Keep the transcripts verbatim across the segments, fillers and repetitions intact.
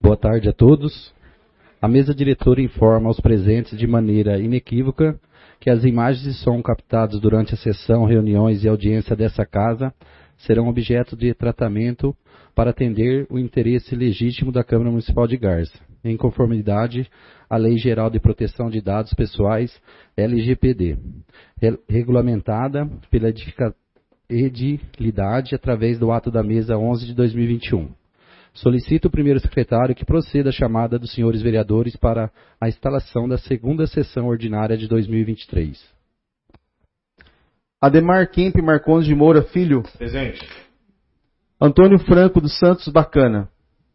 Boa tarde a todos. A mesa diretora informa aos presentes de maneira inequívoca que as imagens e som captados durante a sessão, reuniões e audiência dessa casa serão objeto de tratamento para atender o interesse legítimo da Câmara Municipal de Garça, em conformidade à Lei Geral de Proteção de Dados Pessoais, L G P D, re- regulamentada pela edifica- edilidade através do ato da mesa onze de dois mil e vinte e um. Solicito o primeiro secretário que proceda à chamada dos senhores vereadores para a instalação da segunda sessão ordinária de dois mil e vinte e três. Ademar Kemp Marcondes de Moura Filho. Presente. Antônio Franco dos Santos Bacana.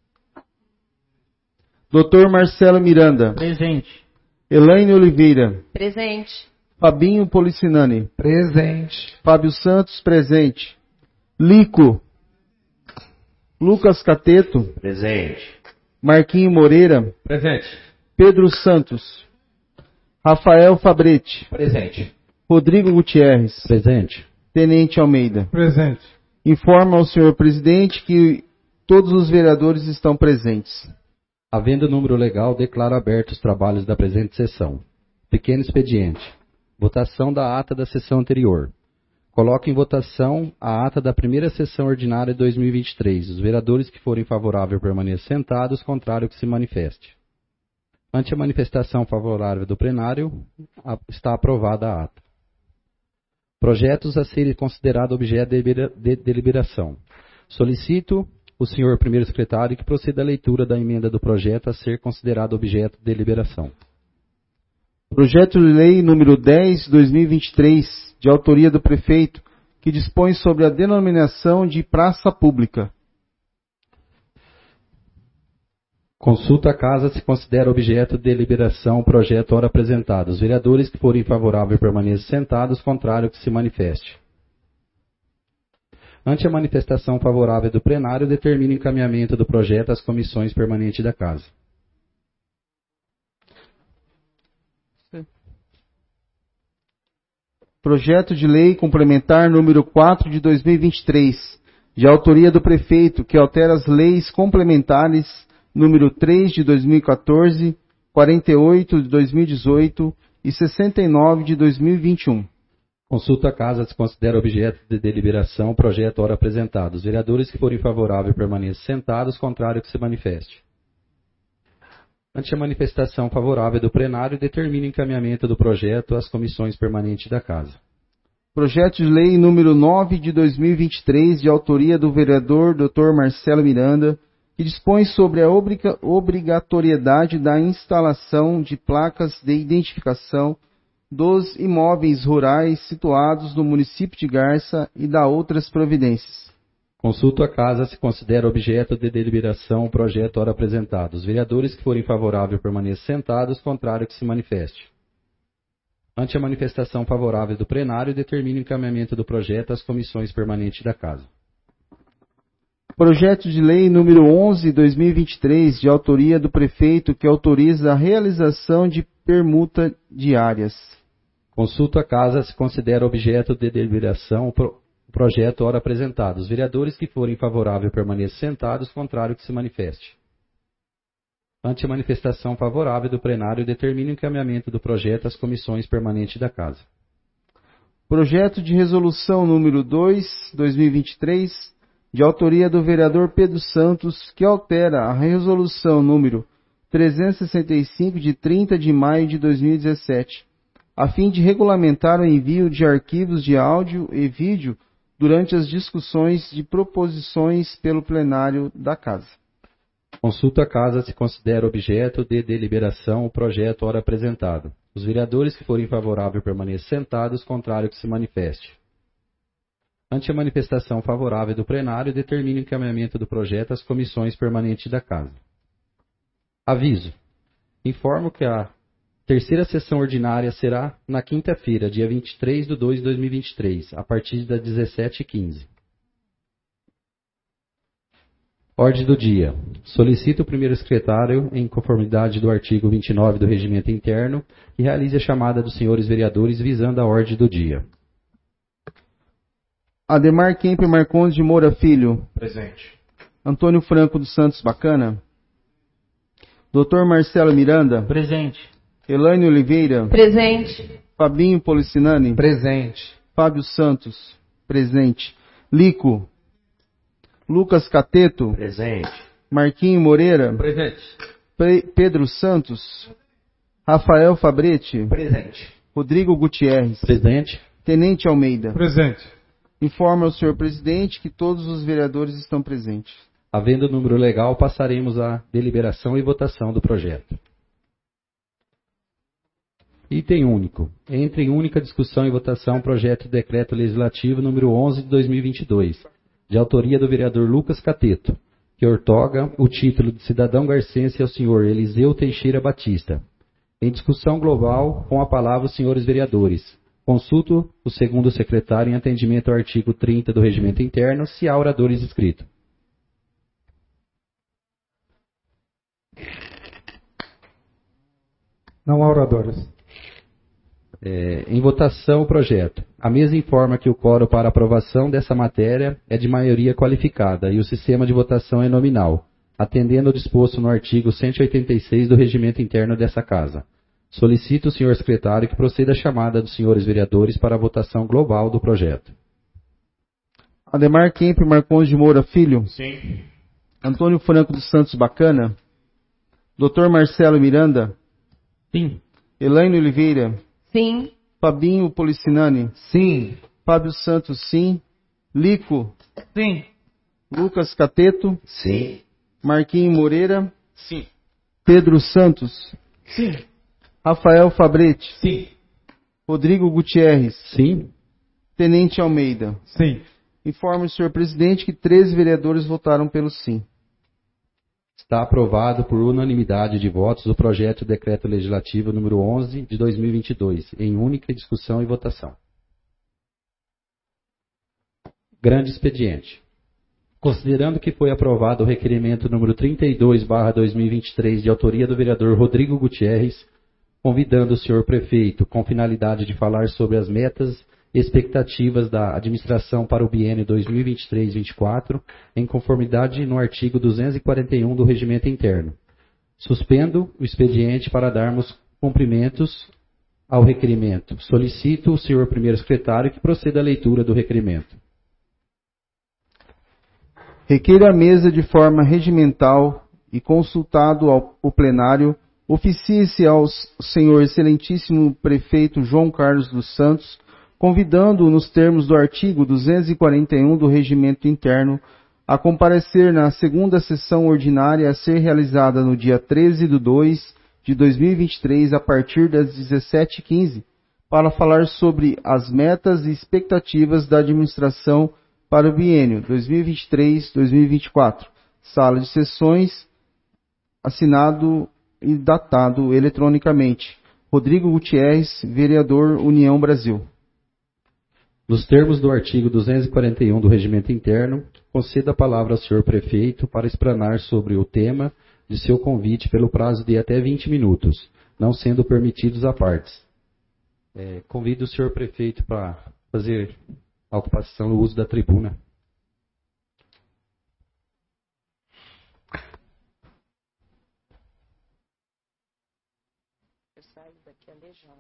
doutor Marcelo Miranda. Presente. Elaine Oliveira. Presente. Fabinho Policinani. Presente. Fábio Santos, presente. Lico. Lucas Cateto. Presente. Marquinho Moreira. Presente. Pedro Santos. Rafael Fabretti. Presente. Rodrigo Gutierrez. Presente. Tenente Almeida. Presente. Informa ao senhor presidente que todos os vereadores estão presentes. Havendo número legal, declaro abertos os trabalhos da presente sessão. Pequeno expediente. Votação da ata da sessão anterior. Coloco em votação a ata da primeira sessão ordinária de dois mil e vinte e três. Os vereadores que forem favoráveis permaneçam sentados, contrário que se manifeste. Ante a manifestação favorável do plenário, a- está aprovada a ata. Projetos a serem considerados objeto de delibera- de deliberação. Solicito o senhor primeiro secretário que proceda à leitura da emenda do projeto a ser considerado objeto de deliberação. Projeto de lei número dez, dois mil e vinte e três, de autoria do prefeito, que dispõe sobre a denominação de praça pública. Consulta a casa se considera objeto de deliberação o projeto ora apresentado. Os vereadores que forem favoráveis permaneçam sentados, contrário que se manifeste. Ante a manifestação favorável do plenário, determina o encaminhamento do projeto às comissões permanentes da casa. Projeto de lei complementar número quatro de dois mil e vinte e três, de autoria do prefeito, que altera as leis complementares número três de dois mil e quatorze, quarenta e oito de dois mil e dezoito e sessenta e nove de dois mil e vinte e um. Consulta a casa se considera objeto de deliberação o projeto ora apresentado. Os vereadores que forem favoráveis permaneçam sentados, contrário que se manifeste. Ante a manifestação favorável do plenário, determina o encaminhamento do projeto às comissões permanentes da casa. Projeto de lei número nove de dois mil e vinte e três, de autoria do vereador doutor Marcelo Miranda, que dispõe sobre a obriga- obrigatoriedade da instalação de placas de identificação dos imóveis rurais situados no município de Garça e da outras providências. Consulta a casa se considera objeto de deliberação o projeto ora apresentado. Os vereadores que forem favoráveis permaneçam sentados, contrário que se manifeste. Ante a manifestação favorável do plenário, determina o encaminhamento do projeto às comissões permanentes da casa. Projeto de lei número onze de dois mil e vinte e três, de autoria do prefeito, que autoriza a realização de permuta diárias. Consulta a casa se considera objeto de deliberação o pro- o projeto ora apresentado. Os vereadores que forem favoráveis permaneçam sentados, contrário que se manifeste. Ante a manifestação favorável do plenário, determina o encaminhamento do projeto às comissões permanentes da casa. Projeto de resolução número dois de dois mil e vinte e três, de autoria do vereador Pedro Santos, que altera a resolução número trezentos e sessenta e cinco de trinta de maio de dois mil e dezessete, a fim de regulamentar o envio de arquivos de áudio e vídeo durante as discussões de proposições pelo plenário da casa. Consulta a casa se considera objeto de deliberação o projeto ora apresentado. Os vereadores que forem favoráveis permaneçam sentados, contrário que se manifeste. Ante a manifestação favorável do plenário, determina o encaminhamento do projeto às comissões permanentes da casa. Aviso. Informo que a terceira sessão ordinária será na quinta-feira, dia vinte e três de dois de dois mil e vinte e três, a partir das dezessete e quinze. Ordem do dia. Solicito o primeiro secretário, em conformidade do artigo vinte e nove do Regimento Interno, que realize a chamada dos senhores vereadores visando a ordem do dia. Ademar Kemper Marcondes de Moura Filho. Presente. Antônio Franco dos Santos Bacana. doutor Marcelo Miranda. Presente. Elaine Oliveira. Presente. Fabinho Policinani. Presente. Fábio Santos. Presente. Lico. Lucas Cateto. Presente. Marquinho Moreira. Presente. Pe- Pedro Santos. Rafael Fabretti. Presente. Rodrigo Gutierrez. Presente. Tenente Almeida. Presente. Informa ao senhor presidente que todos os vereadores estão presentes. Havendo o número legal, passaremos à deliberação e votação do projeto. Item único. Entre em única discussão e votação o projeto de decreto legislativo número onze de dois mil e vinte e dois, de autoria do vereador Lucas Cateto, que outorga o título de cidadão garcense ao senhor Eliseu Teixeira Batista. Em discussão global, com a palavra os senhores vereadores. Consulto o segundo secretário em atendimento ao artigo trinta do Regimento Interno, se há oradores inscritos. Não há oradores. É, em votação o projeto. A mesa informa que o quórum para aprovação dessa matéria é de maioria qualificada e o sistema de votação é nominal, atendendo ao disposto no artigo cento e oitenta e seis do Regimento Interno dessa Casa. Solicito o senhor secretário que proceda a chamada dos senhores vereadores para a votação global do projeto. Ademar Kemp Marcondes de Moura Filho. Sim. Antônio Franco dos Santos Bacana. doutor Marcelo Miranda. Sim. Elaine Oliveira. Sim. Fabinho Policinani. Sim. Fábio Santos, sim. Lico. Sim. Lucas Cateto. Sim. Marquinho Moreira. Sim. Pedro Santos. Sim. Rafael Fabretti. Sim. Rodrigo Gutierrez. Sim. Tenente Almeida. Sim. Informa o senhor presidente que treze vereadores votaram pelo sim. Está aprovado por unanimidade de votos o projeto de decreto legislativo número onze de dois mil e vinte e dois, em única discussão e votação. Grande expediente. Considerando que foi aprovado o requerimento número trinta e dois barra dois mil e vinte e três de autoria do vereador Rodrigo Gutierrez, convidando o senhor prefeito com finalidade de falar sobre as metas e expectativas da administração para o biênio dois mil e vinte e três a vinte e quatro, em conformidade no artigo duzentos e quarenta e um do Regimento Interno. Suspendo o expediente para darmos cumprimentos ao requerimento. Solicito o senhor primeiro secretário que proceda à leitura do requerimento. Requeira a mesa de forma regimental e consultado ao, o plenário, oficie-se ao senhor excelentíssimo prefeito João Carlos dos Santos, convidando-o nos termos do artigo duzentos e quarenta e um do Regimento Interno a comparecer na segunda sessão ordinária a ser realizada no dia treze de dois de dois mil e vinte e três a partir das dezessete e quinze, para falar sobre as metas e expectativas da administração para o biênio dois mil e vinte e três a dois mil e vinte e quatro. Sala de sessões, assinado e datado eletronicamente. Rodrigo Gutierrez, vereador União Brasil. Nos termos do artigo duzentos e quarenta e um do Regimento Interno, conceda a palavra ao senhor prefeito para explanar sobre o tema de seu convite pelo prazo de até vinte minutos, não sendo permitidos a partes. É, convido o senhor prefeito para fazer a ocupação do uso da tribuna. Eu saio daqui alejando.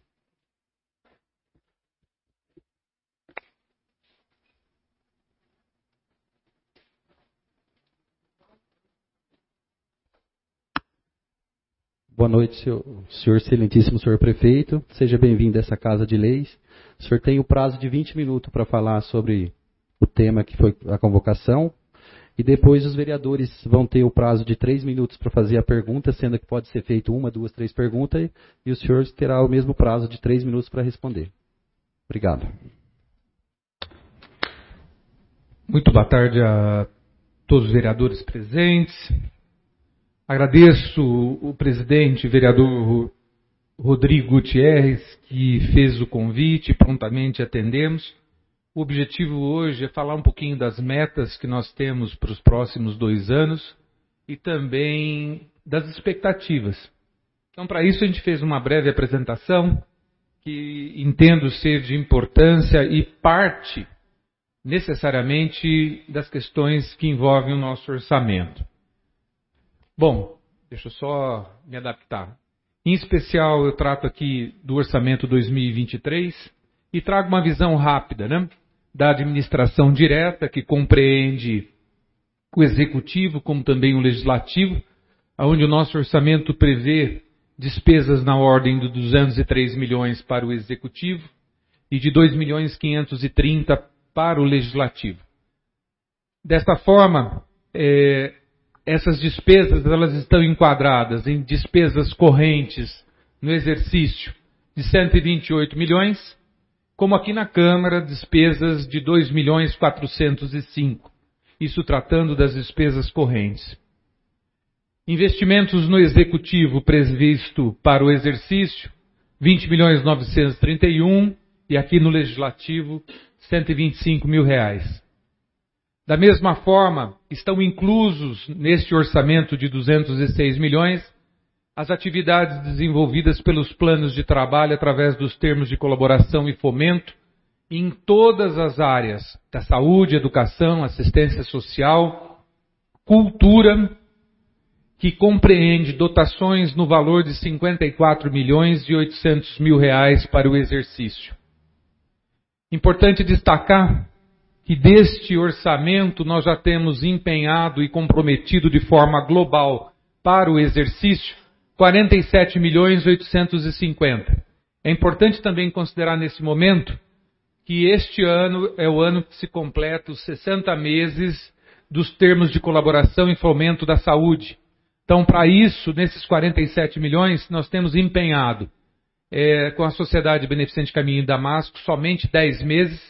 Boa noite, senhor, senhor excelentíssimo senhor prefeito. Seja bem-vindo a essa Casa de Leis. O senhor tem o prazo de vinte minutos para falar sobre o tema que foi a convocação. E depois os vereadores vão ter o prazo de três minutos para fazer a pergunta, sendo que pode ser feito uma, duas, três perguntas. E o senhor terá o mesmo prazo de três minutos para responder. Obrigado. Muito boa tarde a todos os vereadores presentes. Agradeço o presidente, vereador Rodrigo Gutierrez, que fez o convite, prontamente atendemos. O objetivo hoje é falar um pouquinho das metas que nós temos para os próximos dois anos e também das expectativas. Então, para isso, a gente fez uma breve apresentação que entendo ser de importância e parte, necessariamente, das questões que envolvem o nosso orçamento. Bom, deixa eu só me adaptar. Em especial, eu trato aqui do orçamento dois mil e vinte e três e trago uma visão rápida, né, da administração direta, que compreende o executivo como também o legislativo, onde o nosso orçamento prevê despesas na ordem de duzentos e três milhões para o executivo e de dois milhões quinhentos e trinta para o legislativo. Desta forma, é, essas despesas elas estão enquadradas em despesas correntes no exercício de cento e vinte e oito milhões, como aqui na Câmara, despesas de dois milhões quatrocentos e cinco, isso tratando das despesas correntes. Investimentos no executivo previsto para o exercício, vinte milhões novecentos e trinta e um, e aqui no legislativo, cento e vinte e cinco mil reais. Da mesma forma, estão inclusos neste orçamento de duzentos e seis milhões as atividades desenvolvidas pelos planos de trabalho através dos termos de colaboração e fomento em todas as áreas da saúde, educação, assistência social, cultura, que compreende dotações no valor de cinquenta e quatro milhões e oitocentos mil reais para o exercício. Importante destacar que deste orçamento nós já temos empenhado e comprometido de forma global para o exercício quarenta e sete milhões oitocentos e cinquenta. É importante também considerar nesse momento que este ano é o ano que se completa os sessenta meses dos termos de colaboração e fomento da saúde. Então, para isso, nesses quarenta e sete milhões, nós temos empenhado é, com a Sociedade Beneficente Caminho de Damasco somente dez meses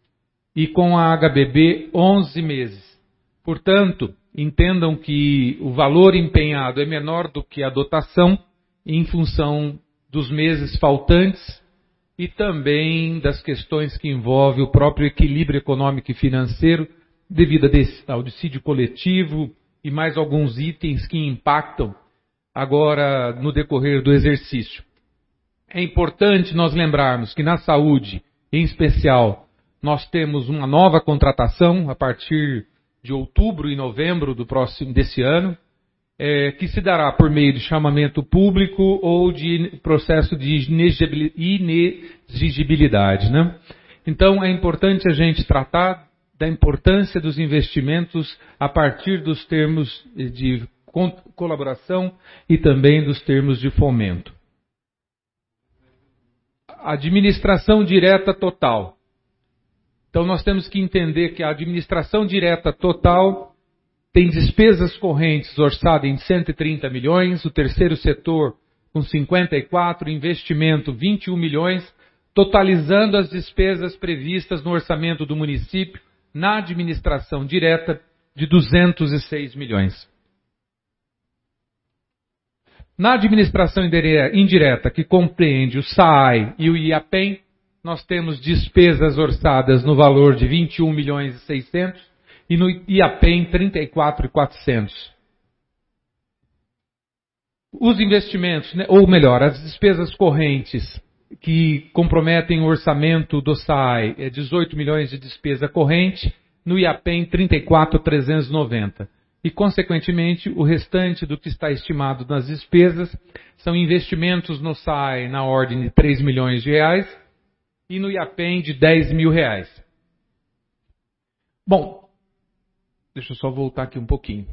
e com a H B B onze meses. Portanto, entendam que o valor empenhado é menor do que a dotação em função dos meses faltantes e também das questões que envolvem o próprio equilíbrio econômico e financeiro devido ao dissídio coletivo e mais alguns itens que impactam agora no decorrer do exercício. É importante nós lembrarmos que na saúde, em especial, nós temos uma nova contratação a partir de outubro e novembro do próximo desse ano, é, que se dará por meio de chamamento público ou de processo de inexigibilidade, né? Então é importante a gente tratar da importância dos investimentos a partir dos termos de colaboração e também dos termos de fomento. Administração direta total. Então nós temos que entender que a administração direta total tem despesas correntes orçadas em cento e trinta milhões, o terceiro setor com cinquenta e quatro, investimento vinte e um milhões, totalizando as despesas previstas no orçamento do município na administração direta de duzentos e seis milhões. Na administração indireta, que compreende o S A I e o IAPEM, nós temos despesas orçadas no valor de vinte e um milhões e seiscentos e no IAPEM trinta e quatro mil e quatrocentos. Os investimentos, ou melhor, as despesas correntes que comprometem o orçamento do S A I é dezoito milhões de despesa corrente, no IAPEM trinta e quatro mil trezentos e noventa. E, consequentemente, o restante do que está estimado nas despesas são investimentos no S A I na ordem de três milhões de reais e no IAPEM de dez mil reais. Bom, deixa eu só voltar aqui um pouquinho.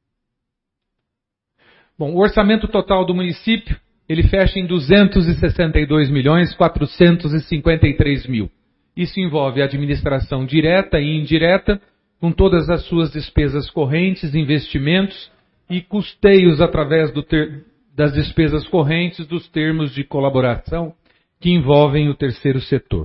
Bom, o orçamento total do município, ele fecha em duzentos e sessenta e dois milhões quatrocentos e cinquenta e três mil. Isso envolve a administração direta e indireta, com todas as suas despesas correntes, investimentos e custeios através do ter, das despesas correntes dos termos de colaboração que envolvem o terceiro setor.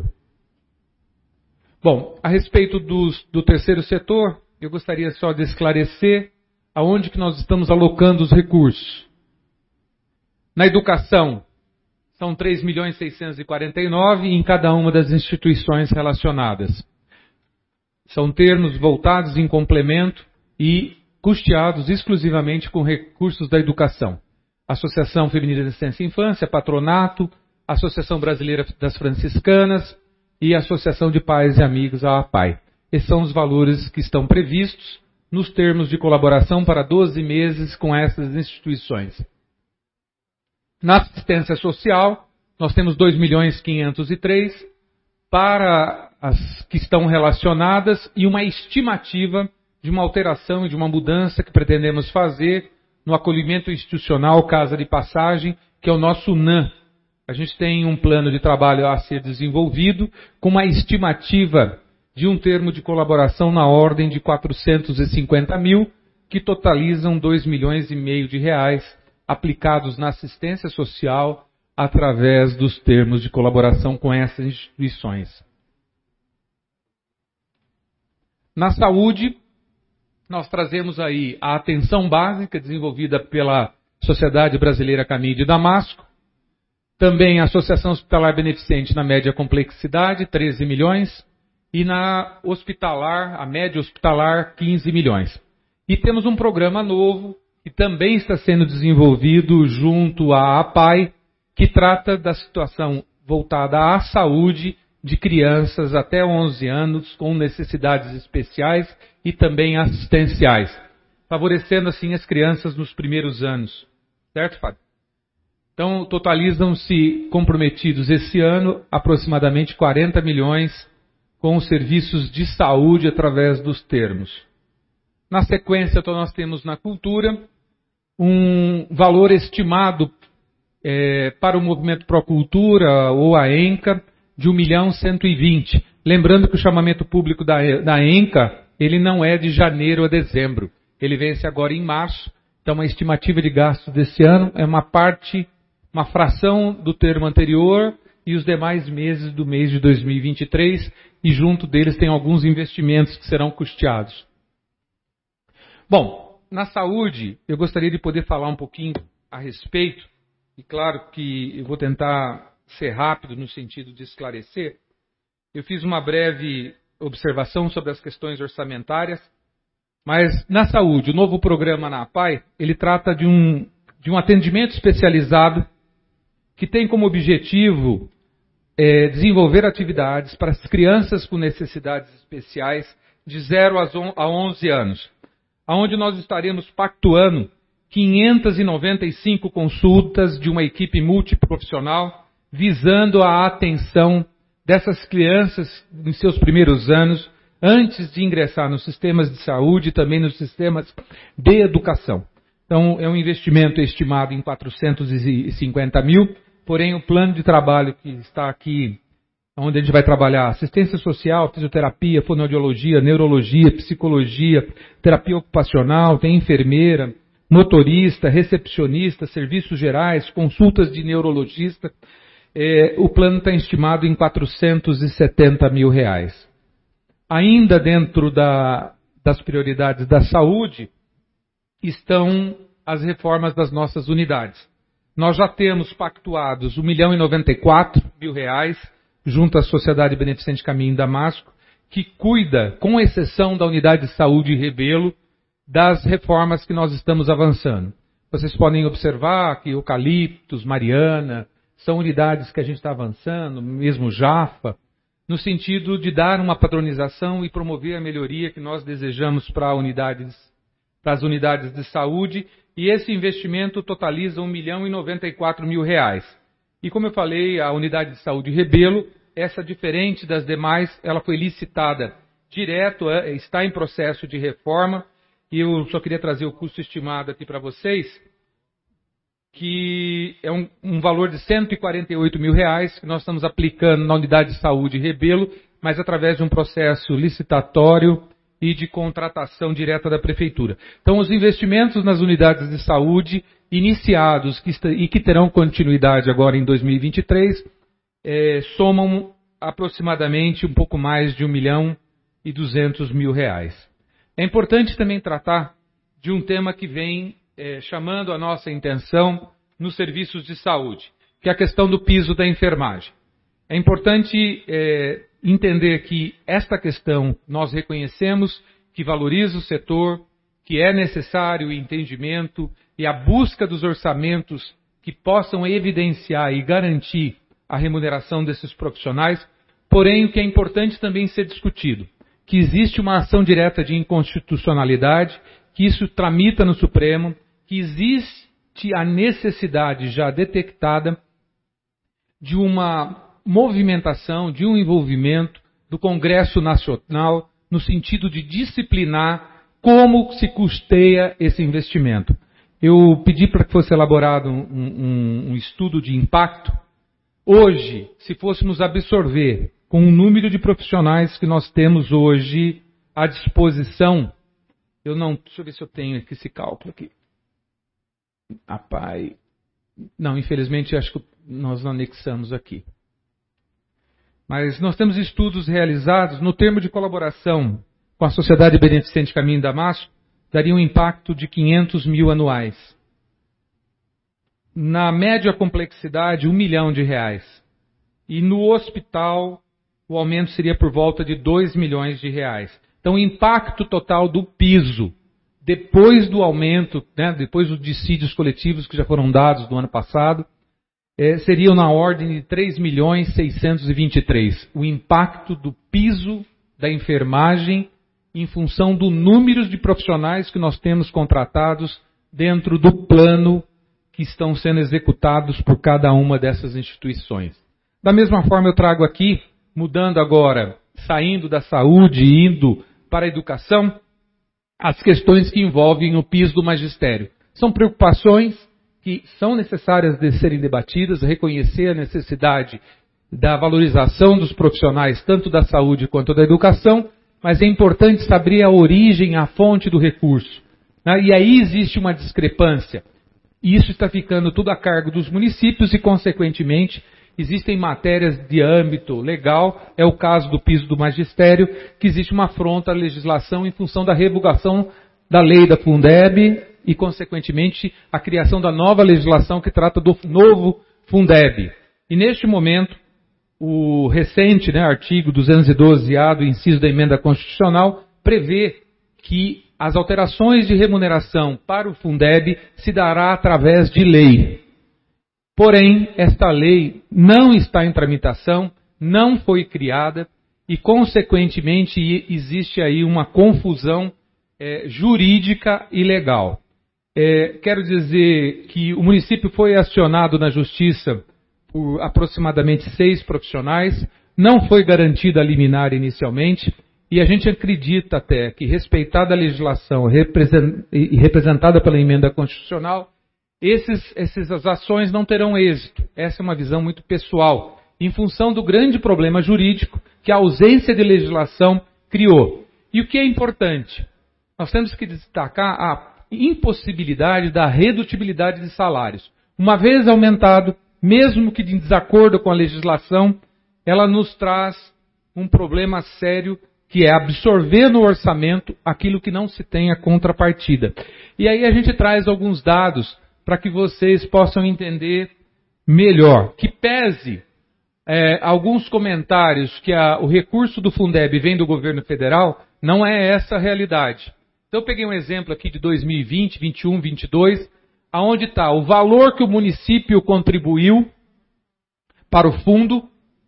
Bom, a respeito dos, do terceiro setor, eu gostaria só de esclarecer aonde que nós estamos alocando os recursos. Na educação, são três milhões seiscentos e quarenta e nove em cada uma das instituições relacionadas. São termos voltados em complemento e custeados exclusivamente com recursos da educação. Associação Feminina de Assistência à Infância, Patronato, Associação Brasileira das Franciscanas e Associação de Pais e Amigos, a APAI. Esses são os valores que estão previstos nos termos de colaboração para doze meses com essas instituições. Na assistência social, nós temos dois milhões quinhentos e três para as que estão relacionadas e uma estimativa de uma alteração e de uma mudança que pretendemos fazer no acolhimento institucional Casa de Passagem, que é o nosso N A M. A gente tem um plano de trabalho a ser desenvolvido com uma estimativa de um termo de colaboração na ordem de quatrocentos e cinquenta mil, que totalizam dois milhões e meio de reais aplicados na assistência social através dos termos de colaboração com essas instituições. Na saúde, nós trazemos aí a atenção básica desenvolvida pela Sociedade Brasileira Caminho de Damasco, também a Associação Hospitalar Beneficente na média complexidade, treze milhões, e na hospitalar, a média hospitalar, quinze milhões. E temos um programa novo, que também está sendo desenvolvido junto à APAI, que trata da situação voltada à saúde de crianças até onze anos com necessidades especiais e também assistenciais, favorecendo assim as crianças nos primeiros anos. Certo, Fábio? Então, totalizam-se comprometidos esse ano aproximadamente quarenta milhões com os serviços de saúde através dos termos. Na sequência, então, nós temos na cultura um valor estimado é, para o Movimento Procultura, ou a ENCA, de um milhão cento e vinte. Lembrando que o chamamento público da, da ENCA, ele não é de janeiro a dezembro. Ele vence agora em março. Então, a estimativa de gastos desse ano é uma parte, uma fração do termo anterior e os demais meses do mês de dois mil e vinte e três, e junto deles tem alguns investimentos que serão custeados. Bom, na saúde, eu gostaria de poder falar um pouquinho a respeito, e claro que eu vou tentar ser rápido no sentido de esclarecer. Eu fiz uma breve observação sobre as questões orçamentárias, mas na saúde, o novo programa na APAI, ele trata de um, de um atendimento especializado que tem como objetivo é, desenvolver atividades para as crianças com necessidades especiais de zero a onze anos, onde nós estaremos pactuando quinhentas e noventa e cinco consultas de uma equipe multiprofissional visando a atenção dessas crianças em seus primeiros anos, antes de ingressar nos sistemas de saúde e também nos sistemas de educação. Então, é um investimento estimado em quatrocentos e cinquenta mil, porém o plano de trabalho que está aqui, onde a gente vai trabalhar assistência social, fisioterapia, fonoaudiologia, neurologia, psicologia, terapia ocupacional, tem enfermeira, motorista, recepcionista, serviços gerais, consultas de neurologista. É, o plano está estimado em quatrocentos e setenta mil reais. Ainda dentro da, das prioridades da saúde estão as reformas das nossas unidades. Nós já temos pactuados um milhão e noventa e quatro mil reais junto à Sociedade Beneficente Caminho Damasco, que cuida, com exceção da unidade de saúde Rebelo, das reformas que nós estamos avançando. Vocês podem observar que Eucaliptos, Mariana, são unidades que a gente está avançando, mesmo Jafa, no sentido de dar uma padronização e promover a melhoria que nós desejamos para, unidades, para as unidades de saúde, e esse investimento totaliza um milhão e noventa e quatro mil reais. E como eu falei, a unidade de saúde Rebelo, essa diferente das demais, ela foi licitada direto, está em processo de reforma, e eu só queria trazer o custo estimado aqui para vocês, que é um, um valor de cento e quarenta e oito mil reais que nós estamos aplicando na unidade de saúde Rebelo, mas através de um processo licitatório e de contratação direta da prefeitura. Então, os investimentos nas unidades de saúde iniciados que está, e que terão continuidade agora em dois mil e vinte e três, é, somam aproximadamente um pouco mais de um milhão e duzentos mil reais. É importante também tratar de um tema que vem é, chamando a nossa atenção nos serviços de saúde, que é a questão do piso da enfermagem. É importante é, entender que esta questão nós reconhecemos que valoriza o setor, que é necessário o entendimento e a busca dos orçamentos que possam evidenciar e garantir a remuneração desses profissionais, porém o que é importante também ser discutido que existe uma ação direta de inconstitucionalidade, que isso tramita no Supremo, que existe a necessidade já detectada de uma movimentação, de um envolvimento do Congresso Nacional no sentido de disciplinar como se custeia esse investimento. Eu pedi para que fosse elaborado um, um, um estudo de impacto. Hoje, se fôssemos absorver com o número de profissionais que nós temos hoje à disposição, eu não, deixa eu ver se eu tenho aqui esse cálculo aqui. Rapaz, não, infelizmente acho que nós não anexamos aqui. Mas nós temos estudos realizados no termo de colaboração com a Sociedade Beneficente Caminho Damasco, daria um impacto de quinhentos mil anuais. Na média complexidade, um milhão de reais. E no hospital, o aumento seria por volta de dois milhões de reais. Então, o impacto total do piso, depois do aumento, né, depois dos dissídios coletivos que já foram dados no ano passado, é, seriam na ordem de três milhões seiscentos e vinte e três. O impacto do piso da enfermagem em função do número de profissionais que nós temos contratados dentro do plano que estão sendo executados por cada uma dessas instituições. Da mesma forma, eu trago aqui, mudando agora, saindo da saúde e indo para a educação, as questões que envolvem o piso do magistério. São preocupações que são necessárias de serem debatidas, reconhecer a necessidade da valorização dos profissionais, tanto da saúde quanto da educação, mas é importante saber a origem, a fonte do recurso. Né? E aí existe uma discrepância. E isso está ficando tudo a cargo dos municípios e, consequentemente, existem matérias de âmbito legal, é o caso do piso do magistério, que existe uma afronta à legislação em função da revogação da lei da Fundeb e, consequentemente, a criação da nova legislação que trata do novo Fundeb. E, neste momento, o recente né, artigo duzentos e doze A do inciso da emenda constitucional prevê que as alterações de remuneração para o Fundeb se dará através de lei. Porém, esta lei não está em tramitação, não foi criada e, consequentemente, existe aí uma confusão é, jurídica e legal. É, quero dizer que o município foi acionado na Justiça por aproximadamente seis profissionais, não foi garantida a liminar inicialmente, e a gente acredita até que, respeitada a legislação e representada pela emenda constitucional, esses, essas ações não terão êxito. Essa é uma visão muito pessoal, em função do grande problema jurídico que a ausência de legislação criou. E o que é importante? Nós temos que destacar a impossibilidade da redutibilidade de salários. Uma vez aumentado, mesmo que de desacordo com a legislação, ela nos traz um problema sério, que é absorver no orçamento aquilo que não se tem a contrapartida. E aí a gente traz alguns dados para que vocês possam entender melhor. Que pese é, alguns comentários que a, o recurso do Fundeb vem do governo federal, não é essa a realidade. Então eu peguei um exemplo aqui de dois mil e vinte, vinte e um, vinte e dois, aonde está o valor que o município contribuiu para o fundo,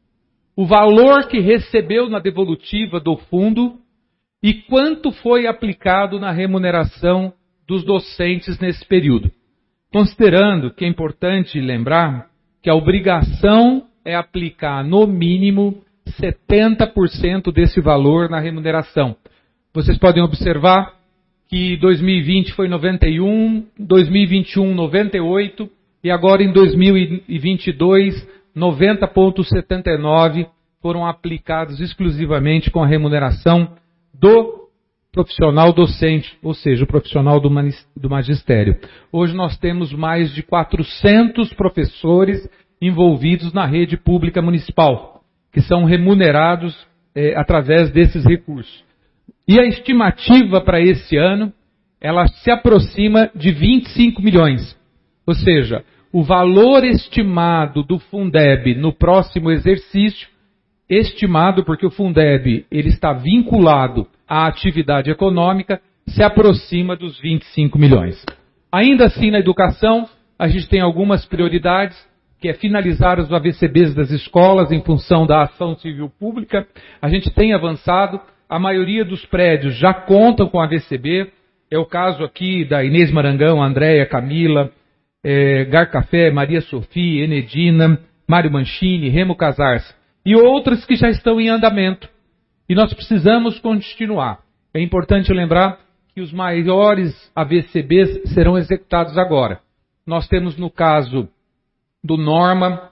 o valor que recebeu na devolutiva do fundo e quanto foi aplicado na remuneração dos docentes nesse período. Considerando que é importante lembrar que a obrigação é aplicar no mínimo setenta por cento desse valor na remuneração. Vocês podem observar que dois mil e vinte foi noventa e um, dois mil e vinte e um noventa e oito e agora em dois mil e vinte e dois noventa vírgula setenta e nove foram aplicados exclusivamente com a remuneração do profissional docente, ou seja, o profissional do magistério. Hoje nós temos mais de quatrocentos professores envolvidos na rede pública municipal, que são remunerados é, através desses recursos. E a estimativa para esse ano, ela se aproxima de vinte e cinco milhões. Ou seja, o valor estimado do Fundeb no próximo exercício, estimado porque o Fundeb ele está vinculado à atividade econômica, se aproxima dos vinte e cinco milhões. Ainda assim, na educação, a gente tem algumas prioridades, que é finalizar os A V C Bs das escolas em função da ação civil pública. A gente tem avançado, A maioria dos prédios já contam com a V C B. É o caso aqui da Inês Marangão, Andréia, Camila, é, Gar Café, Maria Sofia, Enedina, Mário Manchini, Remo Casars e outras que já estão em andamento. E nós precisamos continuar. É importante lembrar que os maiores A V C Bs serão executados agora. Nós temos no caso do Norma,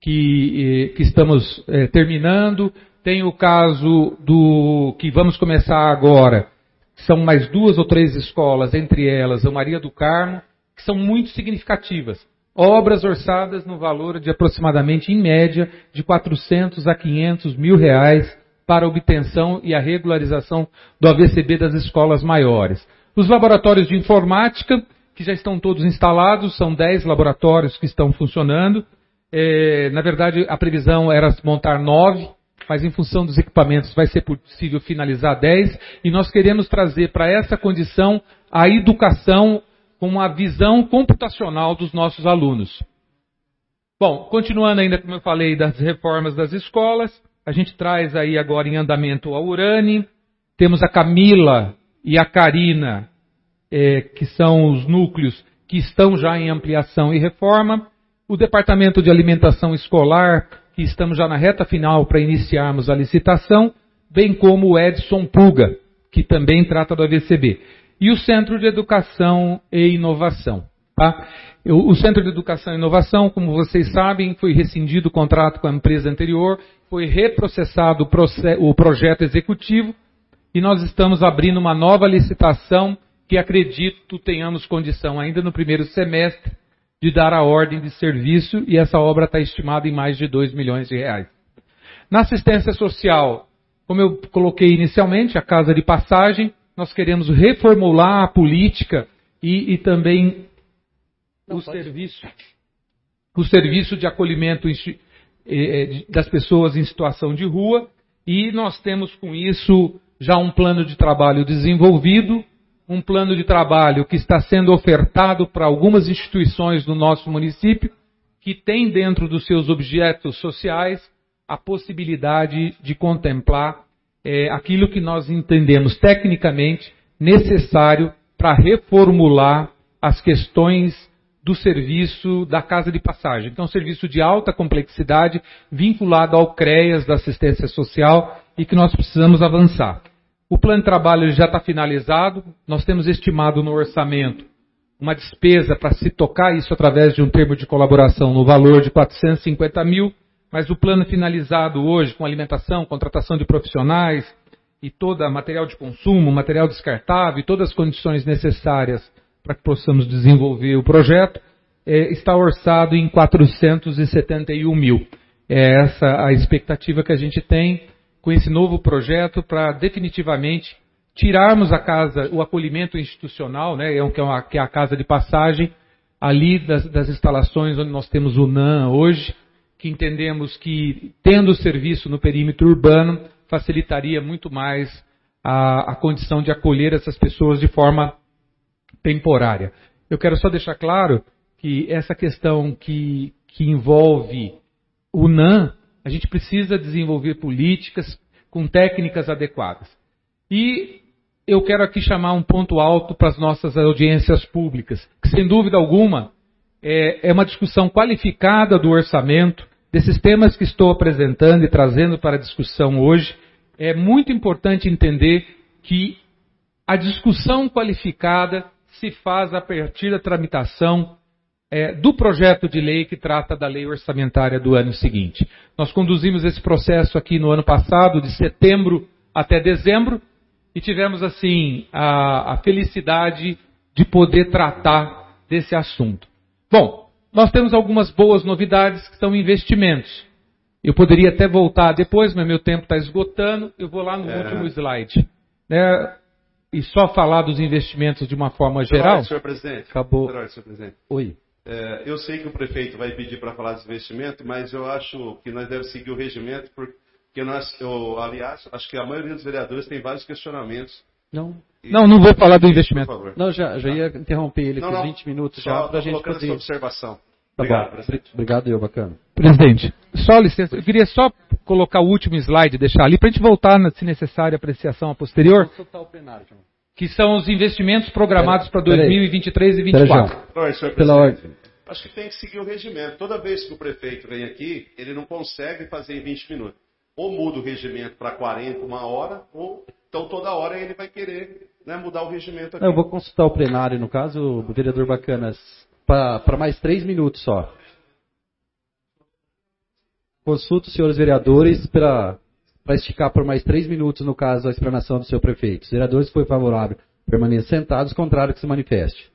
que, que estamos é, terminando. Tem o caso do que vamos começar agora. São mais duas ou três escolas, entre elas a Maria do Carmo, que são muito significativas. Obras orçadas no valor de aproximadamente, em média, de quatrocentos a quinhentos mil reais para a obtenção e a regularização do A V C B das escolas maiores. Os laboratórios de informática, que já estão todos instalados, são dez laboratórios que estão funcionando. É, na verdade, a previsão era montar nove, mas em função dos equipamentos vai ser possível finalizar dez, e nós queremos trazer para essa condição a educação com uma visão computacional dos nossos alunos. Bom, continuando ainda, como eu falei, das reformas das escolas, a gente traz aí agora em andamento a Urani, temos a Camila e a Karina, é, que são os núcleos que estão já em ampliação e reforma, o Departamento de Alimentação Escolar, que estamos já na reta final para iniciarmos a licitação, bem como o Edson Puga, que também trata do A V C B. E o Centro de Educação e Inovação. Tá? O Centro de Educação e Inovação, como vocês sabem, foi rescindido o contrato com a empresa anterior, foi reprocessado o projeto executivo e nós estamos abrindo uma nova licitação que acredito tenhamos condição ainda no primeiro semestre de dar a ordem de serviço e essa obra está estimada em mais de dois milhões de reais. Na assistência social, como eu coloquei inicialmente, a Casa de Passagem, nós queremos reformular a política e, e também Não, o, serviço, o serviço de acolhimento das pessoas em situação de rua, e nós temos com isso já um plano de trabalho desenvolvido, um plano de trabalho que está sendo ofertado para algumas instituições do nosso município, que tem dentro dos seus objetos sociais a possibilidade de contemplar é, aquilo que nós entendemos tecnicamente necessário para reformular as questões do serviço da Casa de Passagem, que é um serviço de alta complexidade vinculado ao CREAS da assistência social e que nós precisamos avançar. O plano de trabalho já está finalizado, nós temos estimado no orçamento uma despesa para se tocar isso através de um termo de colaboração no valor de quatrocentos e cinquenta mil, mas o plano finalizado hoje com alimentação, contratação de profissionais e todo material de consumo, material descartável e todas as condições necessárias para que possamos desenvolver o projeto, é, está orçado em quatrocentos e setenta e um mil. É essa a expectativa que a gente tem com esse novo projeto para definitivamente tirarmos a casa, o acolhimento institucional, né, que, é uma, que é a Casa de Passagem, ali das, das instalações onde nós temos o N A M hoje, que entendemos que, tendo o serviço no perímetro urbano, facilitaria muito mais a, a condição de acolher essas pessoas de forma temporária. Eu quero só deixar claro que essa questão que, que envolve o N A M, a gente precisa desenvolver políticas com técnicas adequadas. E eu quero aqui chamar um ponto alto para as nossas audiências públicas, que sem dúvida alguma é, é uma discussão qualificada do orçamento, desses temas que estou apresentando e trazendo para a discussão hoje. É muito importante entender que a discussão qualificada se faz a partir da tramitação É, do projeto de lei que trata da lei orçamentária do ano seguinte. Nós conduzimos esse processo aqui no ano passado, de setembro até dezembro, e tivemos, assim, a, a felicidade de poder tratar desse assunto. Bom, nós temos algumas boas novidades que são investimentos. Eu poderia até voltar depois, mas meu tempo está esgotando, eu vou lá no é. último slide. Né? E só falar dos investimentos de uma forma geral. Olá, senhor presidente. Acabou. Olá, senhor presidente. Oi. É, eu sei que o prefeito vai pedir para falar de investimento, mas eu acho que nós devemos seguir o regimento, porque nós, eu, aliás, acho que a maioria dos vereadores tem vários questionamentos. Não, e, não, não vou falar do investimento. Por favor. Não, já, já ia interromper ele não, por não, vinte minutos só já para a gente colocando poder. essa observação. Tá Obrigado, bom. presidente. Obrigado, eu, bacana. Presidente, só licença, eu queria só colocar o último slide, deixar ali, para a gente voltar, se necessário, a apreciação a posterior, Consultar o plenário, João. que são os investimentos programados para Pera aí. dois mil e vinte e três e Pera, vinte e quatro. João. Não, senhor Pela presidente, ordem. acho que tem que seguir o regimento. Toda vez que o prefeito vem aqui, ele não consegue fazer em vinte minutos. Ou muda o regimento para quarenta, uma hora, ou então toda hora ele vai querer, né, mudar o regimento aqui. Eu vou consultar o plenário, no caso, o vereador Bacanas, para mais três minutos só. Consulto os senhores vereadores para esticar por mais três minutos, no caso, a explanação do seu prefeito. Os vereadores que foi favorável permaneçam sentados, contrário que se manifeste.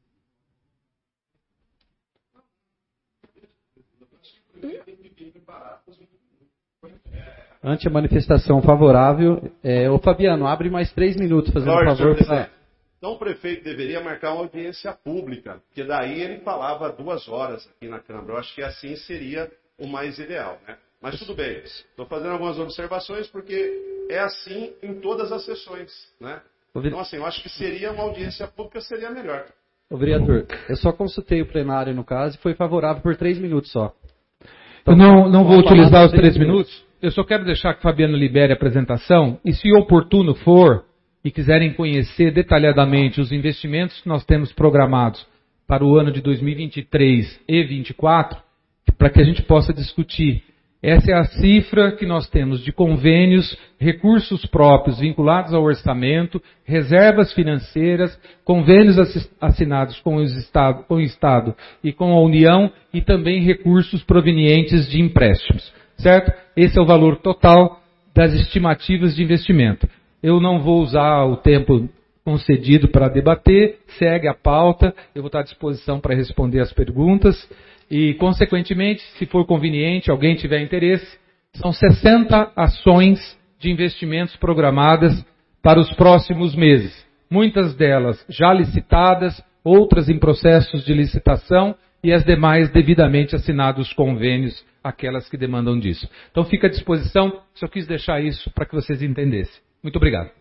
Ante a manifestação favorável, é, ô Fabiano, abre mais três minutos, fazendo um Lorde, favor. senhor Pra... presidente. Então o prefeito deveria marcar uma audiência pública, porque daí ele falava duas horas aqui na Câmara. Eu acho que assim seria o mais ideal, né? Mas tudo bem, estou fazendo algumas observações porque é assim em todas as sessões, né? Então assim, eu acho que seria uma audiência pública, seria melhor. Ô vereador, eu só consultei o plenário no caso e foi favorável por três minutos só. Então, Eu não, não vou uma utilizar palavra, os três minutos. Eu só quero deixar que o Fabiano libere a apresentação e, se oportuno for, e quiserem conhecer detalhadamente os investimentos que nós temos programados para o ano de dois mil e vinte e três e dois mil e vinte e quatro, para que a gente possa discutir. Essa é a cifra que nós temos de convênios, recursos próprios vinculados ao orçamento, reservas financeiras, convênios assinados com, os estado, com o Estado e com a União e também recursos provenientes de empréstimos. Certo? Esse é o valor total das estimativas de investimento. Eu não vou usar o tempo concedido para debater, segue a pauta, eu vou estar à disposição para responder as perguntas. E, consequentemente, se for conveniente, alguém tiver interesse, são sessenta ações de investimentos programadas para os próximos meses. Muitas delas já licitadas, outras em processos de licitação e as demais devidamente assinados convênios, aquelas que demandam disso. Então fica à disposição, só quis deixar isso para que vocês entendessem. Muito obrigado.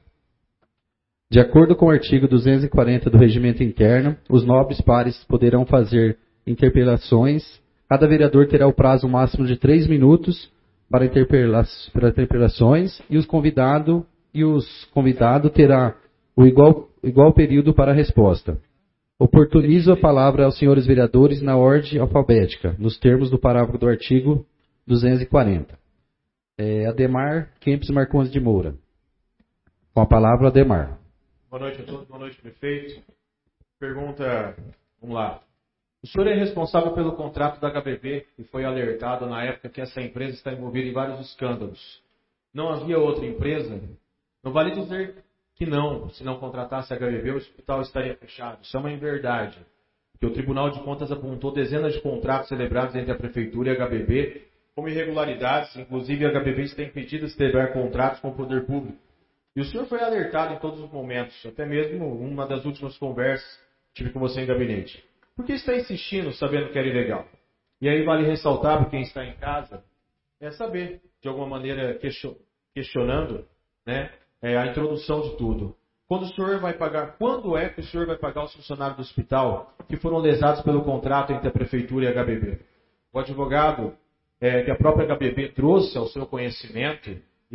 De acordo com o artigo duzentos e quarenta do Regimento Interno, os nobres pares poderão fazer interpelações. Cada vereador terá o prazo máximo de três minutos para, interpela para interpelações e os convidados e os convidado terá o igual, igual período para a resposta. Oportunizo a palavra aos senhores vereadores na ordem alfabética, nos termos do parágrafo do artigo duzentos e quarenta. É, Ademar Kempis Marcondes de Moura. Com a palavra, Ademar. Boa noite a todos, boa noite, prefeito. Pergunta, vamos lá. O senhor é responsável pelo contrato da H B B e foi alertado na época que essa empresa está envolvida em vários escândalos. Não havia outra empresa? Não vale dizer que não, se não contratasse a H B B, o hospital estaria fechado. Isso é uma inverdade. Porque o Tribunal de Contas apontou dezenas de contratos celebrados entre a Prefeitura e a H B B como irregularidades, inclusive a H B B está impedida de celebrar contratos com o poder público. E o senhor foi alertado em todos os momentos, até mesmo uma das últimas conversas que tive com você em gabinete. Por que está insistindo, sabendo que era ilegal? E aí vale ressaltar para quem está em casa, é saber, de alguma maneira, questionando, né, é, a introdução de tudo. Quando o senhor vai pagar, quando é que o senhor vai pagar os funcionários do hospital que foram lesados pelo contrato entre a Prefeitura e a H B B? O advogado é, que a própria H B B trouxe ao seu conhecimento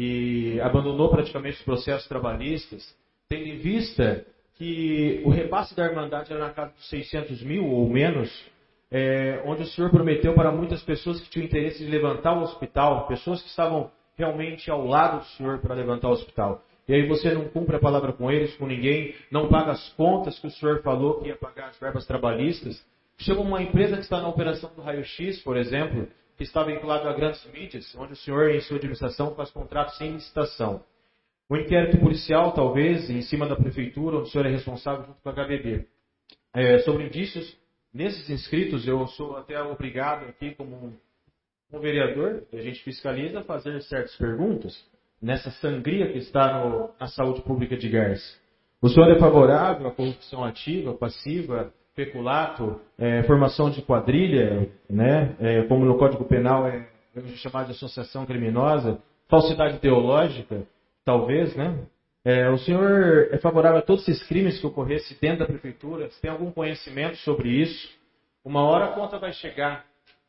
e abandonou praticamente os processos trabalhistas, tendo em vista que o repasse da Irmandade era na casa de seiscentos mil ou menos, é, onde o senhor prometeu para muitas pessoas que tinham interesse de levantar o hospital, pessoas que estavam realmente ao lado do senhor para levantar o hospital. E aí você não cumpre a palavra com eles, com ninguém, não paga as contas que o senhor falou que ia pagar as verbas trabalhistas. Chama uma empresa que está na operação do raio-x, por exemplo, que está vinculado a grandes mídias, onde o senhor, em sua administração, faz contratos sem licitação. O inquérito policial, talvez, em cima da prefeitura, onde o senhor é responsável junto com a H B B. É, sobre indícios, nesses inscritos, eu sou até obrigado aqui, como um, um vereador, a gente fiscaliza, a fazer certas perguntas nessa sangria que está no, na saúde pública de Garça. O senhor é favorável à corrupção ativa, passiva, peculato, é, formação de quadrilha, né, é, como no Código Penal é, é chamado de associação criminosa, falsidade ideológica, talvez, né? É, o senhor é favorável a todos esses crimes que ocorressem dentro da prefeitura? Se tem algum conhecimento sobre isso? Uma hora a conta vai chegar.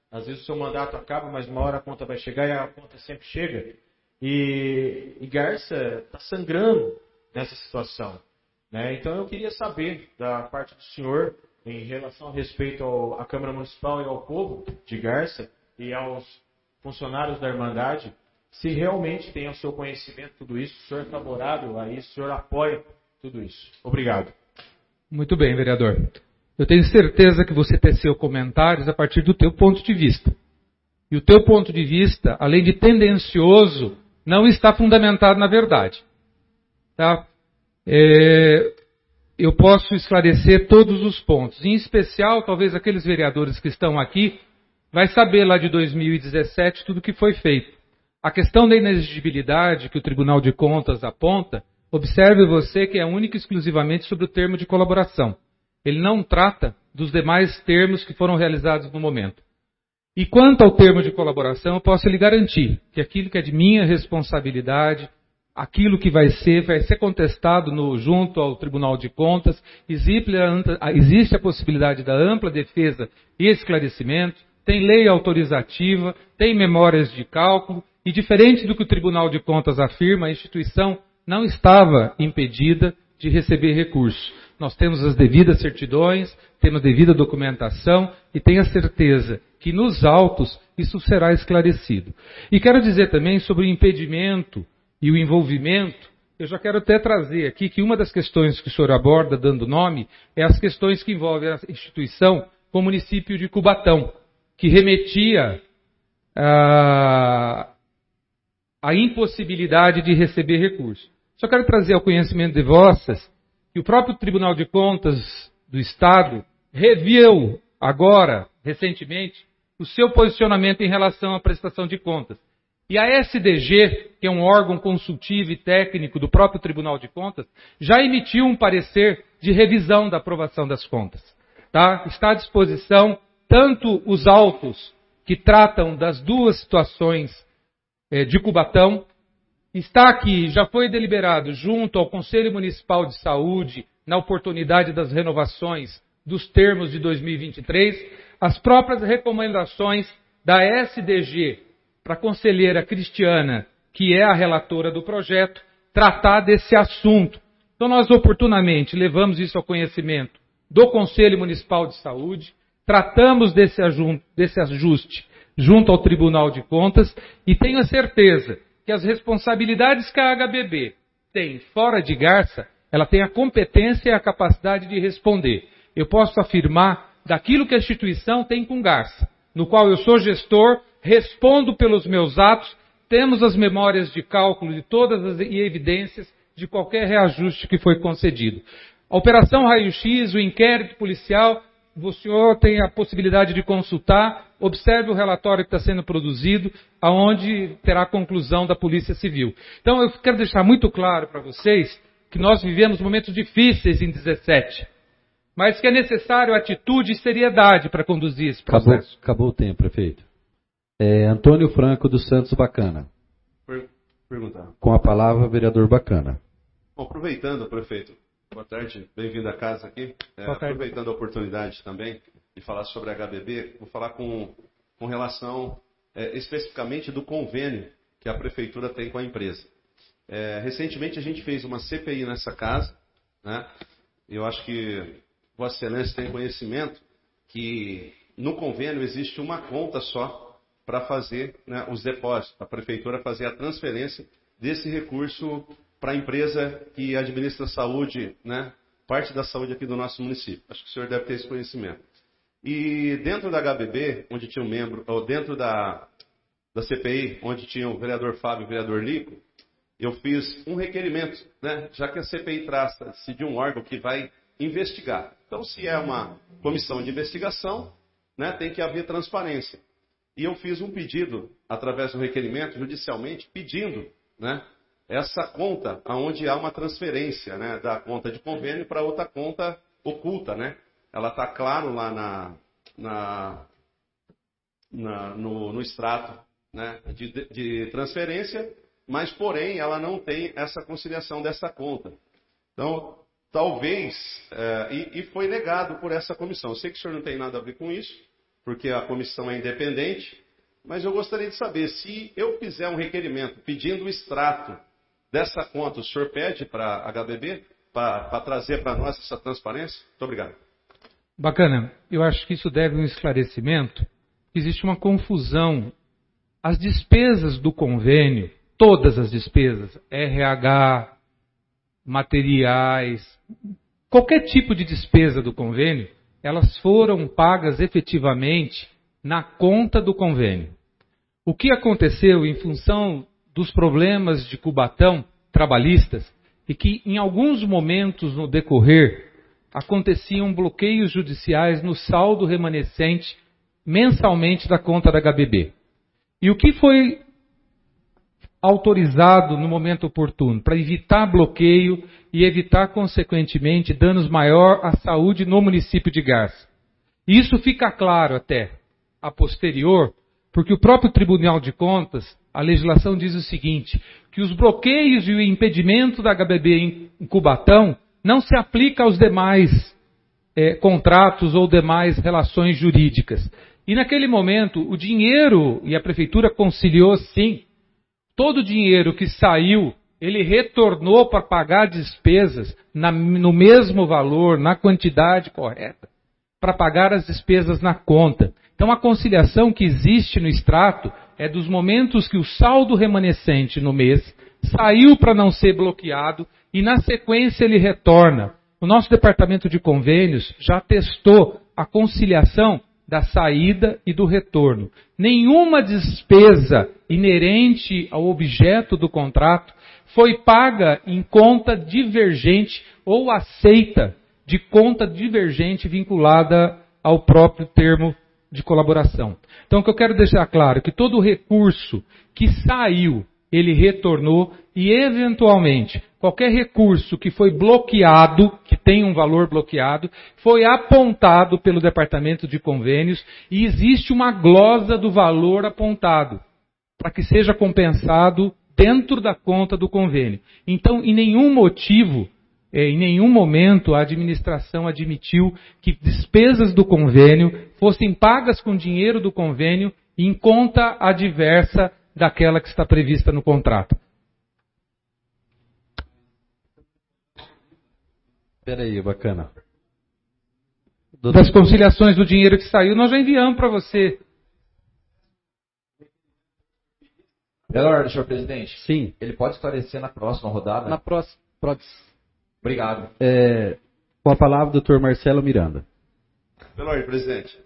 Às vezes o seu mandato acaba, mas uma hora a conta vai chegar e a conta sempre chega. E, e Garça está sangrando nessa situação, né? Então eu queria saber da parte do senhor, em relação a respeito ao, à Câmara Municipal e ao povo de Garça e aos funcionários da Irmandade, se realmente tem ao seu conhecimento tudo isso, o senhor é favorável a isso, o senhor apoia tudo isso. Obrigado. Muito bem, vereador. Eu tenho certeza que você teceu comentários a partir do teu ponto de vista. E o teu ponto de vista, além de tendencioso, não está fundamentado na verdade. Tá? É, eu posso esclarecer todos os pontos. Em especial, talvez aqueles vereadores que estão aqui vai saber lá de dois mil e dezessete tudo o que foi feito. A questão da inexigibilidade que o Tribunal de Contas aponta, observe você que é única e exclusivamente sobre o termo de colaboração. Ele não trata dos demais termos que foram realizados no momento. E quanto ao termo de colaboração, eu posso lhe garantir que aquilo que é de minha responsabilidade, aquilo que vai ser, vai ser contestado no, junto ao Tribunal de Contas, existe a, existe a possibilidade da ampla defesa e esclarecimento, tem lei autorizativa, tem memórias de cálculo, e diferente do que o Tribunal de Contas afirma, a instituição não estava impedida de receber recursos. Nós temos as devidas certidões, temos devida documentação e tenha certeza que nos autos isso será esclarecido. E quero dizer também sobre o impedimento e o envolvimento, eu já quero até trazer aqui que uma das questões que o senhor aborda dando nome é as questões que envolvem a instituição com o município de Cubatão, que remetia a, a impossibilidade de receber recursos. Só quero trazer ao conhecimento de vossas que o próprio Tribunal de Contas do Estado reviu agora, recentemente, o seu posicionamento em relação à prestação de contas. E a S D G, que é um órgão consultivo e técnico do próprio Tribunal de Contas, já emitiu um parecer de revisão da aprovação das contas. Tá? Está à disposição tanto os autos que tratam das duas situações eh, de Cubatão. Está aqui, já foi deliberado junto ao Conselho Municipal de Saúde, na oportunidade das renovações dos termos de dois mil e vinte e três, as próprias recomendações da S D G para a conselheira Cristiana, que é a relatora do projeto, tratar desse assunto. Então nós oportunamente levamos isso ao conhecimento do Conselho Municipal de Saúde, tratamos desse ajuste junto ao Tribunal de Contas e tenho a certeza que as responsabilidades que a H B B tem fora de Garça, ela tem a competência e a capacidade de responder. Eu posso afirmar daquilo que a instituição tem com Garça, no qual eu sou gestor, respondo pelos meus atos, temos as memórias de cálculo de todas as e evidências de qualquer reajuste que foi concedido. A Operação Raio-X, o inquérito policial, o senhor tem a possibilidade de consultar, observe o relatório que está sendo produzido, aonde terá a conclusão da Polícia Civil. Então eu quero deixar muito claro para vocês que nós vivemos momentos difíceis em dezessete, mas que é necessário atitude e seriedade para conduzir esse processo. Acabou, acabou o tempo, prefeito. É, Antônio Franco dos Santos Bacana. Per- Perguntar. Com a palavra, vereador Bacana. Bom, aproveitando, prefeito, boa tarde, bem-vindo à casa aqui. É, Boa tarde. aproveitando a oportunidade também de falar sobre a H B B, vou falar com, com relação é, especificamente do convênio que a prefeitura tem com a empresa. É, recentemente a gente fez uma C P I nessa casa, né? Eu acho que Vossa Excelência tem conhecimento que no convênio existe uma conta só para fazer, né, os depósitos, a prefeitura fazer a transferência desse recurso para a empresa que administra a saúde, né, parte da saúde aqui do nosso município. Acho que o senhor deve ter esse conhecimento. E dentro da H B B, onde tinha um membro, ou dentro da, da C P I, onde tinha o vereador Fábio e o vereador Lico, eu fiz um requerimento, né, já que a C P I trata-se de um órgão que vai investigar. Então, se é uma comissão de investigação, né, tem que haver transparência. E eu fiz um pedido, através do requerimento, judicialmente, pedindo, né, essa conta onde há uma transferência, né, da conta de convênio para outra conta oculta. Né? Ela está claro lá na, na, na, no, no extrato, né, de, de transferência, mas, porém, ela não tem essa conciliação dessa conta. Então, talvez, é, e, e foi negado por essa comissão. Eu sei que o senhor não tem nada a ver com isso, porque a comissão é independente, mas eu gostaria de saber, se eu fizer um requerimento pedindo o extrato dessa conta, o senhor pede para a H B B para trazer para nós essa transparência? Muito obrigado. Bacana. Eu acho que isso deve um esclarecimento. Existe uma confusão. As despesas do convênio, todas as despesas, R H, materiais, qualquer tipo de despesa do convênio, elas foram pagas efetivamente na conta do convênio. O que aconteceu em função dos problemas de Cubatão trabalhistas e que em alguns momentos no decorrer aconteciam bloqueios judiciais no saldo remanescente mensalmente da conta da H B B. E o que foi autorizado no momento oportuno para evitar bloqueio e evitar, consequentemente, danos maiores à saúde no município de Garça. E isso fica claro até a posterior, porque o próprio Tribunal de Contas, a legislação diz o seguinte, que os bloqueios e o impedimento da H B B em Cubatão não se aplica aos demais é, contratos ou demais relações jurídicas. E naquele momento, o dinheiro, e a prefeitura conciliou sim, todo o dinheiro que saiu, ele retornou para pagar despesas na, no mesmo valor, na quantidade correta, para pagar as despesas na conta. Então a conciliação que existe no extrato é dos momentos que o saldo remanescente no mês saiu para não ser bloqueado e na sequência ele retorna. O nosso departamento de convênios já testou a conciliação da saída e do retorno. Nenhuma despesa inerente ao objeto do contrato foi paga em conta divergente ou aceita de conta divergente vinculada ao próprio termo de colaboração. Então, o que eu quero deixar claro é que todo recurso que saiu, ele retornou e, eventualmente, qualquer recurso que foi bloqueado, que tem um valor bloqueado, foi apontado pelo Departamento de Convênios e existe uma glosa do valor apontado para que seja compensado dentro da conta do convênio. Então, em nenhum motivo, em nenhum momento a administração admitiu que despesas do convênio fossem pagas com dinheiro do convênio em conta adversa daquela que está prevista no contrato. Espera aí, bacana. Das conciliações do dinheiro que saiu, nós já enviamos para você. Pela ordem, senhor presidente. Sim. Ele pode esclarecer na próxima rodada? Na próxima. Obrigado. É, com a palavra, doutor Marcelo Miranda. Pela ordem, presidente.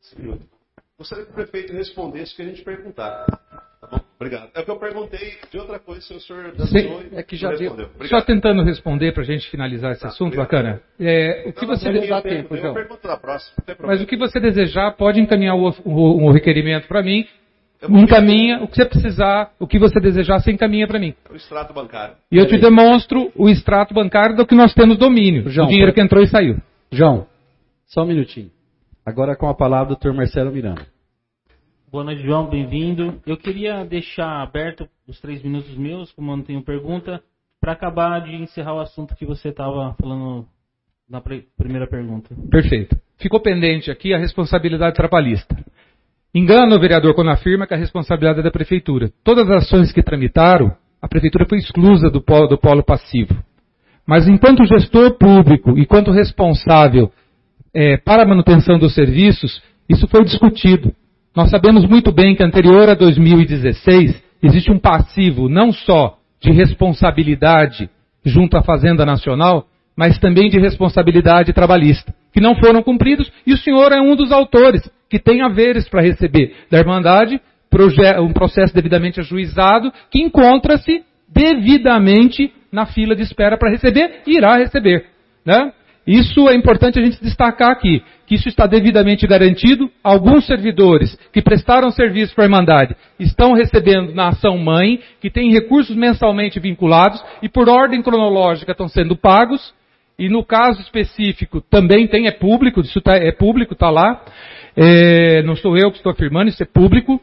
Gostaria que o prefeito respondesse o que a gente perguntar. Tá bom? Obrigado. É o que eu perguntei de outra coisa, se o senhor Sim, é que já respondeu. Só tentando responder para a gente finalizar esse tá, assunto, obrigado. Bacana. É, o que não, você não, dá tempo, eu pergunto na próxima. Mas o que você desejar, pode encaminhar o, o, o requerimento para mim. Encaminha o que você precisar, o que você desejar, você encaminha para mim. O extrato bancário. E eu te demonstro o extrato bancário do que nós temos domínio. João, o dinheiro que entrou e saiu. João, só um minutinho. Agora com a palavra, doutor Marcelo Miranda. Boa noite, João, bem-vindo. Eu queria deixar aberto os três minutos meus, como eu não tenho pergunta, para acabar de encerrar o assunto que você estava falando na primeira pergunta. Perfeito. Ficou pendente aqui a responsabilidade trabalhista. Engana o vereador quando afirma que a responsabilidade é da prefeitura. Todas as ações que tramitaram, a prefeitura foi exclusa do polo, do polo passivo. Mas enquanto gestor público e quanto responsável é, para a manutenção dos serviços, isso foi discutido. Nós sabemos muito bem que anterior a dois mil e dezesseis, existe um passivo não só de responsabilidade junto à Fazenda Nacional, mas também de responsabilidade trabalhista, que não foram cumpridos, e o senhor é um dos autores, que tem haveres para receber da Irmandade, um processo devidamente ajuizado, que encontra-se devidamente na fila de espera para receber, e irá receber. Né? Isso é importante a gente destacar aqui, que isso está devidamente garantido. Alguns servidores que prestaram serviço para a Irmandade estão recebendo na ação mãe, que tem recursos mensalmente vinculados, e por ordem cronológica estão sendo pagos, e no caso específico também tem, é público, isso tá, é público, está lá. É, não sou eu que estou afirmando, isso é público.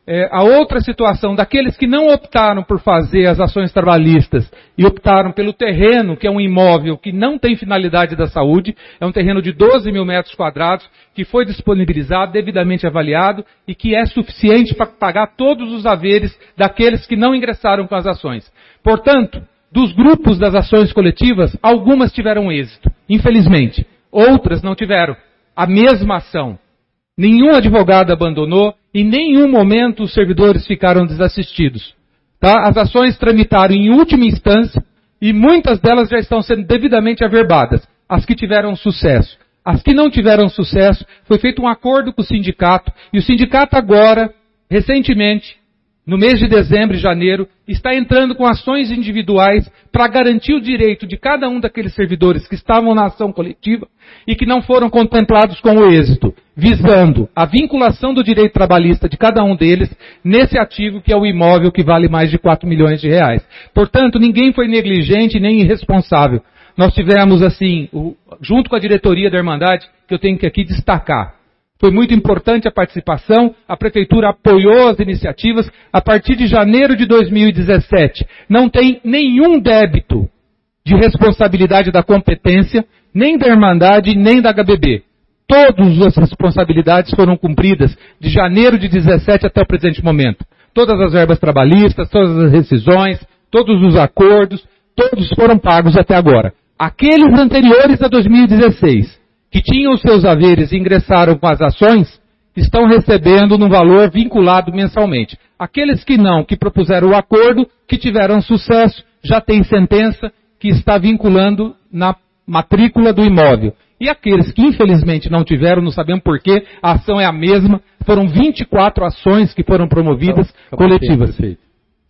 É, a outra situação daqueles que não optaram por fazer as ações trabalhistas e optaram pelo terreno, que é um imóvel que não tem finalidade da saúde, é um terreno de doze mil metros quadrados, que foi disponibilizado, devidamente avaliado e que é suficiente para pagar todos os haveres daqueles que não ingressaram com as ações. Portanto, dos grupos das ações coletivas, algumas tiveram êxito, infelizmente. Outras não tiveram a mesma ação. Nenhum advogado abandonou, em nenhum momento os servidores ficaram desassistidos. Tá? As ações tramitaram em última instância e muitas delas já estão sendo devidamente averbadas. As que tiveram sucesso. As que não tiveram sucesso, foi feito um acordo com o sindicato e o sindicato agora, recentemente, no mês de dezembro e janeiro, está entrando com ações individuais para garantir o direito de cada um daqueles servidores que estavam na ação coletiva e que não foram contemplados com o êxito, visando a vinculação do direito trabalhista de cada um deles nesse ativo que é o imóvel que vale mais de quatro milhões de reais. Portanto, ninguém foi negligente nem irresponsável. Nós tivemos, assim, o, junto com a diretoria da Irmandade, que eu tenho que aqui destacar, foi muito importante a participação, a Prefeitura apoiou as iniciativas. A partir de janeiro de dois mil e dezessete, não tem nenhum débito de responsabilidade da competência, nem da Irmandade, nem da H B B. Todas as responsabilidades foram cumpridas de janeiro de dezessete até o presente momento. Todas as verbas trabalhistas, todas as rescisões, todos os acordos, todos foram pagos até agora. Aqueles anteriores a dois mil e dezesseis, que tinham os seus haveres e ingressaram com as ações, estão recebendo num valor vinculado mensalmente. Aqueles que não, que propuseram o acordo, que tiveram sucesso, já tem sentença que está vinculando na matrícula do imóvel. E aqueles que infelizmente não tiveram, não sabemos porquê, a ação é a mesma, foram vinte e quatro ações que foram promovidas Acabou coletivas. o tempo,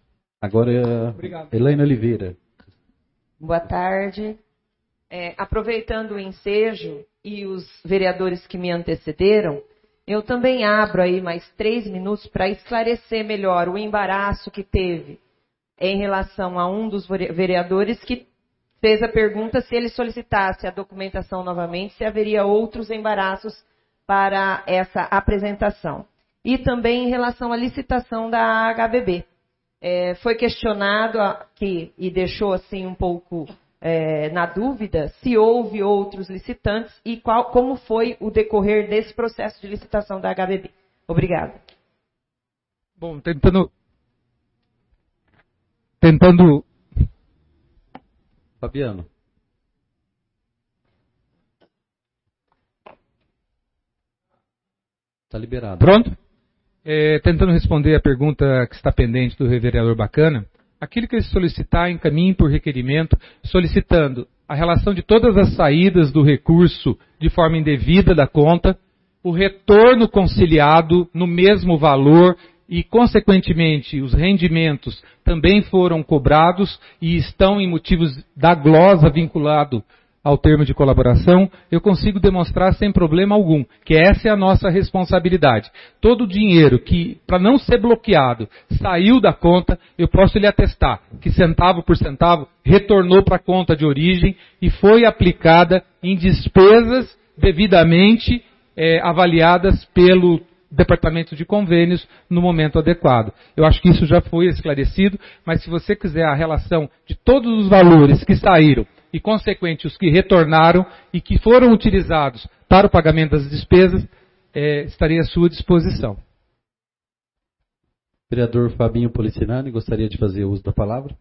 Agora, Obrigado. Elaine Oliveira. Boa tarde. É, aproveitando o ensejo e os vereadores que me antecederam, eu também abro aí mais três minutos para esclarecer melhor o embaraço que teve em relação a um dos vereadores que fez a pergunta se ele solicitasse a documentação novamente, se haveria outros embaraços para essa apresentação. E também em relação à licitação da H B B. É, foi questionado aqui e deixou assim um pouco é, na dúvida se houve outros licitantes e qual, como foi o decorrer desse processo de licitação da H B B. Obrigada. Bom, tentando... Tentando... Fabiano. Está liberado. Pronto? É, tentando responder a pergunta que está pendente do vereador Bacana, aquilo que ele solicitar, encaminhe por requerimento, solicitando a relação de todas as saídas do recurso de forma indevida da conta, o retorno conciliado no mesmo valor e, consequentemente, os rendimentos também foram cobrados e estão em motivos da glosa vinculado ao termo de colaboração, eu consigo demonstrar sem problema algum que essa é a nossa responsabilidade. Todo o dinheiro que, para não ser bloqueado, saiu da conta, eu posso lhe atestar que centavo por centavo retornou para a conta de origem e foi aplicada em despesas devidamente é, avaliadas pelo Departamento de Convênios no momento adequado. Eu acho que isso já foi esclarecido, mas se você quiser a relação de todos os valores que saíram e, consequente, os que retornaram e que foram utilizados para o pagamento das despesas, é, estarei à sua disposição. Vereador Fabinho Policinani, gostaria de fazer uso da palavra?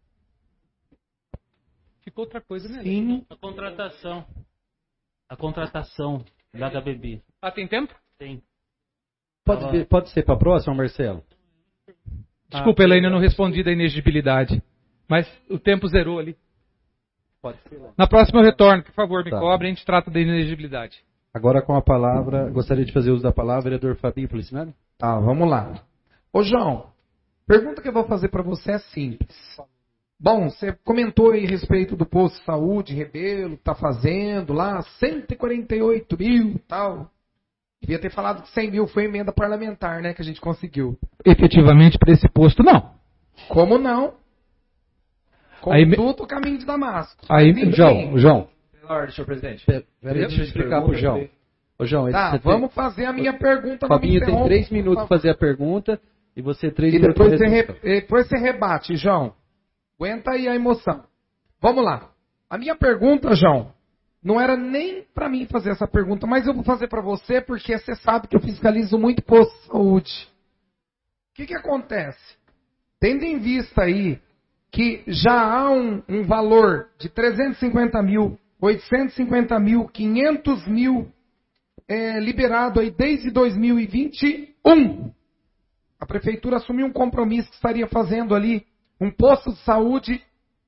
Ficou outra coisa, né? Sim, a contratação. A contratação da H B B. Ah, tem tempo? Tem. Pode, Ela... ver, pode ser para a próxima, Marcelo? Desculpa, Ah, Elaine, eu não respondi da inexigibilidade. Mas o tempo zerou ali. Pode ser. Na próxima eu retorno, por favor, me Tá. cobre, a gente trata da inexigibilidade. Agora com a palavra, gostaria de fazer uso da palavra, vereador Fabinho Policinani? Tá, vamos lá. Ô, João, pergunta que eu vou fazer para você é simples. Bom, você comentou aí a respeito do posto de saúde, Rebelo, tá fazendo lá, cento e quarenta e oito mil e tal. Devia ter falado que cem mil foi emenda parlamentar, né, que a gente conseguiu. Efetivamente, para esse posto, não. Como não? Aí me- Conduto o caminho de Damasco. Aí, Mas, enfim. João, João, Senhor, senhor presidente. pe- peraí, deixa eu explicar pro João. Ô, João, Tá, você vamos tem... fazer a minha pergunta. não me Fabinho tem interrompa, três por minutos favor. para fazer a pergunta E você, três E minutos. depois de você, resposta. re- depois você rebate, João. Aguenta aí a emoção. Vamos lá. A minha pergunta, João, não era nem para mim fazer essa pergunta, mas eu vou fazer para você porque você sabe que eu fiscalizo muito posto de saúde. O que, que acontece? Tendo em vista aí que já há um, um valor de trezentos e cinquenta mil, oitocentos e cinquenta mil, quinhentos mil é, liberado aí desde dois mil e vinte e um. A prefeitura assumiu um compromisso que estaria fazendo ali um posto de saúde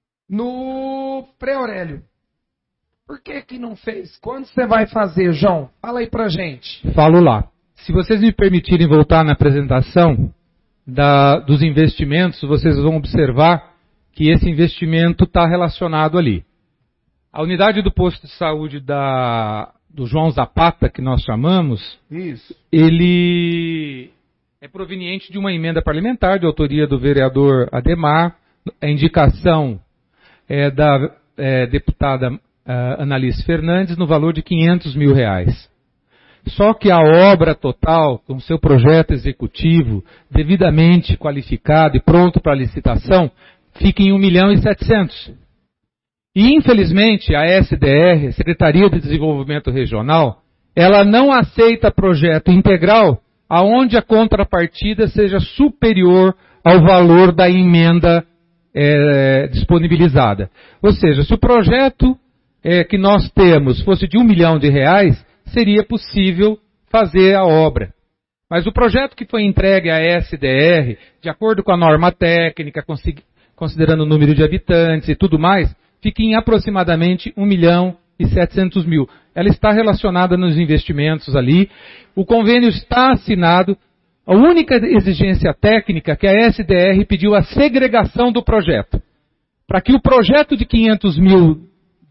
no Pré-Aurélio. Por que que não fez? Quando você vai fazer, João? Fala aí pra gente. Falo lá. Se vocês me permitirem voltar na apresentação da, dos investimentos, vocês vão observar que esse investimento está relacionado ali. A unidade do posto de saúde da, do João Zapata, que nós chamamos, Isso. ele é proveniente de uma emenda parlamentar de autoria do vereador Ademar, a indicação é da é, deputada uh, Analice Fernandes no valor de quinhentos mil reais. Só que a obra total, com seu projeto executivo, devidamente qualificado e pronto para licitação, fica em um milhão e setecentos. E, infelizmente, a S D R, Secretaria de Desenvolvimento Regional, ela não aceita projeto integral aonde a contrapartida seja superior ao valor da emenda é, disponibilizada. Ou seja, se o projeto é, que nós temos fosse de um milhão de reais, seria possível fazer a obra. Mas o projeto que foi entregue à S D R, de acordo com a norma técnica, considerando o número de habitantes e tudo mais, fica em aproximadamente um milhão e setecentos mil. Ela está relacionada nos investimentos ali. O convênio está assinado. A única exigência técnica que a S D R pediu a segregação do projeto. Para que o projeto de quinhentos mil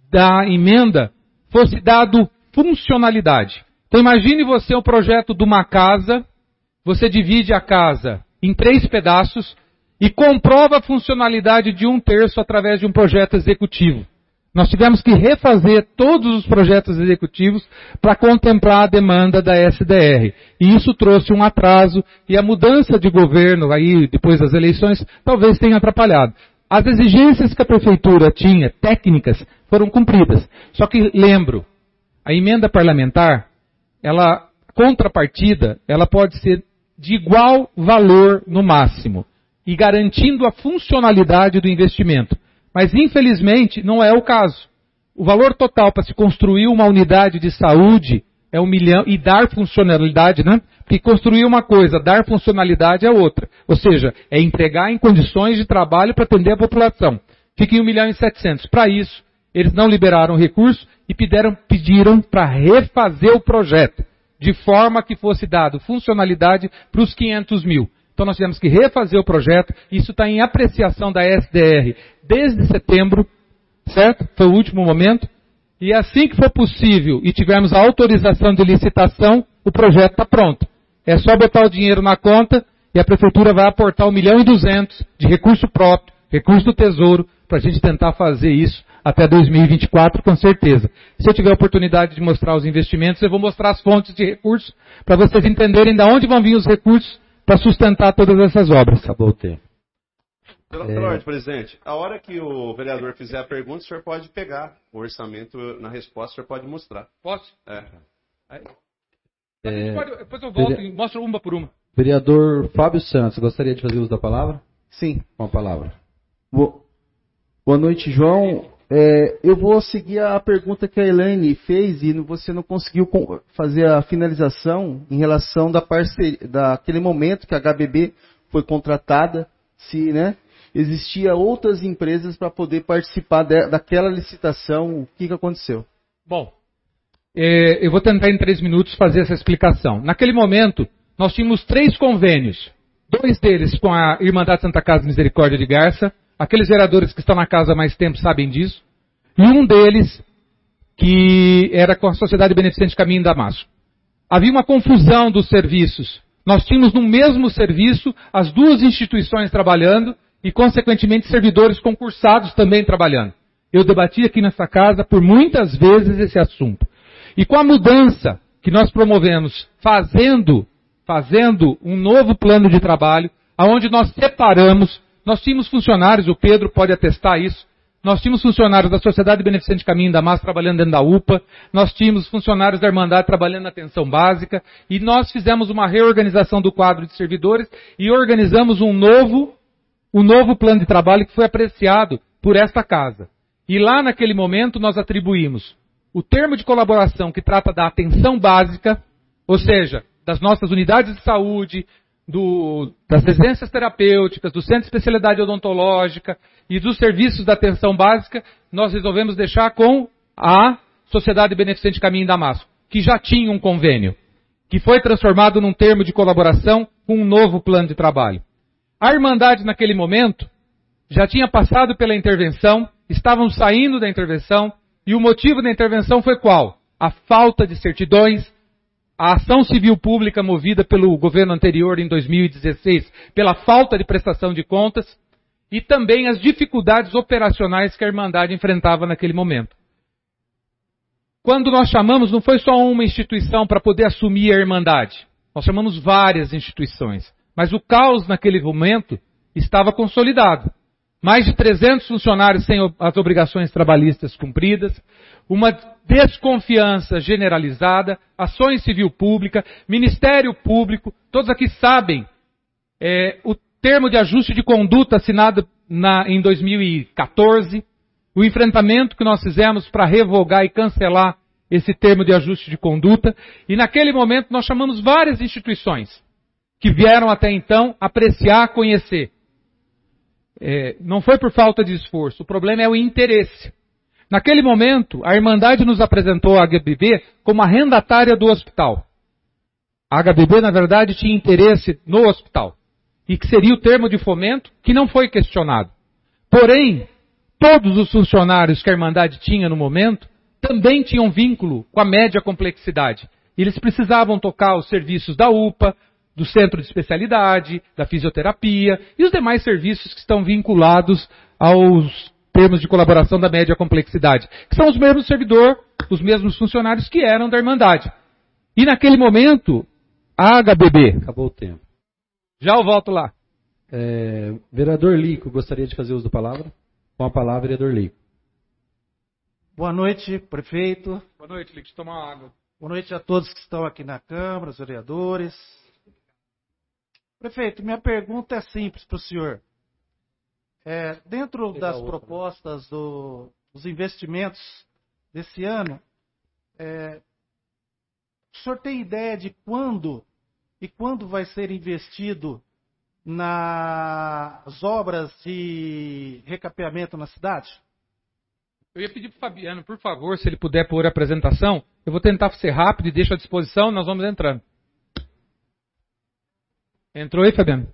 da emenda fosse dado funcionalidade. Então imagine você o projeto de uma casa, você divide a casa em três pedaços e comprova a funcionalidade de um terço através de um projeto executivo. Nós tivemos que refazer todos os projetos executivos para contemplar a demanda da S D R. E isso trouxe um atraso e a mudança de governo aí depois das eleições talvez tenha atrapalhado. As exigências que a prefeitura tinha, técnicas, foram cumpridas. Só que lembro, a emenda parlamentar, ela, contrapartida, ela pode ser de igual valor no máximo e garantindo a funcionalidade do investimento. Mas, infelizmente, não é o caso. O valor total para se construir uma unidade de saúde é um milhão, e dar funcionalidade, né? Porque construir uma coisa, dar funcionalidade é outra. Ou seja, é entregar em condições de trabalho para atender a população. Fica em um milhão e setecentos. Para isso, eles não liberaram recurso e pediram, pediram para refazer o projeto, de forma que fosse dado funcionalidade para os quinhentos mil. Então nós tivemos que refazer o projeto, isso está em apreciação da S D R desde setembro, certo? Foi o último momento. E assim que for possível e tivermos a autorização de licitação, o projeto está pronto. É só botar o dinheiro na conta e a prefeitura vai aportar um milhão e duzentos de recurso próprio, recurso do Tesouro, para a gente tentar fazer isso até dois mil e vinte e quatro, com certeza. Se eu tiver a oportunidade de mostrar os investimentos, eu vou mostrar as fontes de recursos, para vocês entenderem de onde vão vir os recursos para sustentar todas essas obras. Acabou o tempo. Pela, É... pela ordem, presidente, a hora que o vereador fizer a pergunta, o senhor pode pegar o orçamento na resposta, o senhor pode mostrar. Posso? É. É... Pode, depois eu volto e mostro uma por uma. Vereador Fábio Santos, gostaria de fazer uso da palavra? Sim. Com a palavra. Boa, Boa noite, João. É, eu vou seguir a pergunta que a Elaine fez e você não conseguiu fazer a finalização em relação da parceria, daquele momento que a H B B foi contratada, se, né, existia outras empresas para poder participar de, daquela licitação. O que, que aconteceu? Bom, é, eu vou tentar em três minutos fazer essa explicação. Naquele momento, nós tínhamos três convênios. Dois deles com a Irmandade Santa Casa Misericórdia de Garça. Aqueles vereadores que estão na casa há mais tempo sabem disso. E um deles que era com a Sociedade Beneficente Caminho Damasco. Havia uma confusão dos serviços. Nós tínhamos no mesmo serviço as duas instituições trabalhando e, consequentemente, servidores concursados também trabalhando. Eu debati aqui nessa casa por muitas vezes esse assunto. E com a mudança que nós promovemos fazendo, fazendo um novo plano de trabalho, onde nós separamos, nós tínhamos funcionários, o Pedro pode atestar isso, nós tínhamos funcionários da Sociedade Beneficente Caminho da Massa trabalhando dentro da U P A, nós tínhamos funcionários da Irmandade trabalhando na atenção básica, e nós fizemos uma reorganização do quadro de servidores e organizamos um novo, um novo plano de trabalho que foi apreciado por esta casa. E lá naquele momento nós atribuímos o termo de colaboração que trata da atenção básica, ou seja, das nossas unidades de saúde, do, das residências terapêuticas, do centro de especialidade odontológica e dos serviços da atenção básica, nós resolvemos deixar com a Sociedade Beneficente Caminho da Massa, que já tinha um convênio, que foi transformado num termo de colaboração com um novo plano de trabalho. A Irmandade, naquele momento, já tinha passado pela intervenção, estavam saindo da intervenção, e o motivo da intervenção foi qual? A falta de certidões, a ação civil pública movida pelo governo anterior em dois mil e dezesseis, pela falta de prestação de contas, e também as dificuldades operacionais que a Irmandade enfrentava naquele momento. Quando nós chamamos, não foi só uma instituição para poder assumir a Irmandade. Nós chamamos várias instituições. Mas o caos naquele momento estava consolidado. Mais de trezentos funcionários sem as obrigações trabalhistas cumpridas, uma desconfiança generalizada, ações civil pública, Ministério Público, todos aqui sabem é, o termo de ajuste de conduta assinado na, em dois mil e quatorze, o enfrentamento que nós fizemos para revogar e cancelar esse termo de ajuste de conduta, e naquele momento nós chamamos várias instituições que vieram até então apreciar, conhecer. É, não foi por falta de esforço, o problema é o interesse. Naquele momento, a Irmandade nos apresentou a H B B como arrendatária do hospital. A H B B, na verdade, tinha interesse no hospital. E que seria o termo de fomento que não foi questionado. Porém, todos os funcionários que a Irmandade tinha no momento também tinham vínculo com a média complexidade. Eles precisavam tocar os serviços da U P A, do centro de especialidade, da fisioterapia e os demais serviços que estão vinculados aos termos de colaboração da média complexidade, que são os mesmos servidores, os mesmos funcionários que eram da Irmandade. E naquele momento, a H B B... Acabou o tempo. Já eu volto lá. É, vereador Lico, gostaria de fazer uso da palavra? Com a palavra, vereador Lico. Boa noite, prefeito. Boa noite, Lico. Deixa eu tomar uma água. Boa noite a todos que estão aqui na Câmara, os vereadores. Prefeito, minha pergunta é simples para o senhor. É, dentro das propostas do, dos investimentos desse ano, é, o senhor tem ideia de quando e quando vai ser investido nas obras de recapeamento na cidade? Eu ia pedir para o Fabiano, por favor, se ele puder pôr a apresentação. Eu vou tentar ser rápido e deixo à disposição, nós vamos entrando. Entrou aí, Fabiano?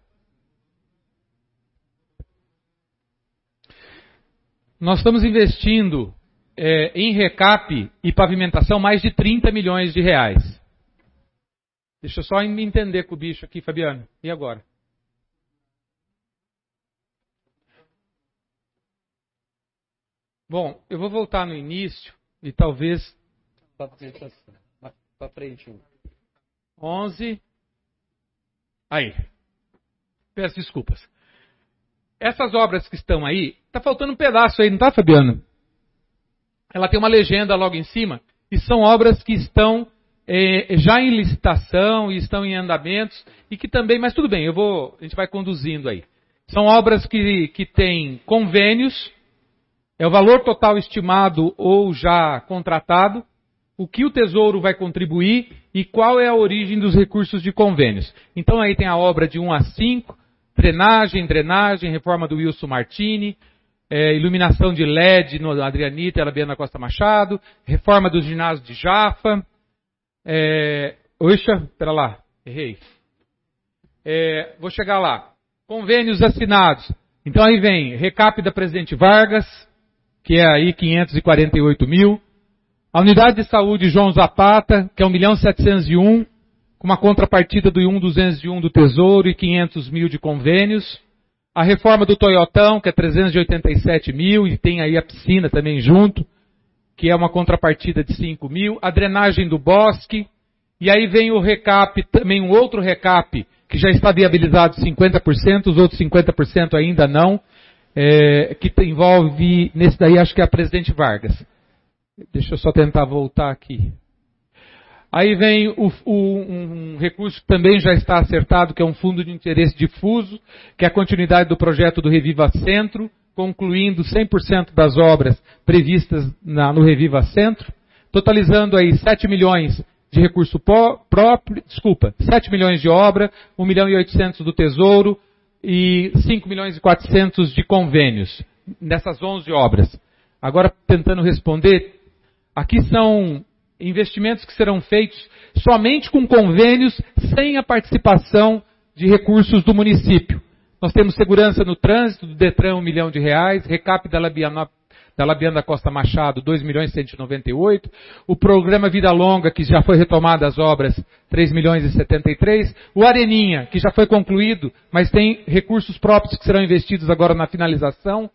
Nós estamos investindo é, em recap e pavimentação mais de trinta milhões de reais. Deixa eu só me entender com o bicho aqui, Fabiano. E agora? Bom, eu vou voltar no início e talvez... Para frente. onze... Aí. Peço desculpas. Essas obras que estão aí, está faltando um pedaço aí, não está, Fabiano? Ela tem uma legenda logo em cima, e são obras que estão é, já em licitação e estão em andamentos, e que também, mas tudo bem, eu vou, a gente vai conduzindo aí. São obras que, que têm convênios, é o valor total estimado ou já contratado, o que o Tesouro vai contribuir e qual é a origem dos recursos de convênios. Então aí tem a obra de um a cinco, drenagem, drenagem, reforma do Wilson Martini, é, iluminação de L E D no Adrianita e Alabiana Costa Machado, reforma do ginásio de Jafa, é, oxa, pera lá, errei. É, vou chegar lá. Convênios assinados. Então aí vem recap da Presidente Vargas, que é aí quinhentos e quarenta e oito mil. A unidade de saúde João Zapata, que é um milhão setecentos e um, com uma contrapartida do um milhão duzentos e um do Tesouro e quinhentos mil de convênios. A reforma do Toyotão, que é trezentos e oitenta e sete mil, e tem aí a piscina também junto, que é uma contrapartida de cinco mil. A drenagem do Bosque. E aí vem o recap, também um outro recap, que já está viabilizado cinquenta por cento, os outros cinquenta por cento ainda não, é, que envolve, nesse daí acho que é a Presidente Vargas. Deixa eu só tentar voltar aqui. Aí vem o, o, um recurso que também já está acertado, que é um fundo de interesse difuso, que é a continuidade do projeto do Reviva Centro, concluindo cem por cento das obras previstas na, no Reviva Centro, totalizando aí sete milhões de recurso próprio, desculpa, sete milhões de obra, um milhão e oitocentos do Tesouro e cinco milhões e quatrocentos de convênios nessas onze obras. Agora, tentando responder, aqui são investimentos que serão feitos somente com convênios, sem a participação de recursos do município. Nós temos segurança no trânsito, do Detran, um milhão de reais, recap da Labiana, da Labiana da Costa Machado, dois milhões cento e noventa e oito, o programa Vida Longa, que já foi retomado as obras, três milhões e setenta e três, o Areninha, que já foi concluído, mas tem recursos próprios que serão investidos agora na finalização.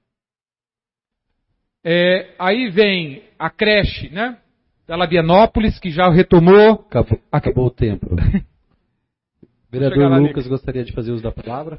É, aí vem a creche, né? Da Labianópolis, que já retomou. Acabou, acabou o tempo. Vereador Lucas gostaria de fazer uso da palavra.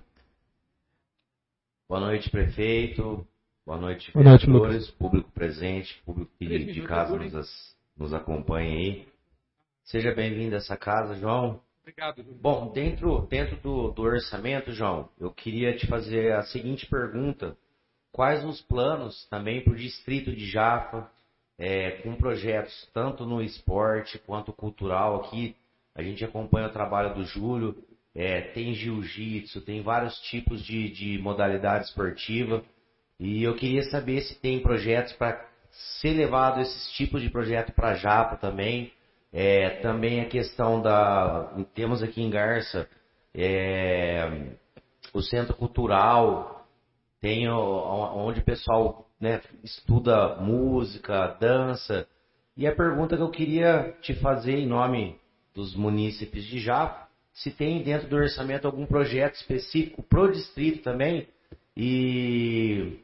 Boa noite, prefeito. Boa noite, Boa noite, vereadores, público presente, público que de casa nos, nos acompanha aí. Seja bem-vindo a essa casa, João. Obrigado. Bom, dentro, dentro do, do orçamento, João, eu queria te fazer a seguinte pergunta. Quais os planos também para o distrito de Jaffa, É, com projetos tanto no esporte quanto cultural aqui? A gente acompanha o trabalho do Júlio, é, tem jiu-jitsu, tem vários tipos de, de modalidade esportiva, e eu queria saber se tem projetos para ser levado esses tipos de projeto para Jaffa também. É, também a questão da, temos aqui em Garça é, o centro cultural, tem o, onde o pessoal, né, estuda música, dança. E a pergunta que eu queria te fazer em nome dos munícipes de Jaffa, se tem dentro do orçamento algum projeto específico para o distrito também, e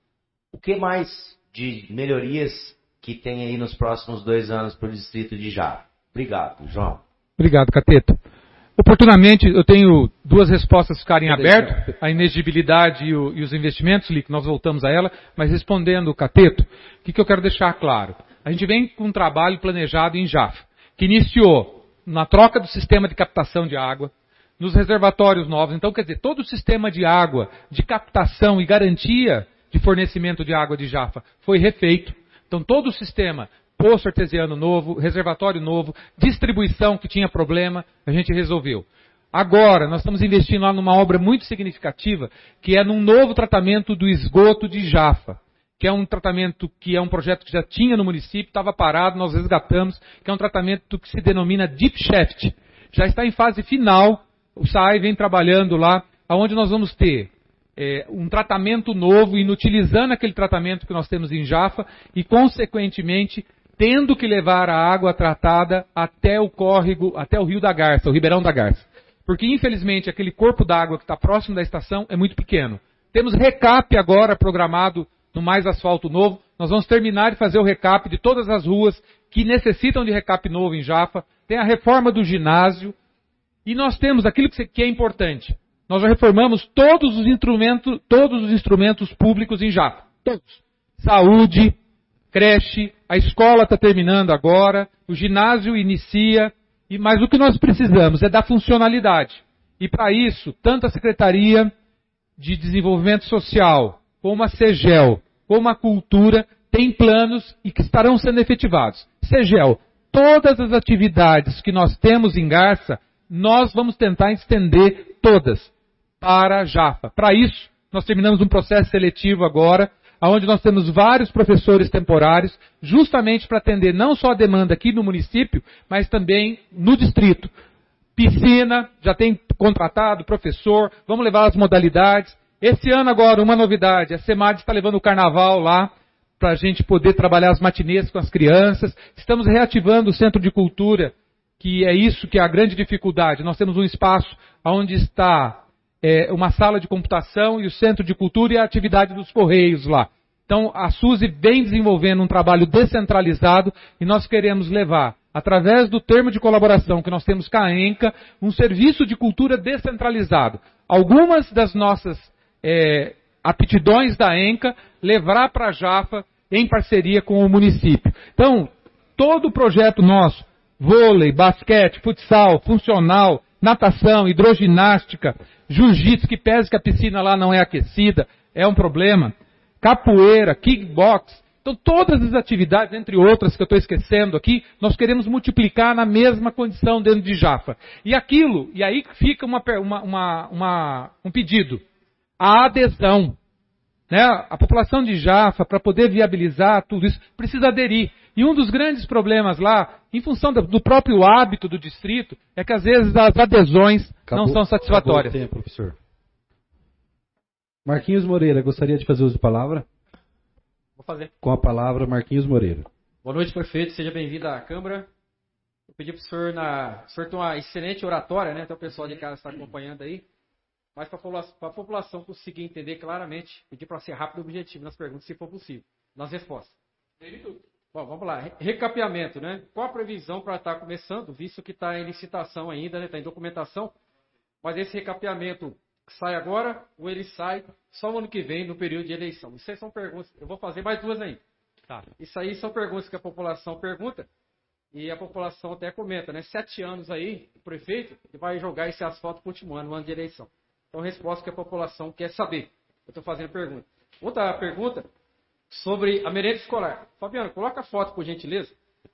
o que mais de melhorias que tem aí nos próximos dois anos para o distrito de Jaffa. Obrigado, João. Obrigado, Cateto. Oportunamente, eu tenho duas respostas ficarem abertas, a inexigibilidade e, o, e os investimentos, Lico, nós voltamos a ela, mas respondendo o Cateto, o que, que eu quero deixar claro? A gente vem com um trabalho planejado em Jaffa, que iniciou na troca do sistema de captação de água, nos reservatórios novos. Então, quer dizer, todo o sistema de água, de captação e garantia de fornecimento de água de Jaffa foi refeito. Então, todo o sistema, poço artesiano novo, reservatório novo, distribuição que tinha problema, a gente resolveu. Agora, nós estamos investindo lá numa obra muito significativa, que é num novo tratamento do esgoto de Jaffa, que é um tratamento que é um projeto que já tinha no município, estava parado, nós resgatamos, que é um tratamento que se denomina Deep Shaft. Já está em fase final, o S A I vem trabalhando lá, onde nós vamos ter é, um tratamento novo, inutilizando aquele tratamento que nós temos em Jaffa, e, consequentemente, tendo que levar a água tratada até o córrego, até o Rio da Garça, o Ribeirão da Garça. Porque, infelizmente, aquele corpo d'água que está próximo da estação é muito pequeno. Temos recap agora programado no Mais Asfalto Novo. Nós vamos terminar de fazer o recap de todas as ruas que necessitam de recap novo em Jaffa. Tem a reforma do ginásio. E nós temos aquilo que é importante. Nós já reformamos todos os instrumentos, todos os instrumentos públicos em Jaffa. Todos. Saúde, creche, a escola está terminando agora, o ginásio inicia, e, mas o que nós precisamos é da funcionalidade. E para isso, tanto a Secretaria de Desenvolvimento Social, como a SEGEL, como a Cultura, tem planos e que estarão sendo efetivados. SEGEL, todas as atividades que nós temos em Garça, nós vamos tentar estender todas para Jaffa. Para isso, nós terminamos um processo seletivo agora, onde nós temos vários professores temporários, justamente para atender não só a demanda aqui no município, mas também no distrito. Piscina, já tem contratado professor, vamos levar as modalidades. Esse ano agora, uma novidade, a SEMAD está levando o carnaval lá, para a gente poder trabalhar as matinês com as crianças. Estamos reativando o Centro de Cultura, que é isso que é a grande dificuldade. Nós temos um espaço onde está é, uma sala de computação e o Centro de Cultura e a atividade dos Correios lá. Então, a Suzy vem desenvolvendo um trabalho descentralizado e nós queremos levar através do termo de colaboração que nós temos com a ENCA, um serviço de cultura descentralizado. Algumas das nossas é, aptidões da ENCA levar para a Jaffa em parceria com o município. Então, todo o projeto nosso, vôlei, basquete, futsal, funcional, natação, hidroginástica, jiu-jitsu, que pese que a piscina lá não é aquecida, é um problema, capoeira, kickbox. Então, todas as atividades, entre outras que eu estou esquecendo aqui, nós queremos multiplicar na mesma condição dentro de Jaffa. E aquilo, e aí fica uma, uma, uma, uma, um pedido, a adesão. Né? A população de Jaffa, para poder viabilizar tudo isso, precisa aderir. E um dos grandes problemas lá, em função do próprio hábito do distrito, é que às vezes as adesões acabou, não são satisfatórias. Tempo, professor. Marquinhos Moreira, gostaria de fazer uso de palavra? Vou fazer. Com a palavra, Marquinhos Moreira. Boa noite, prefeito. Seja bem-vindo à Câmara. Eu pedi para o senhor, na... o senhor tem uma excelente oratória, né? Então o pessoal de casa está acompanhando aí. Mas para a população conseguir entender claramente, pedir para ser rápido e objetivo nas perguntas, se for possível. Nas respostas. Bom, vamos lá. Recapeamento, né? Qual a previsão para estar começando, visto que está em licitação ainda, né? Está em documentação. Mas esse recapeamento sai agora ou ele sai só no ano que vem, no período de eleição? Isso aí são perguntas. Eu vou fazer mais duas ainda. Tá. Isso aí são perguntas que a população pergunta e a população até comenta, né? Sete anos aí, o prefeito vai jogar esse asfalto para o último ano, no ano de eleição. Então, a resposta que a população quer saber. Eu estou fazendo pergunta. Outra pergunta sobre a merenda escolar. Fabiano, coloca a foto, por gentileza.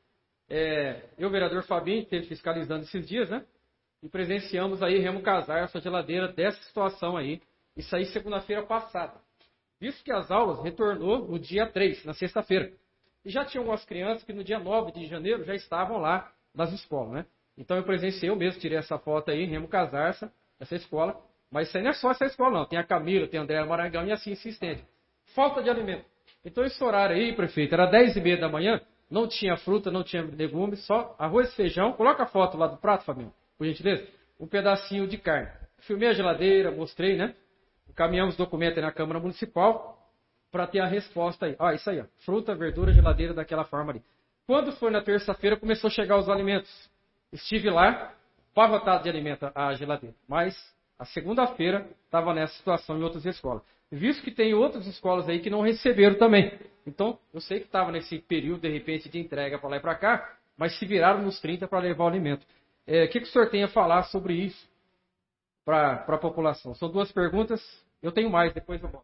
É, eu, vereador Fabinho, esteve fiscalizando esses dias, né? E presenciamos aí Remo Casar, essa geladeira dessa situação aí. Isso aí segunda-feira passada. Visto que as aulas retornou no dia três, na sexta-feira. E já tinham algumas crianças que no dia nove de janeiro já estavam lá nas escolas, né? Então eu presenciei, eu mesmo tirei essa foto aí, Remo Casar, essa escola. Mas isso aí não é só essa escola, não. Tem a Camila, tem a André Maragão e assim se estende. Falta de alimento. Então, esse horário aí, prefeito, era dez e meia da manhã, não tinha fruta, não tinha legumes, só arroz e feijão. Coloca a foto lá do prato, Fabinho, por gentileza. Um pedacinho de carne. Filmei a geladeira, mostrei, né? Encaminhamos o documento aí na Câmara Municipal para ter a resposta aí. Ah, isso aí, ó. Fruta, verdura, geladeira, daquela forma ali. Quando foi na terça-feira, começou a chegar os alimentos. Estive lá, pavotado de alimento a geladeira. Mas a segunda-feira estava nessa situação em outras escolas. Visto que tem outras escolas aí que não receberam também. Então, eu sei que estava nesse período, de repente, de entrega para lá e para cá, mas se viraram nos trinta para levar o alimento. É, o que, que o senhor tem a falar sobre isso para a população? São duas perguntas. Eu tenho mais, depois eu volto.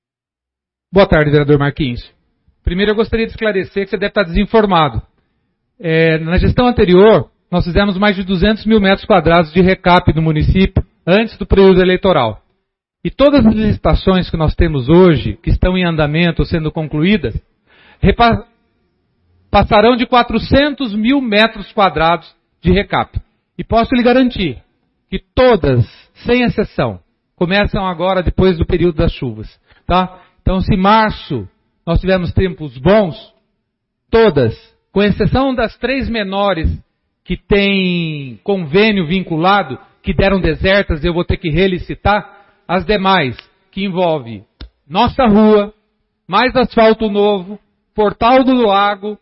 Boa tarde, vereador Marquinhos. Primeiro, eu gostaria de esclarecer que você deve estar desinformado. É, na gestão anterior, nós fizemos mais de duzentos mil metros quadrados de recap no município, antes do período eleitoral. E todas as licitações que nós temos hoje, que estão em andamento ou sendo concluídas, repa- passarão de quatrocentos mil metros quadrados de recap. E posso lhe garantir que todas, sem exceção, começam agora depois do período das chuvas. Tá? Então, se em março nós tivemos tempos bons, todas, com exceção das três menores que têm convênio vinculado, que deram desertas, eu vou ter que relicitar. As demais, que envolve nossa rua, mais asfalto novo, Portal do Lago,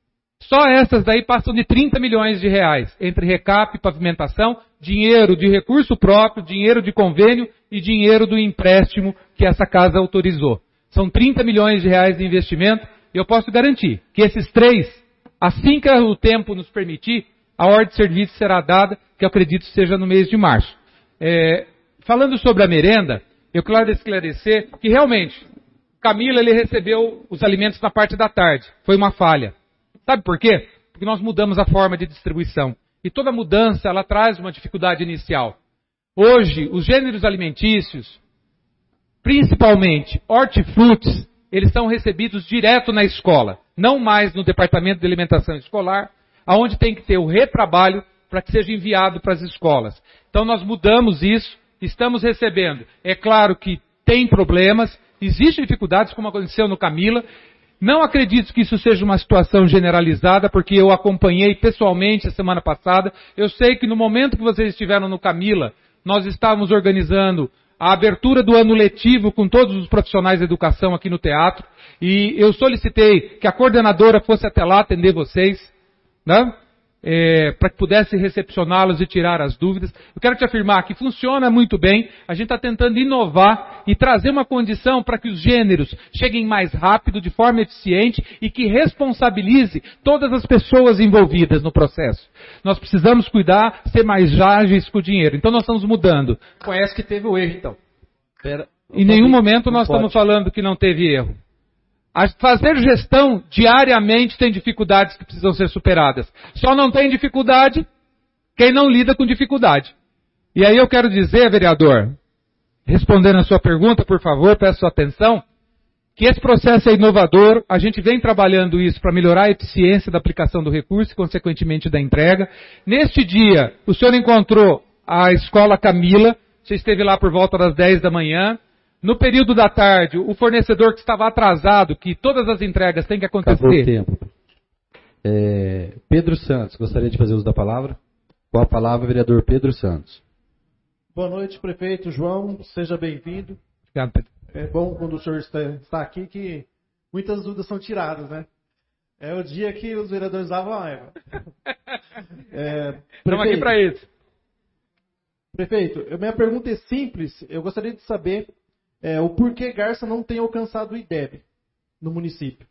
só essas daí passam de trinta milhões de reais, entre recap e pavimentação, dinheiro de recurso próprio, dinheiro de convênio e dinheiro do empréstimo que essa casa autorizou. São trinta milhões de reais de investimento e eu posso garantir que esses três, assim que o tempo nos permitir, a ordem de serviço será dada, que eu acredito seja no mês de março. É, falando sobre a merenda, eu quero esclarecer que realmente, Camila ele recebeu os alimentos na parte da tarde. Foi uma falha. Sabe por quê? Porque nós mudamos a forma de distribuição. E toda mudança, ela traz uma dificuldade inicial. Hoje, os gêneros alimentícios, principalmente hortifrutis, eles são recebidos direto na escola. Não mais no departamento de alimentação escolar, onde tem que ter o retrabalho para que seja enviado para as escolas. Então nós mudamos isso, estamos recebendo. É claro que tem problemas, existem dificuldades, como aconteceu no Camila. Não acredito que isso seja uma situação generalizada, porque eu acompanhei pessoalmente a semana passada. Eu sei que no momento que vocês estiveram no Camila, nós estávamos organizando a abertura do ano letivo com todos os profissionais de educação aqui no teatro. E eu solicitei que a coordenadora fosse até lá atender vocês, né? é, para que pudesse recepcioná-los e tirar as dúvidas. Eu quero te afirmar que funciona muito bem. A gente está tentando inovar e trazer uma condição para que os gêneros cheguem mais rápido, de forma eficiente e que responsabilize todas as pessoas envolvidas no processo. Nós precisamos cuidar, ser mais ágeis com o dinheiro. Então nós estamos mudando. Conhece que teve o erro, então. Pera, em nenhum momento nós estamos falando que não teve erro. A fazer gestão diariamente tem dificuldades que precisam ser superadas. Só não tem dificuldade quem não lida com dificuldade. E aí eu quero dizer, vereador, respondendo a sua pergunta, por favor, peço sua atenção, que esse processo é inovador, a gente vem trabalhando isso para melhorar a eficiência da aplicação do recurso e, consequentemente, da entrega. Neste dia, o senhor encontrou a Escola Camila, você esteve lá por volta das dez da manhã. No período da tarde, o fornecedor que estava atrasado, que todas as entregas têm que acontecer. Acabou o tempo. É, Pedro Santos, gostaria de fazer uso da palavra? Com a palavra, vereador Pedro Santos. Boa noite, prefeito João, seja bem-vindo. Obrigado, Pedro. É bom quando o senhor está, está aqui que muitas dúvidas são tiradas, né? É o dia que os vereadores davam a raiva. É, Estamos aqui para isso. Prefeito, minha pergunta é simples, eu gostaria de saber É, o porquê Garça não tem alcançado o I D E B no município.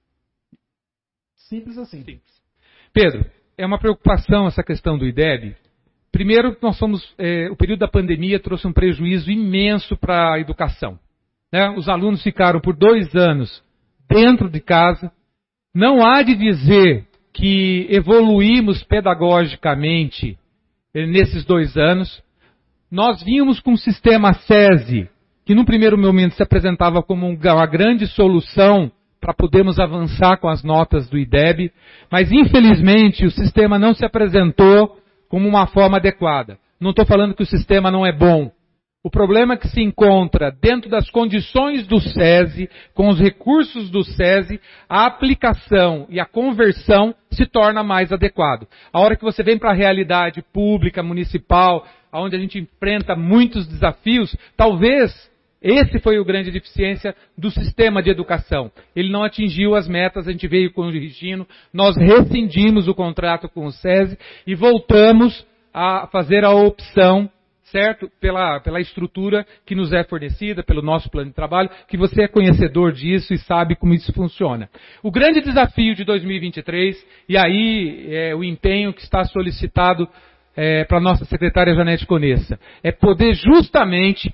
Simples assim. Simples. Pedro, é uma preocupação essa questão do I D E B. Primeiro, nós somos, é, o período da pandemia trouxe um prejuízo imenso para a educação. Né? Os alunos ficaram por dois anos dentro de casa. Não há de dizer que evoluímos pedagogicamente nesses dois anos. Nós vínhamos com um sistema SESI, que num primeiro momento se apresentava como uma grande solução para podermos avançar com as notas do I D E B, mas infelizmente o sistema não se apresentou como uma forma adequada. Não estou falando que o sistema não é bom. O problema é que se encontra dentro das condições do SESI, com os recursos do SESI, a aplicação e a conversão se torna mais adequado. A hora que você vem para a realidade pública, municipal, onde a gente enfrenta muitos desafios, talvez esse foi o grande deficiência do sistema de educação. Ele não atingiu as metas, a gente veio corrigindo, nós rescindimos o contrato com o SESI e voltamos a fazer a opção, certo? Pela, pela estrutura que nos é fornecida, pelo nosso plano de trabalho, que você é conhecedor disso e sabe como isso funciona. O grande desafio de dois mil e vinte e três, e aí é o empenho que está solicitado é, para a nossa secretária Janete Conessa, é poder justamente...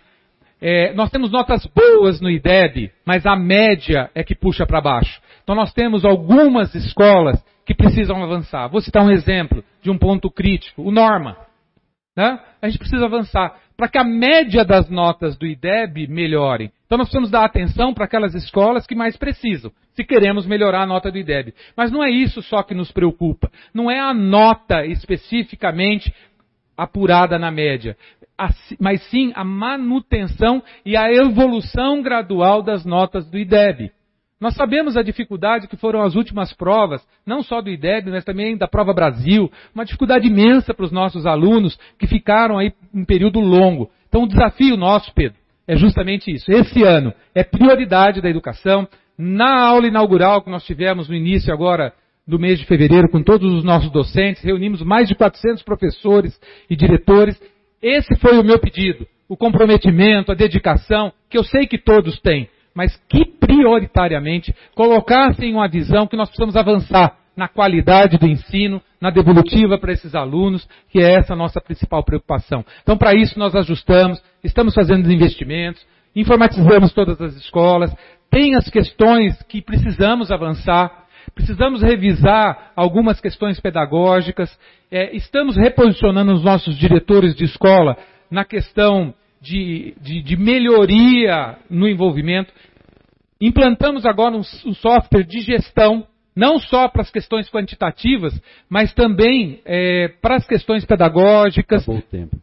É, nós temos notas boas no I D E B, mas a média é que puxa para baixo. Então nós temos algumas escolas que precisam avançar. Vou citar um exemplo de um ponto crítico, o Norma. Né? A gente precisa avançar para que a média das notas do I D E B melhore. Então nós precisamos dar atenção para aquelas escolas que mais precisam, se queremos melhorar a nota do I D E B. Mas não é isso só que nos preocupa. Não é a nota especificamente apurada na média, mas sim a manutenção e a evolução gradual das notas do I D E B. Nós sabemos a dificuldade que foram as últimas provas, não só do I D E B, mas também da Prova Brasil, uma dificuldade imensa para os nossos alunos que ficaram aí um período longo. Então o desafio nosso, Pedro, é justamente isso. Esse ano é prioridade da educação. Na aula inaugural que nós tivemos no início agora do mês de fevereiro, com todos os nossos docentes, reunimos mais de quatrocentos professores e diretores. Esse foi o meu pedido, o comprometimento, a dedicação, que eu sei que todos têm, mas que prioritariamente colocassem uma visão que nós precisamos avançar na qualidade do ensino, na devolutiva para esses alunos, que é essa a nossa principal preocupação. Então, para isso, nós ajustamos, estamos fazendo investimentos, informatizamos todas as escolas, tem as questões que precisamos avançar, precisamos revisar algumas questões pedagógicas, é, estamos reposicionando os nossos diretores de escola na questão de, de, de melhoria no envolvimento. Implantamos agora um, um software de gestão, não só para as questões quantitativas, mas também é, para as questões pedagógicas. Acabou o tempo.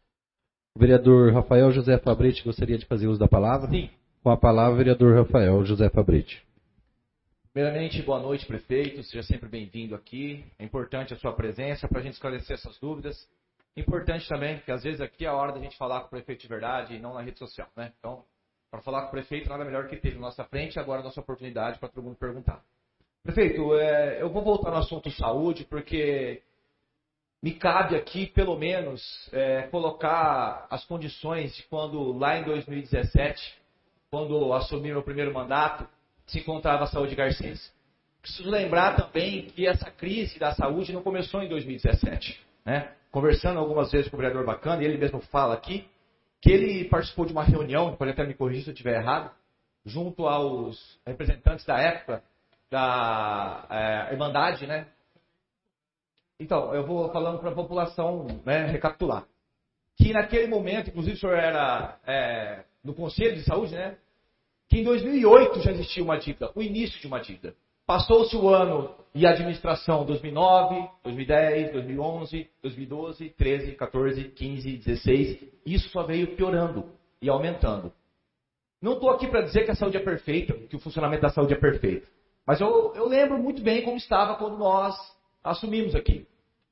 O vereador Rafael José Fabretti gostaria de fazer uso da palavra? Sim. Com a palavra, o vereador Rafael José Fabretti. Primeiramente, boa noite, prefeito. Seja sempre bem-vindo aqui. É importante a sua presença para a gente esclarecer essas dúvidas. Importante também, porque às vezes aqui é a hora da gente falar com o prefeito de verdade e não na rede social, né? Então, para falar com o prefeito, nada melhor que ter na nossa frente, agora a nossa oportunidade para todo mundo perguntar. Prefeito, é, eu vou voltar no assunto saúde, porque me cabe aqui, pelo menos, é, colocar as condições de quando, lá em dois mil e dezessete, quando assumi meu primeiro mandato, se encontrava a saúde garcense. Preciso lembrar também que essa crise da saúde não começou em dois mil e dezessete. Né? Conversando algumas vezes com o vereador Bacana, e ele mesmo fala aqui, que ele participou de uma reunião, pode até me corrigir se eu estiver errado, junto aos representantes da época, da é, Irmandade, né? Então, eu vou falando para a população, né, recapitular. Que naquele momento, inclusive o senhor era é, no Conselho de Saúde, né? Que em dois mil e oito já existia uma dívida, o início de uma dívida. Passou-se o ano e a administração dois mil e nove, dois mil e dez, dois mil e onze, dois mil e doze, treze, quatorze, quinze, dezesseis. Isso só veio piorando e aumentando. Não estou aqui para dizer que a saúde é perfeita, que o funcionamento da saúde é perfeito. Mas eu, eu lembro muito bem como estava quando nós assumimos aqui.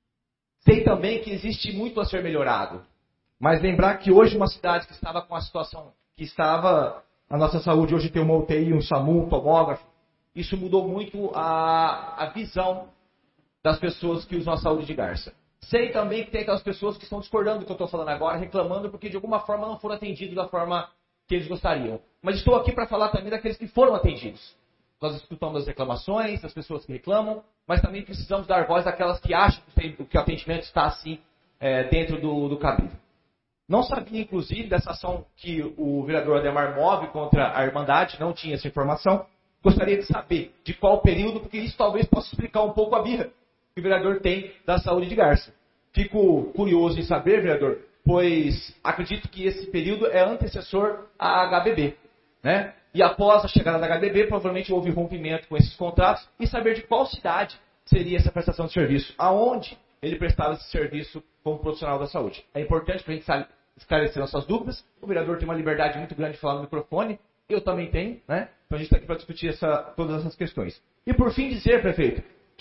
Sei também que existe muito a ser melhorado. Mas lembrar que hoje uma cidade que estava com a situação que estava, a nossa saúde hoje tem uma U T I, um SAMU, um tomógrafo. Isso mudou muito a, a visão das pessoas que usam a saúde de Garça. Sei também que tem aquelas pessoas que estão discordando do que eu estou falando agora, reclamando porque de alguma forma não foram atendidos da forma que eles gostariam. Mas estou aqui para falar também daqueles que foram atendidos. Nós escutamos as reclamações, das pessoas que reclamam, mas também precisamos dar voz àquelas que acham que o atendimento está assim é, dentro do, do cabido. Não sabia, inclusive, dessa ação que o vereador Ademar move contra a Irmandade, não tinha essa informação. Gostaria de saber de qual período, porque isso talvez possa explicar um pouco a birra que o vereador tem da saúde de Garça. Fico curioso em saber, vereador, pois acredito que esse período é antecessor à H B B, né? E após a chegada da H B B, provavelmente houve rompimento com esses contratos e saber de qual cidade seria essa prestação de serviço, aonde ele prestava esse serviço como profissional da saúde. É importante para a gente esclarecer nossas dúvidas. O vereador tem uma liberdade muito grande de falar no microfone, eu também tenho, né? Então a gente está aqui para discutir essa, todas essas questões. E por fim dizer, prefeito,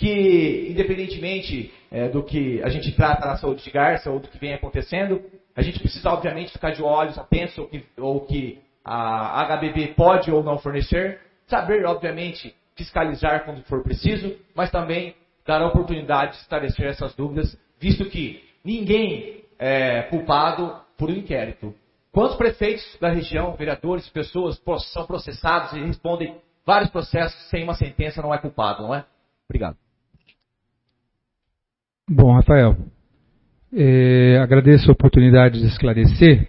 que independentemente é, do que a gente trata na saúde de Garça ou do que vem acontecendo, a gente precisa obviamente ficar de olhos atentos ao que, ao que a H B B pode ou não fornecer, saber obviamente fiscalizar quando for preciso, mas também dar a oportunidade de esclarecer essas dúvidas, visto que ninguém é culpado por um inquérito. Quantos prefeitos da região, vereadores, pessoas são processados e respondem vários processos sem uma sentença, não é culpado, não é? Obrigado. Bom, Rafael, é, agradeço a oportunidade de esclarecer.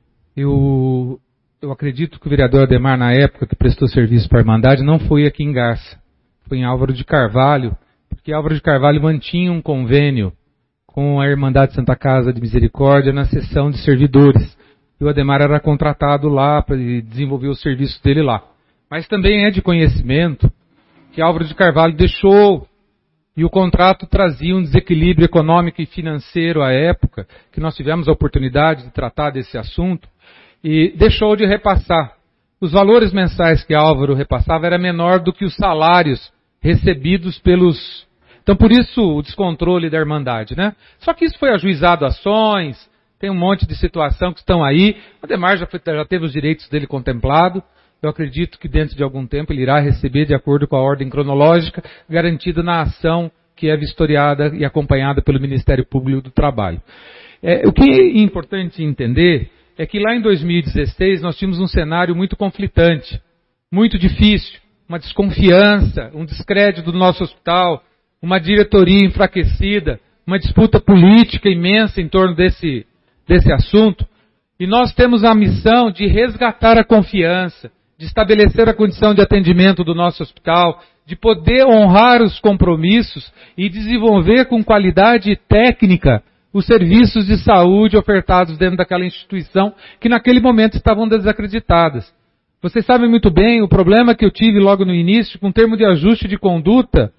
Eu, eu acredito que o vereador Ademar, na época que prestou serviço para a Irmandade, não foi aqui em Garça, foi em Álvaro de Carvalho, porque Álvaro de Carvalho mantinha um convênio com a Irmandade Santa Casa de Misericórdia na seção de servidores. E o Ademar era contratado lá para desenvolver o serviço dele lá. Mas também é de conhecimento que Álvaro de Carvalho deixou, e o contrato trazia um desequilíbrio econômico e financeiro à época, que nós tivemos a oportunidade de tratar desse assunto, e deixou de repassar. Os valores mensais que Álvaro repassava era menor do que os salários recebidos pelos... Então, por isso, o descontrole da Irmandade, né? Só que isso foi ajuizado ações, tem um monte de situação que estão aí. O Ademar já, foi, já teve os direitos dele contemplado. Eu acredito que dentro de algum tempo ele irá receber de acordo com a ordem cronológica garantida na ação que é vistoriada e acompanhada pelo Ministério Público do Trabalho. É, o que é importante entender é que lá em dois mil e dezesseis nós tínhamos um cenário muito conflitante, muito difícil, uma desconfiança, um descrédito do nosso hospital, uma diretoria enfraquecida, uma disputa política imensa em torno desse, desse assunto. E nós temos a missão de resgatar a confiança, de estabelecer a condição de atendimento do nosso hospital, de poder honrar os compromissos e desenvolver com qualidade técnica os serviços de saúde ofertados dentro daquela instituição que naquele momento estavam desacreditadas. Vocês sabem muito bem o problema que eu tive logo no início com o termo de ajuste de conduta,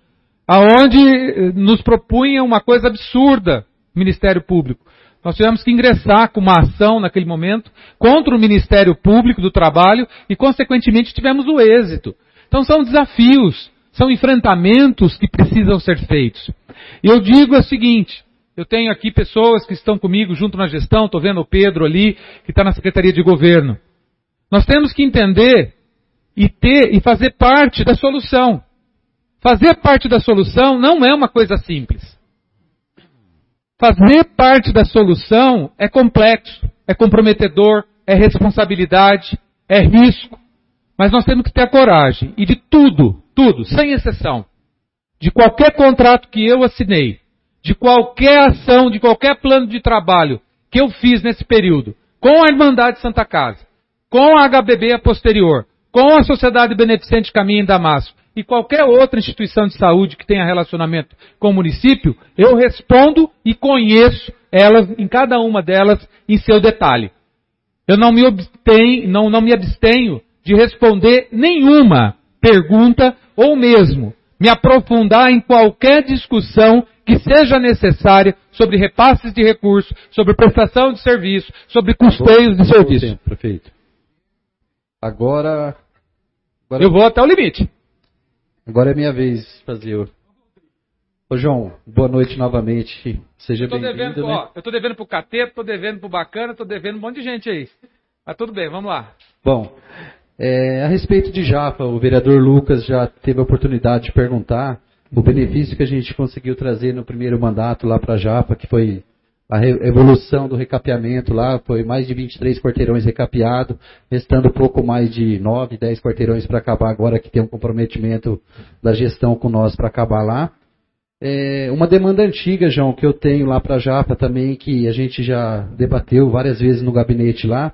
aonde nos propunha uma coisa absurda, o Ministério Público. Nós tivemos que ingressar com uma ação naquele momento contra o Ministério Público do Trabalho e, consequentemente, tivemos o êxito. Então são desafios, são enfrentamentos que precisam ser feitos. E eu digo o seguinte, eu tenho aqui pessoas que estão comigo junto na gestão, estou vendo o Pedro ali, que está na Secretaria de Governo. Nós temos que entender e ter e fazer parte da solução. Fazer parte da solução não é uma coisa simples. Fazer parte da solução é complexo, é comprometedor, é responsabilidade, é risco. Mas nós temos que ter a coragem. E de tudo, tudo, sem exceção, de qualquer contrato que eu assinei, de qualquer ação, de qualquer plano de trabalho que eu fiz nesse período, com a Irmandade Santa Casa, com a H B B a posterior, com a Sociedade Beneficente Caminho em Damasco e qualquer outra instituição de saúde que tenha relacionamento com o município, eu respondo e conheço elas, em cada uma delas, em seu detalhe. Eu não me abstenho, não, não me abstenho de responder nenhuma pergunta ou mesmo me aprofundar em qualquer discussão que seja necessária sobre repasses de recursos, sobre prestação de serviço, sobre custeios de serviço. Tempo, prefeito. Agora, agora... Eu vou até o limite. Agora é minha vez de fazer. Ô João, boa noite novamente. Seja bem-vindo. Né? Eu estou devendo pro Cateto, estou devendo pro Bacana, estou devendo um monte de gente aí. Mas tudo bem, vamos lá. Bom, é, a respeito de Jaffa, o vereador Lucas já teve a oportunidade de perguntar o benefício que a gente conseguiu trazer no primeiro mandato lá para Jaffa, que foi a evolução do recapeamento lá, foi mais de vinte e três quarteirões recapeados, restando pouco mais de nove, dez quarteirões para acabar agora, que tem um comprometimento da gestão com nós para acabar lá. É uma demanda antiga, João, que eu tenho lá para Jaffa também, que a gente já debateu várias vezes no gabinete lá,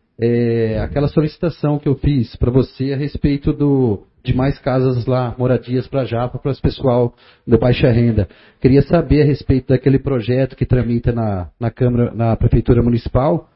é aquela solicitação que eu fiz para você a respeito do, de mais casas lá, moradias para Jaffa, para o pessoal da baixa renda. Queria saber a respeito daquele projeto que tramita na, na Câmara, na Prefeitura Municipal,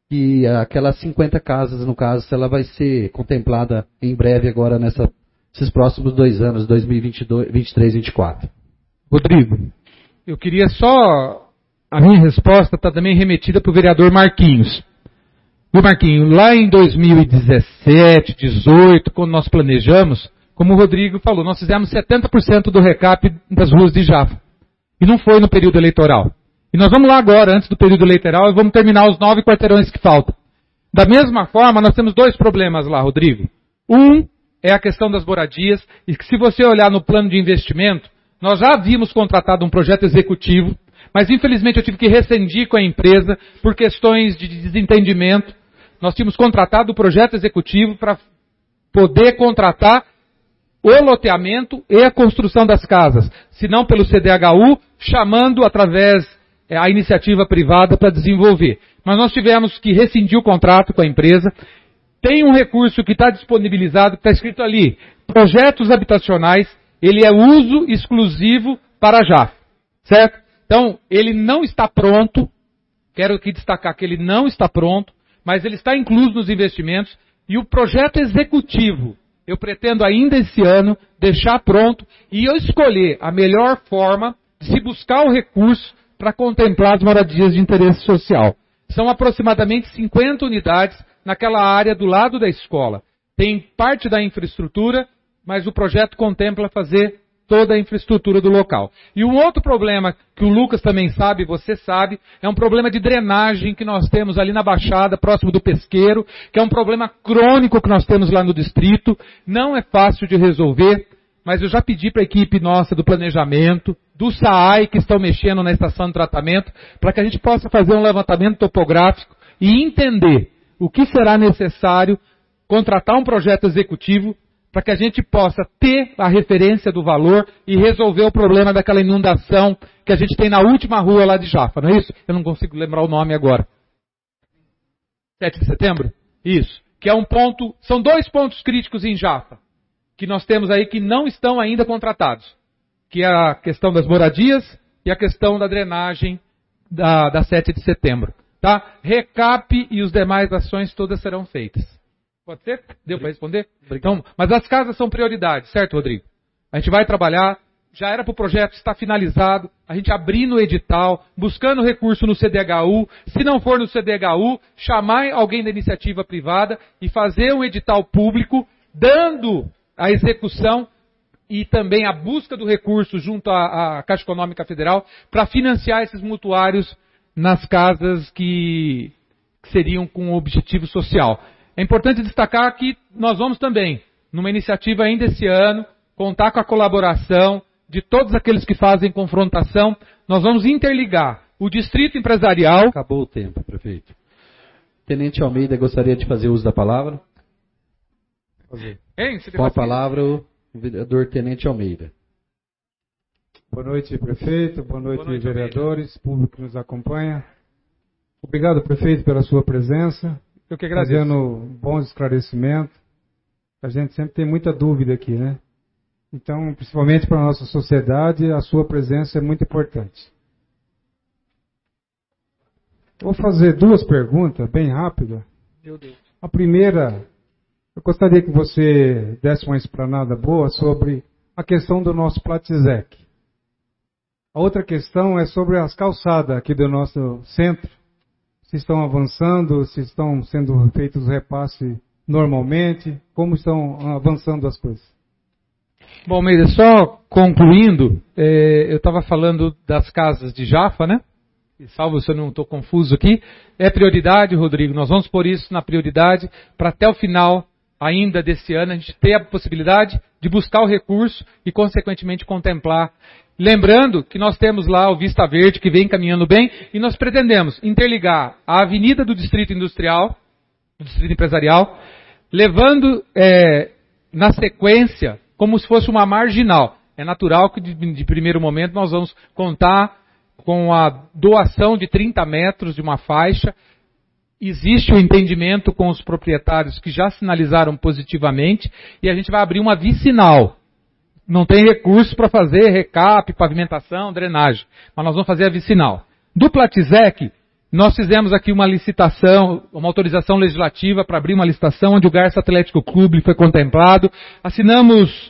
e aquelas cinquenta casas, no caso, se ela vai ser contemplada em breve agora nessa, nesses próximos dois anos, dois mil e vinte e dois, vinte e três, vinte e quatro. Rodrigo, eu queria só... A minha resposta está também remetida para o vereador Marquinhos. Viu, Marquinhos, lá em dois mil e dezessete, dezoito, quando nós planejamos, como o Rodrigo falou, nós fizemos setenta por cento do recap das ruas de Jaffa. E não foi no período eleitoral. E nós vamos lá agora, antes do período eleitoral, e vamos terminar os nove quarteirões que faltam. Da mesma forma, nós temos dois problemas lá, Rodrigo. Um é a questão das moradias, e que se você olhar no plano de investimento, nós já havíamos contratado um projeto executivo, mas infelizmente eu tive que rescindir com a empresa por questões de desentendimento. Nós tínhamos contratado o projeto executivo para poder contratar o loteamento e a construção das casas, se não pelo C D H U, chamando através é, a iniciativa privada para desenvolver. Mas nós tivemos que rescindir o contrato com a empresa. Tem um recurso que está disponibilizado, que está escrito ali, projetos habitacionais, ele é uso exclusivo para Jaffa, certo? Então, ele não está pronto, quero aqui destacar que ele não está pronto, mas ele está incluso nos investimentos, e o projeto executivo, eu pretendo ainda esse ano deixar pronto e eu escolher a melhor forma de se buscar o recurso para contemplar as moradias de interesse social. São aproximadamente cinquenta unidades naquela área do lado da escola. Tem parte da infraestrutura, mas o projeto contempla fazer toda a infraestrutura do local. E um outro problema que o Lucas também sabe, você sabe, é um problema de drenagem que nós temos ali na Baixada, próximo do Pesqueiro, que é um problema crônico que nós temos lá no distrito. Não é fácil de resolver, mas eu já pedi para a equipe nossa do planejamento, do S A I, que estão mexendo na estação de tratamento, para que a gente possa fazer um levantamento topográfico e entender o que será necessário contratar um projeto executivo para que a gente possa ter a referência do valor e resolver o problema daquela inundação que a gente tem na última rua lá de Jaffa, não é isso? Eu não consigo lembrar o nome agora. sete de setembro? Isso. Que é um ponto, são dois pontos críticos em Jaffa, que nós temos aí que não estão ainda contratados, que é a questão das moradias e a questão da drenagem da, da sete de setembro. Tá? Recap e os demais ações todas serão feitas. Pode ser? Deu para responder? Então, mas as casas são prioridade, certo, Rodrigo? A gente vai trabalhar, já era para o projeto estar finalizado, a gente abrir no edital, buscando recurso no C D H U, se não for no C D H U, chamar alguém da iniciativa privada e fazer um edital público, dando a execução e também a busca do recurso junto à, à Caixa Econômica Federal para financiar esses mutuários nas casas que, que seriam com objetivo social. É importante destacar que nós vamos também, numa iniciativa ainda esse ano, contar com a colaboração de todos aqueles que fazem confrontação. Nós vamos interligar O distrito empresarial... Acabou o tempo, prefeito. Tenente Almeida gostaria de fazer uso da palavra. Hein, Com a palavra o vereador Tenente Almeida. Boa noite, prefeito. Boa noite, Boa noite, vereadores, Almeida. Público que nos acompanha. Obrigado, prefeito, pela sua presença. Eu que agradeço. Fazendo bons esclarecimentos. A gente sempre tem muita dúvida aqui, né? Então, principalmente para a nossa sociedade, a sua presença é muito importante. Vou fazer duas perguntas, bem rápidas. Meu Deus. A primeira, eu gostaria que você desse uma explanada boa sobre a questão do nosso Platizec. A outra questão é sobre as calçadas aqui do nosso centro. Se estão avançando, se estão sendo feitos repasses normalmente, como estão avançando as coisas. Bom, Almeida, só concluindo, é, eu estava falando das casas de Jafa, né? Salvo se eu não estou confuso aqui. É prioridade, Rodrigo, nós vamos pôr isso na prioridade para até o final ainda desse ano a gente ter a possibilidade de buscar o recurso e, consequentemente, contemplar. Lembrando que nós temos lá o Vista Verde, que vem caminhando bem, e nós pretendemos interligar a avenida do Distrito Industrial, do Distrito Empresarial, levando é, na sequência como se fosse uma marginal. É natural que, de, de primeiro momento, nós vamos contar com a doação de trinta metros de uma faixa. Existe o entendimento com os proprietários que já sinalizaram positivamente e a gente vai abrir uma vicinal. Não tem recurso para fazer recap, pavimentação, drenagem, mas nós vamos fazer a vicinal. Do Platizec, nós fizemos aqui uma licitação, uma autorização legislativa para abrir uma licitação onde o Garça Atlético Clube foi contemplado. Assinamos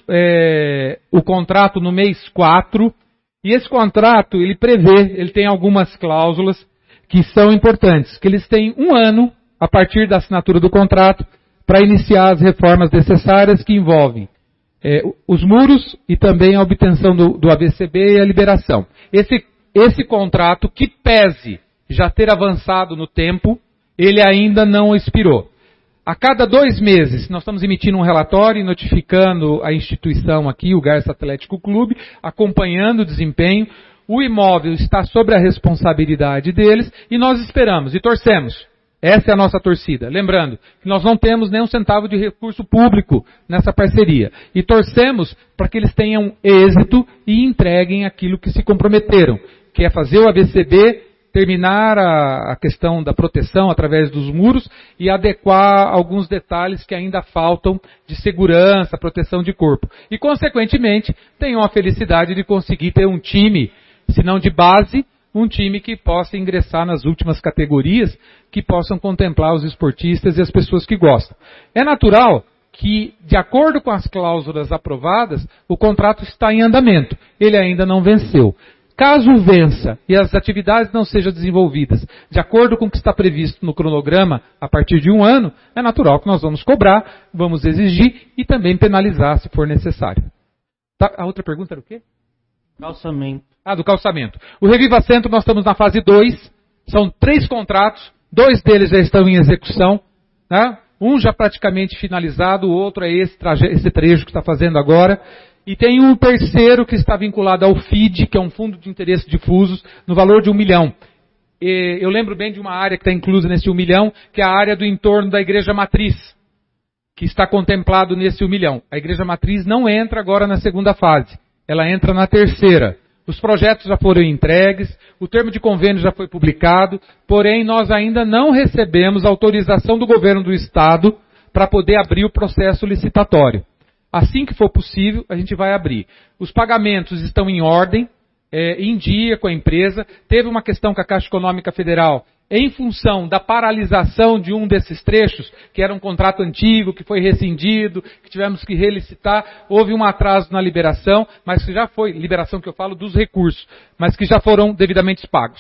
é, o contrato no mês quatro. E esse contrato, ele prevê, ele tem algumas cláusulas que são importantes, que eles têm um ano, a partir da assinatura do contrato, para iniciar as reformas necessárias que envolvem é, os muros e também a obtenção do, do A B C B e a liberação. Esse, esse contrato, que pese já ter avançado no tempo, ele ainda não expirou. A cada dois meses, nós estamos emitindo um relatório e notificando a instituição aqui, o Garça Atlético Clube, acompanhando o desempenho. O imóvel está sob a responsabilidade deles e nós esperamos e torcemos. Essa é a nossa torcida. Lembrando que nós não temos nem um centavo de recurso público nessa parceria. E torcemos para que eles tenham êxito e entreguem aquilo que se comprometeram, que é fazer o A B C B, terminar a, a questão da proteção através dos muros e adequar alguns detalhes que ainda faltam de segurança, proteção de corpo. E, consequentemente, tenham a felicidade de conseguir ter um time, se não de base, um time que possa ingressar nas últimas categorias, que possam contemplar os esportistas e as pessoas que gostam. É natural que, de acordo com as cláusulas aprovadas, o contrato está em andamento. Ele ainda não venceu. Caso vença e as atividades não sejam desenvolvidas de acordo com o que está previsto no cronograma a partir de um ano, é natural que nós vamos cobrar, vamos exigir e também penalizar se for necessário. Tá, a outra pergunta era o quê? Calçamento. Ah, do calçamento. O Reviva Centro nós estamos na fase dois, são três contratos, dois deles já estão em execução, né? Um já praticamente finalizado, o outro é esse, traje, esse trecho que está fazendo agora. E tem um terceiro que está vinculado ao F I D, que é um fundo de interesse difusos, no valor de um milhão. E eu lembro bem de uma área que está inclusa nesse um milhão, que é a área do entorno da Igreja Matriz, que está contemplado nesse um milhão. A Igreja Matriz não entra agora na segunda fase, ela entra na terceira. Os projetos já foram entregues, o termo de convênio já foi publicado, porém nós ainda não recebemos autorização do governo do Estado para poder abrir o processo licitatório. Assim que for possível, a gente vai abrir. Os pagamentos estão em ordem, é, em dia com a empresa. Teve uma questão com a Caixa Econômica Federal, em função da paralisação de um desses trechos, que era um contrato antigo, que foi rescindido, que tivemos que relicitar. Houve um atraso na liberação, mas que já foi, liberação que eu falo dos recursos, mas que já foram devidamente pagos.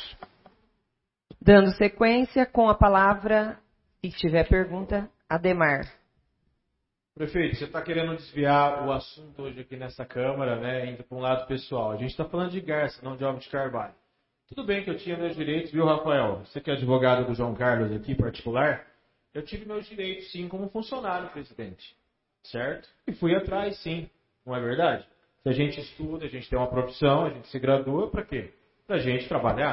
Dando sequência, com a palavra, se tiver pergunta, Ademar. Prefeito, você está querendo desviar o assunto hoje aqui nessa Câmara, né, indo para um lado pessoal. A gente está falando de Garça, não de Olavo de Carvalho. Tudo bem que eu tinha meus direitos, viu, Rafael? Você que é advogado do João Carlos aqui, particular, eu tive meus direitos, sim, como funcionário, presidente. Certo? E fui atrás, sim. Não é verdade? Se a gente estuda, a gente tem uma profissão, a gente se gradua, para quê? Para a gente trabalhar.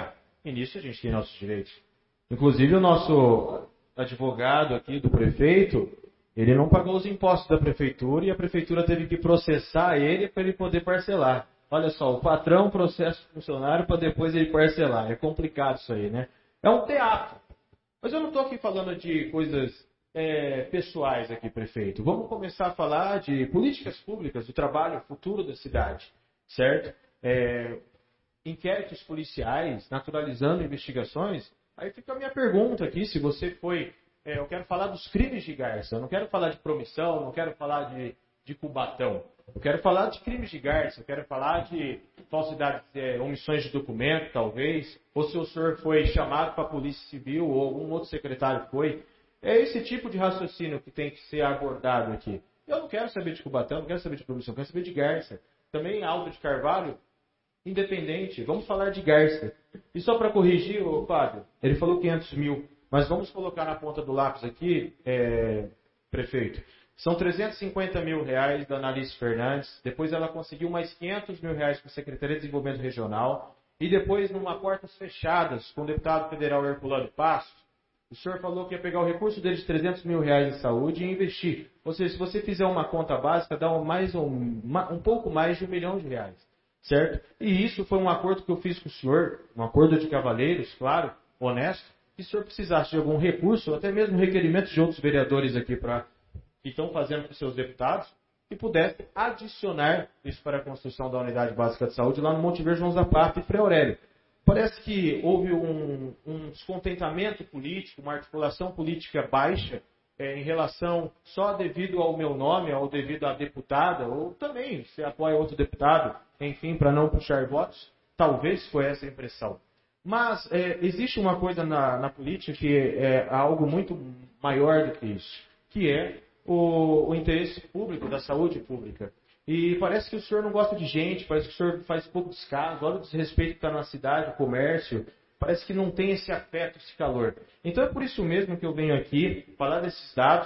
E nisso a gente tem nossos direitos. Inclusive o nosso advogado aqui do prefeito, ele não pagou os impostos da prefeitura e a prefeitura teve que processar ele para ele poder parcelar. Olha só, o patrão processa o funcionário para depois ele parcelar. É complicado isso aí, né? É um teatro. Mas eu não estou aqui falando de coisas é, pessoais aqui, prefeito. Vamos começar a falar de políticas públicas, do trabalho futuro da cidade, certo? É, inquéritos policiais, naturalizando investigações. Aí fica a minha pergunta aqui, se você foi... É, eu quero falar dos crimes de Garça, eu não quero falar de promissão, não quero falar de, de Cubatão. Eu quero falar de crimes de Garça, eu quero falar de falsidade, é, omissões de documento, talvez, ou se o senhor foi chamado para a Polícia Civil ou algum outro secretário foi. É esse tipo de raciocínio que tem que ser abordado aqui. Eu não quero saber de Cubatão, não quero saber de promissão, eu quero saber de Garça. Também Aldo de Carvalho, independente, vamos falar de Garça. E só para corrigir, o Fábio, ele falou quinhentos mil, mas vamos colocar na ponta do lápis aqui, é, prefeito. São trezentos e cinquenta mil reais da Analice Fernandes, depois ela conseguiu mais quinhentos mil reais com a Secretaria de Desenvolvimento Regional, e depois, numa portas fechadas, com o deputado federal Herculano Passos, o senhor falou que ia pegar o recurso dele de trezentos mil reais em saúde e investir. Ou seja, se você fizer uma conta básica, dá um, mais um, um pouco mais de um milhão de reais, certo? E isso foi um acordo que eu fiz com o senhor, um acordo de cavalheiros, claro, honesto, que o senhor precisasse de algum recurso, ou até mesmo requerimento de outros vereadores aqui para... que estão fazendo com seus deputados, e pudesse adicionar isso para a construção da Unidade Básica de Saúde lá no Monte Verde, João Zapata e Frei Aurélio. Parece que houve um, um descontentamento político, uma articulação política baixa é, em relação só devido ao meu nome, ou devido à deputada, ou também se apoia outro deputado, enfim, para não puxar votos. Talvez foi essa a impressão. Mas é, existe uma coisa na, na política que é, é algo muito maior do que isso, que é O, o interesse público, da saúde pública. E parece que o senhor não gosta de gente, parece que o senhor faz pouco descaso, olha o desrespeito que está na cidade, o comércio, parece que não tem esse afeto, esse calor. Então é por isso mesmo que eu venho aqui falar desses dados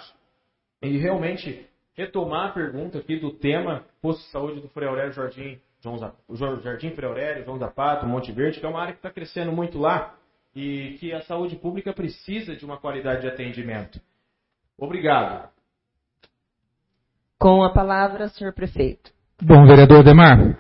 e realmente retomar a pergunta aqui do tema posto de saúde do Frei Aurélio Jardim, João Zapata, Jardim Frei Aurélio, João Zapata, Monte Verde, que é uma área que está crescendo muito lá e que a saúde pública precisa de uma qualidade de atendimento. Obrigado. Com a palavra, senhor prefeito. Bom, vereador Ademar,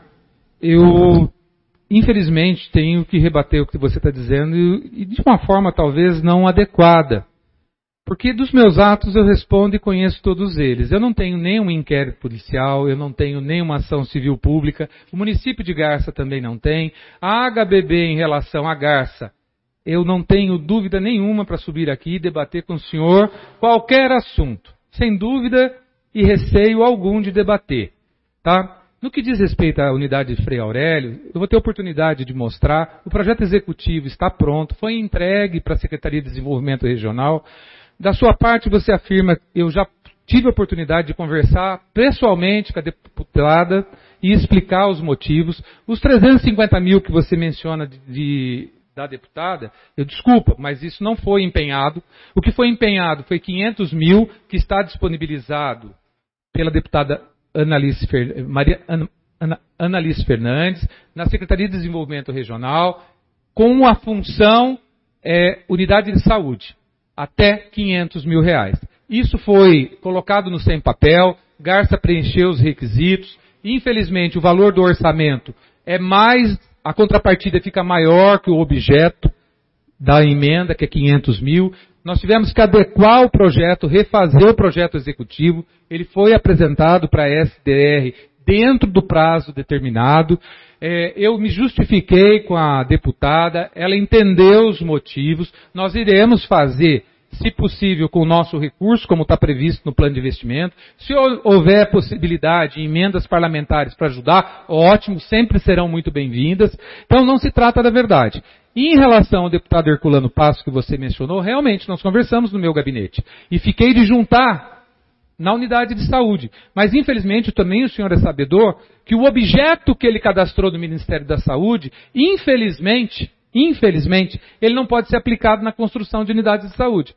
eu infelizmente tenho que rebater o que você está dizendo e de uma forma talvez não adequada. Porque dos meus atos eu respondo e conheço todos eles. Eu não tenho nenhum inquérito policial, eu não tenho nenhuma ação civil pública, o município de Garça também não tem. A H B B em relação a Garça, eu não tenho dúvida nenhuma para subir aqui e debater com o senhor qualquer assunto. Sem dúvida e receio algum de debater, tá? No que diz respeito à unidade de Frei Aurélio, eu vou ter oportunidade de mostrar, o projeto executivo está pronto, foi entregue para a Secretaria de Desenvolvimento Regional. Da sua parte, você afirma, eu já tive a oportunidade de conversar pessoalmente com a deputada e explicar os motivos. Os trezentos e cinquenta mil que você menciona de, de da deputada, eu desculpa, mas isso não foi empenhado. O que foi empenhado foi quinhentos mil que está disponibilizado pela deputada Analice, Fer... Maria... Ana... Ana... Analice Fernandes, na Secretaria de Desenvolvimento Regional, com a função é, Unidade de Saúde, até quinhentos mil reais. Isso foi colocado no sem papel, Garça preencheu os requisitos, infelizmente o valor do orçamento é mais, a contrapartida fica maior que o objeto da emenda, que é quinhentos mil. Nós tivemos que adequar o projeto, refazer o projeto executivo. Ele foi apresentado para a S D R dentro do prazo determinado. É, eu me justifiquei com a deputada, ela entendeu os motivos. Nós iremos fazer, se possível, com o nosso recurso, como está previsto no plano de investimento. Se houver possibilidade, emendas parlamentares para ajudar, ótimo, sempre serão muito bem-vindas. Então não se trata da verdade. E em relação ao deputado Herculano Passos, que você mencionou, realmente nós conversamos no meu gabinete. E fiquei de juntar na unidade de saúde. Mas infelizmente também o senhor é sabedor que o objeto que ele cadastrou no Ministério da Saúde, infelizmente, infelizmente, ele não pode ser aplicado na construção de unidades de saúde.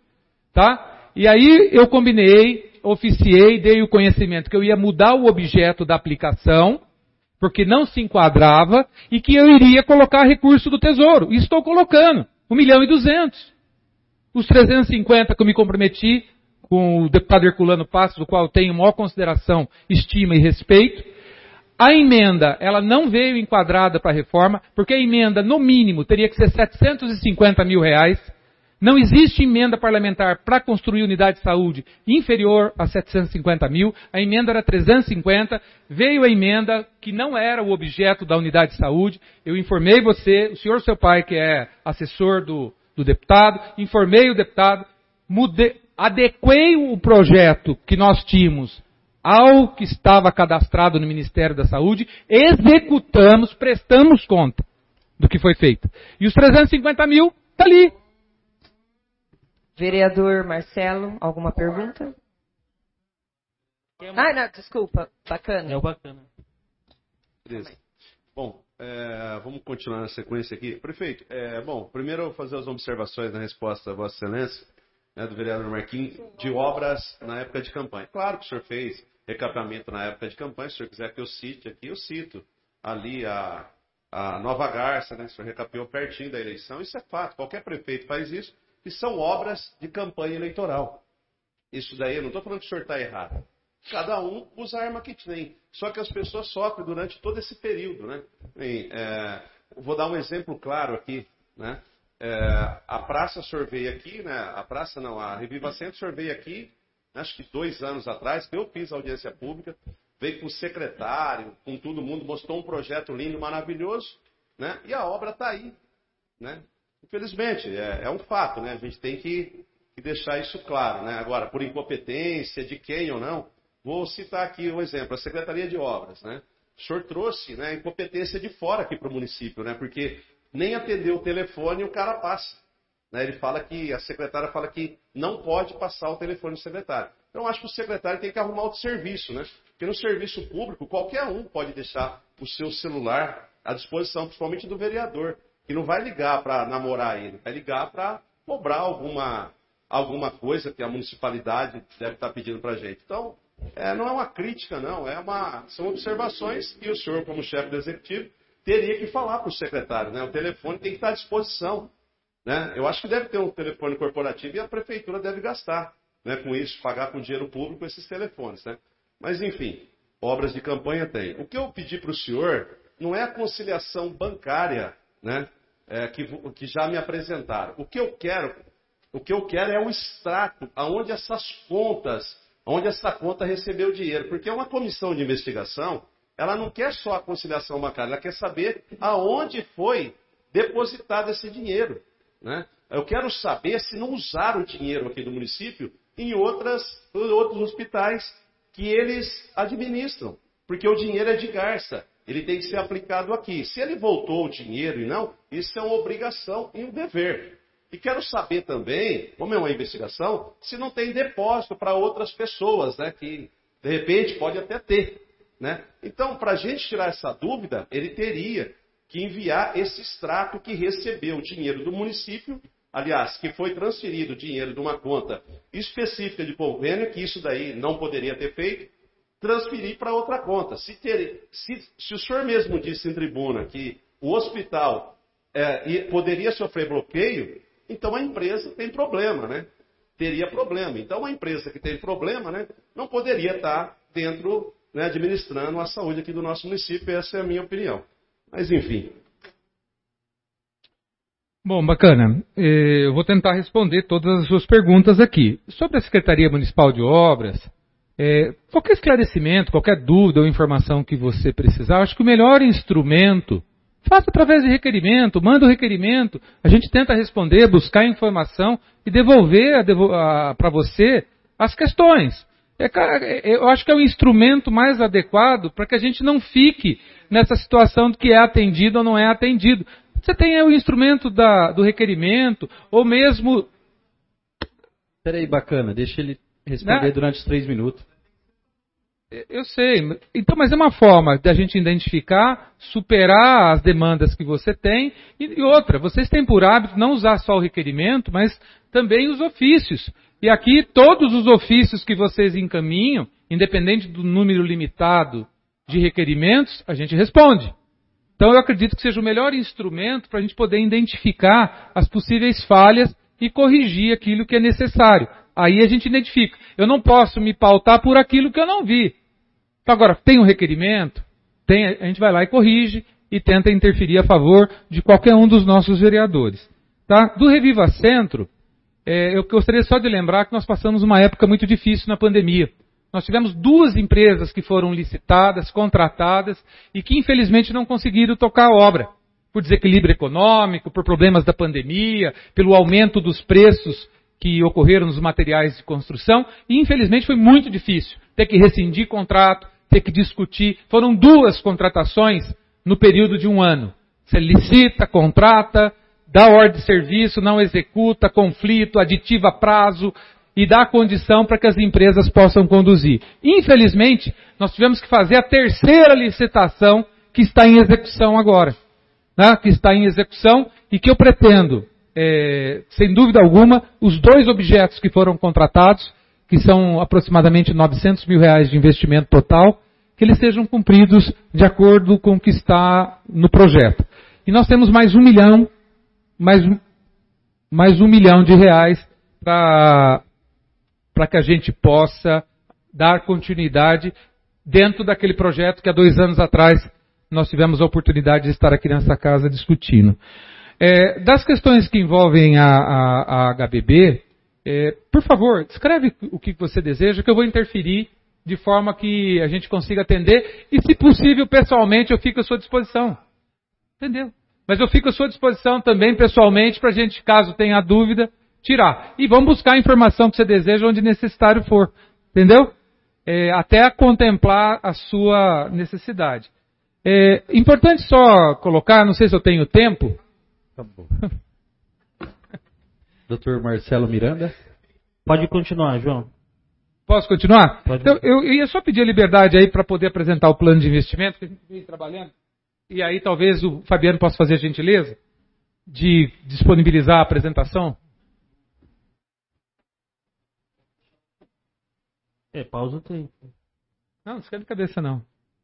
Tá? E aí eu combinei, oficiei, dei o conhecimento que eu ia mudar o objeto da aplicação porque não se enquadrava e que eu iria colocar recurso do Tesouro. E estou colocando, um milhão e duzentos. Os trezentos e cinquenta que eu me comprometi com o deputado Herculano Passos, do qual eu tenho maior consideração, estima e respeito. A emenda, ela não veio enquadrada para a reforma, porque a emenda, no mínimo, teria que ser setecentos e cinquenta mil reais. Não existe emenda parlamentar para construir unidade de saúde inferior a setecentos e cinquenta mil. A emenda era trezentos e cinquenta. Veio a emenda que não era o objeto da unidade de saúde. Eu informei você, o senhor seu pai, que é assessor do, do deputado, informei o deputado, mudei, adequei o projeto que nós tínhamos ao que estava cadastrado no Ministério da Saúde, executamos, prestamos conta do que foi feito. E os trezentos e cinquenta mil está ali. Vereador Marcelo, alguma pergunta? Ah, não, desculpa. Bacana. É o bacana. Beleza. Bom, é, vamos continuar na sequência aqui. Prefeito, é, bom, primeiro eu vou fazer as observações na resposta da Vossa Excelência, né, do vereador Marquinhos, de obras na época de campanha. Claro que o senhor fez recapeamento na época de campanha, se o senhor quiser que eu cite aqui, eu cito. Ali a, a Nova Garça, né, o senhor recapeou pertinho da eleição, isso é fato, qualquer prefeito faz isso. Que são obras de campanha eleitoral. Isso daí, eu não estou falando que o senhor está errado. Cada um usa a arma que tem. Só que as pessoas sofrem durante todo esse período. Né? Bem, é, vou dar um exemplo claro aqui. Né? É, a Praça Sorveio aqui, né? a Praça não, a Reviva Centro Sorveio aqui, acho que dois anos atrás, que eu fiz audiência pública, veio com o secretário, com todo mundo, mostrou um projeto lindo, maravilhoso, né? E a obra está aí. Né? Infelizmente, é, é um fato, né? A gente tem que, que deixar isso claro, né? Agora, por incompetência de quem ou não, vou citar aqui um exemplo, a Secretaria de Obras, né? O senhor trouxe, né, a incompetência de fora aqui para o município, né? Porque nem atendeu o telefone e o cara passa. Né? Ele fala que, a secretária fala que não pode passar o telefone do secretário. Então, acho que o secretário tem que arrumar outro serviço, né? Porque no serviço público, qualquer um pode deixar o seu celular à disposição, principalmente do vereador. Que não vai ligar para namorar ele, vai ligar para cobrar alguma, alguma coisa que a municipalidade deve estar pedindo para a gente. Então, é, não é uma crítica, não, é uma, são observações que o senhor, como chefe do executivo, teria que falar para o secretário. Né? O telefone tem que estar à disposição. Né? Eu acho que deve ter um telefone corporativo e a prefeitura deve gastar, né, com isso, pagar com dinheiro público esses telefones. Né? Mas, enfim, obras de campanha tem. O que eu pedi para o senhor não é a conciliação bancária, né? É, que, que já me apresentaram. O que eu quero, o que eu quero é o extrato, aonde essas contas, onde essa conta recebeu dinheiro. Porque uma comissão de investigação, ela não quer só a conciliação bancária, ela quer saber aonde foi depositado esse dinheiro. Né? Eu quero saber se não usaram o dinheiro aqui do município em outras, outros hospitais que eles administram. Porque o dinheiro é de Garça. Ele tem que ser aplicado aqui. Se ele voltou o dinheiro e não, isso é uma obrigação e um dever. E quero saber também, como é uma investigação, se não tem depósito para outras pessoas, né, que de repente pode até ter. Né? Então, para a gente tirar essa dúvida, ele teria que enviar esse extrato que recebeu o dinheiro do município, aliás, que foi transferido o dinheiro de uma conta específica de convênio, que isso daí não poderia ter feito, transferir para outra conta. Se, ter, se, se o senhor mesmo disse em tribuna que o hospital é, poderia sofrer bloqueio, então a empresa tem problema, né? Teria problema. Então a empresa que tem problema, né, não poderia estar dentro, né, administrando a saúde aqui do nosso município. Essa é a minha opinião. Mas enfim. Bom, bacana. Eu vou tentar responder todas as suas perguntas aqui. Sobre a Secretaria Municipal de Obras, É, qualquer esclarecimento, qualquer dúvida ou informação que você precisar, acho que o melhor instrumento, faça através de requerimento, manda o requerimento, a gente tenta responder, buscar informação e devolver para você as questões. É, eu acho que é o instrumento mais adequado para que a gente não fique nessa situação de que é atendido ou não é atendido. Você tem o instrumento da, do requerimento, ou mesmo... Peraí, bacana, deixa ele responder né? durante os três minutos. Eu sei. Então, mas é uma forma da gente identificar, superar as demandas que você tem. E outra, vocês têm por hábito não usar só o requerimento, mas também os ofícios. E aqui, todos os ofícios que vocês encaminham, independente do número limitado de requerimentos, a gente responde. Então eu acredito que seja o melhor instrumento para a gente poder identificar as possíveis falhas e corrigir aquilo que é necessário. Aí a gente identifica. Eu não posso me pautar por aquilo que eu não vi. Então agora, tem um requerimento, tem, a gente vai lá e corrige e tenta interferir a favor de qualquer um dos nossos vereadores. Tá? Do Reviva Centro, é, eu gostaria só de lembrar que nós passamos uma época muito difícil na pandemia. Nós tivemos duas empresas que foram licitadas, contratadas e que infelizmente não conseguiram tocar a obra. Por desequilíbrio econômico, por problemas da pandemia, pelo aumento dos preços que ocorreram nos materiais de construção. E infelizmente foi muito difícil ter que rescindir contrato, ter que discutir. Foram duas contratações no período de um ano. Você licita, contrata, dá ordem de serviço, não executa, conflito, aditiva prazo e dá condição para que as empresas possam conduzir. Infelizmente, nós tivemos que fazer a terceira licitação que está em execução agora. Né? Que está em execução e que eu pretendo, é, sem dúvida alguma, os dois objetos que foram contratados, que são aproximadamente novecentos mil reais de investimento total, que eles sejam cumpridos de acordo com o que está no projeto. E nós temos mais um milhão, mais, mais um milhão de reais para para que a gente possa dar continuidade dentro daquele projeto que há dois anos atrás nós tivemos a oportunidade de estar aqui nessa casa discutindo. É, das questões que envolvem a, a, a H B B, é, por favor, escreve o que você deseja, que eu vou interferir de forma que a gente consiga atender e, se possível, pessoalmente, eu fico à sua disposição. Entendeu? Mas eu fico à sua disposição também, pessoalmente, para a gente, caso tenha dúvida, tirar. E vamos buscar a informação que você deseja onde necessário for. Entendeu? É, até contemplar a sua necessidade. É importante só colocar, não sei se eu tenho tempo. Tá bom. doutor Marcelo Miranda. Pode continuar, João. Posso continuar? Pode. Então, eu, eu ia só pedir a liberdade aí para poder apresentar o plano de investimento que a gente vem trabalhando. E aí talvez o Fabiano possa fazer a gentileza de disponibilizar a apresentação. É, pausa o tempo. Não, não esquenta a cabeça não.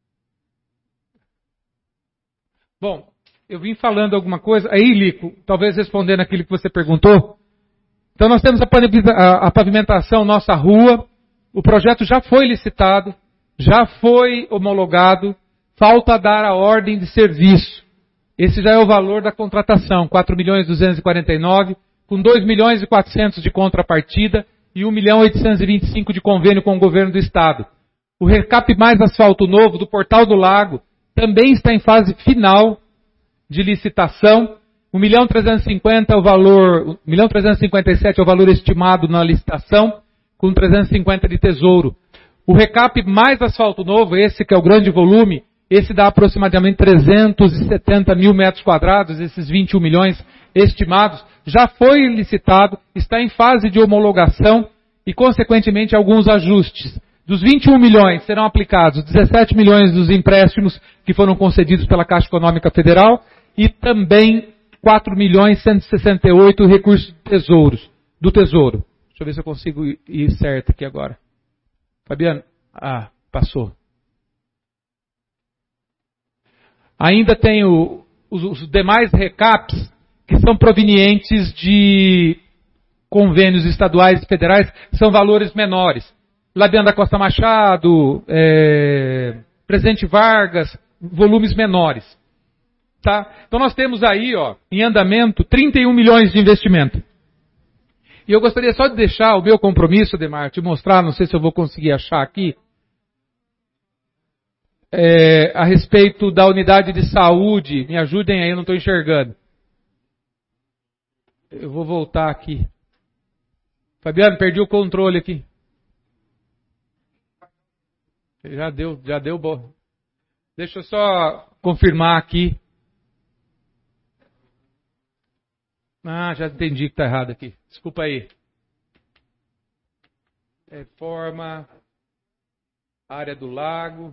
Bom, eu vim falando alguma coisa. Aí, Lico, talvez respondendo aquilo que você perguntou. Então nós temos a pavimentação, nossa rua. O projeto já foi licitado, já foi homologado. Falta dar a ordem de serviço. Esse já é o valor da contratação, quatro milhões duzentos e quarenta e nove, com dois milhões e quatrocentos de contrapartida e um milhão oitocentos e vinte e cinco de convênio com o governo do estado. O recap mais asfalto novo do Portal do Lago também está em fase final de licitação. um milhão trezentos e cinquenta é o valor, um milhão trezentos e cinquenta e sete é o valor estimado na licitação, com trezentos e cinquenta de tesouro. O recap mais asfalto novo, esse que é o grande volume, esse dá aproximadamente trezentos e setenta mil metros quadrados, esses vinte e um milhões estimados, já foi licitado, está em fase de homologação e, consequentemente, alguns ajustes. Dos vinte e um milhões serão aplicados dezessete milhões dos empréstimos que foram concedidos pela Caixa Econômica Federal e também quatro milhões cento e sessenta e oito recursos de tesouros, do Tesouro. Deixa eu ver se eu consigo ir certo aqui agora. Fabiano? Ah, passou. Ainda tem o, os, os demais recaps que são provenientes de convênios estaduais e federais, são valores menores. Labiana da Costa Machado, é, Presidente Vargas, volumes menores. Tá? Então nós temos aí, ó, em andamento, trinta e um milhões de investimento. E eu gostaria só de deixar o meu compromisso, Demar, te mostrar, não sei se eu vou conseguir achar aqui, é, a respeito da unidade de saúde. Me ajudem aí, eu não estou enxergando. Eu vou voltar aqui. Fabiano, perdi o controle aqui. Já deu, já deu bom. Deixa eu só confirmar aqui. Ah, já entendi que está errado aqui. Desculpa aí. Reforma, área do lago,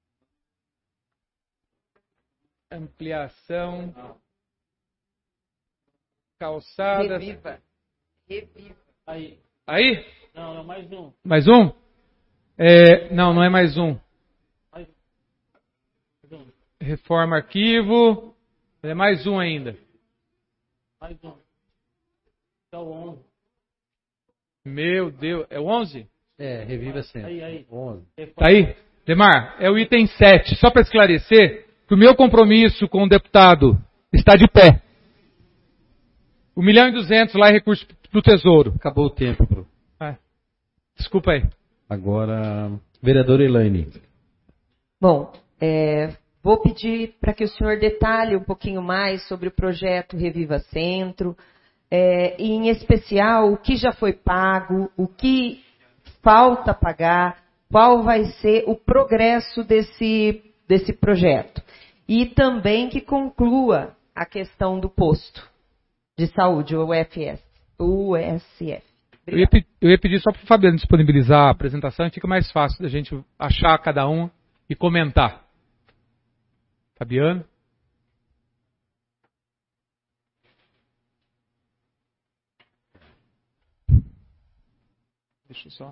ampliação, calçadas. Reviva. Reviva. Aí. Aí? Não, não, mais um. Mais um? É, não, não é mais um. reforma arquivo. É mais um ainda. Mais um. É o onze. Meu Deus, é o onze? É, reviva sempre. Aí, aí. onze. Tá aí? Demar, é o item sete. Só para esclarecer que o meu compromisso com o deputado está de pé. Um milhão e duzentos lá é recurso do Tesouro. Acabou o tempo, Bruno. Ah, desculpa aí. Agora, vereadora Elaine. Bom, é, vou pedir para que o senhor detalhe um pouquinho mais sobre o projeto Reviva Centro, é, e em especial o que já foi pago, o que falta pagar, qual vai ser o progresso desse, desse projeto. E também que conclua a questão do posto de saúde, o U F S, o U S F. Eu ia, eu ia pedir só para o Fabiano disponibilizar a apresentação e fica mais fácil da gente achar cada um e comentar. Fabiano? Deixa eu só...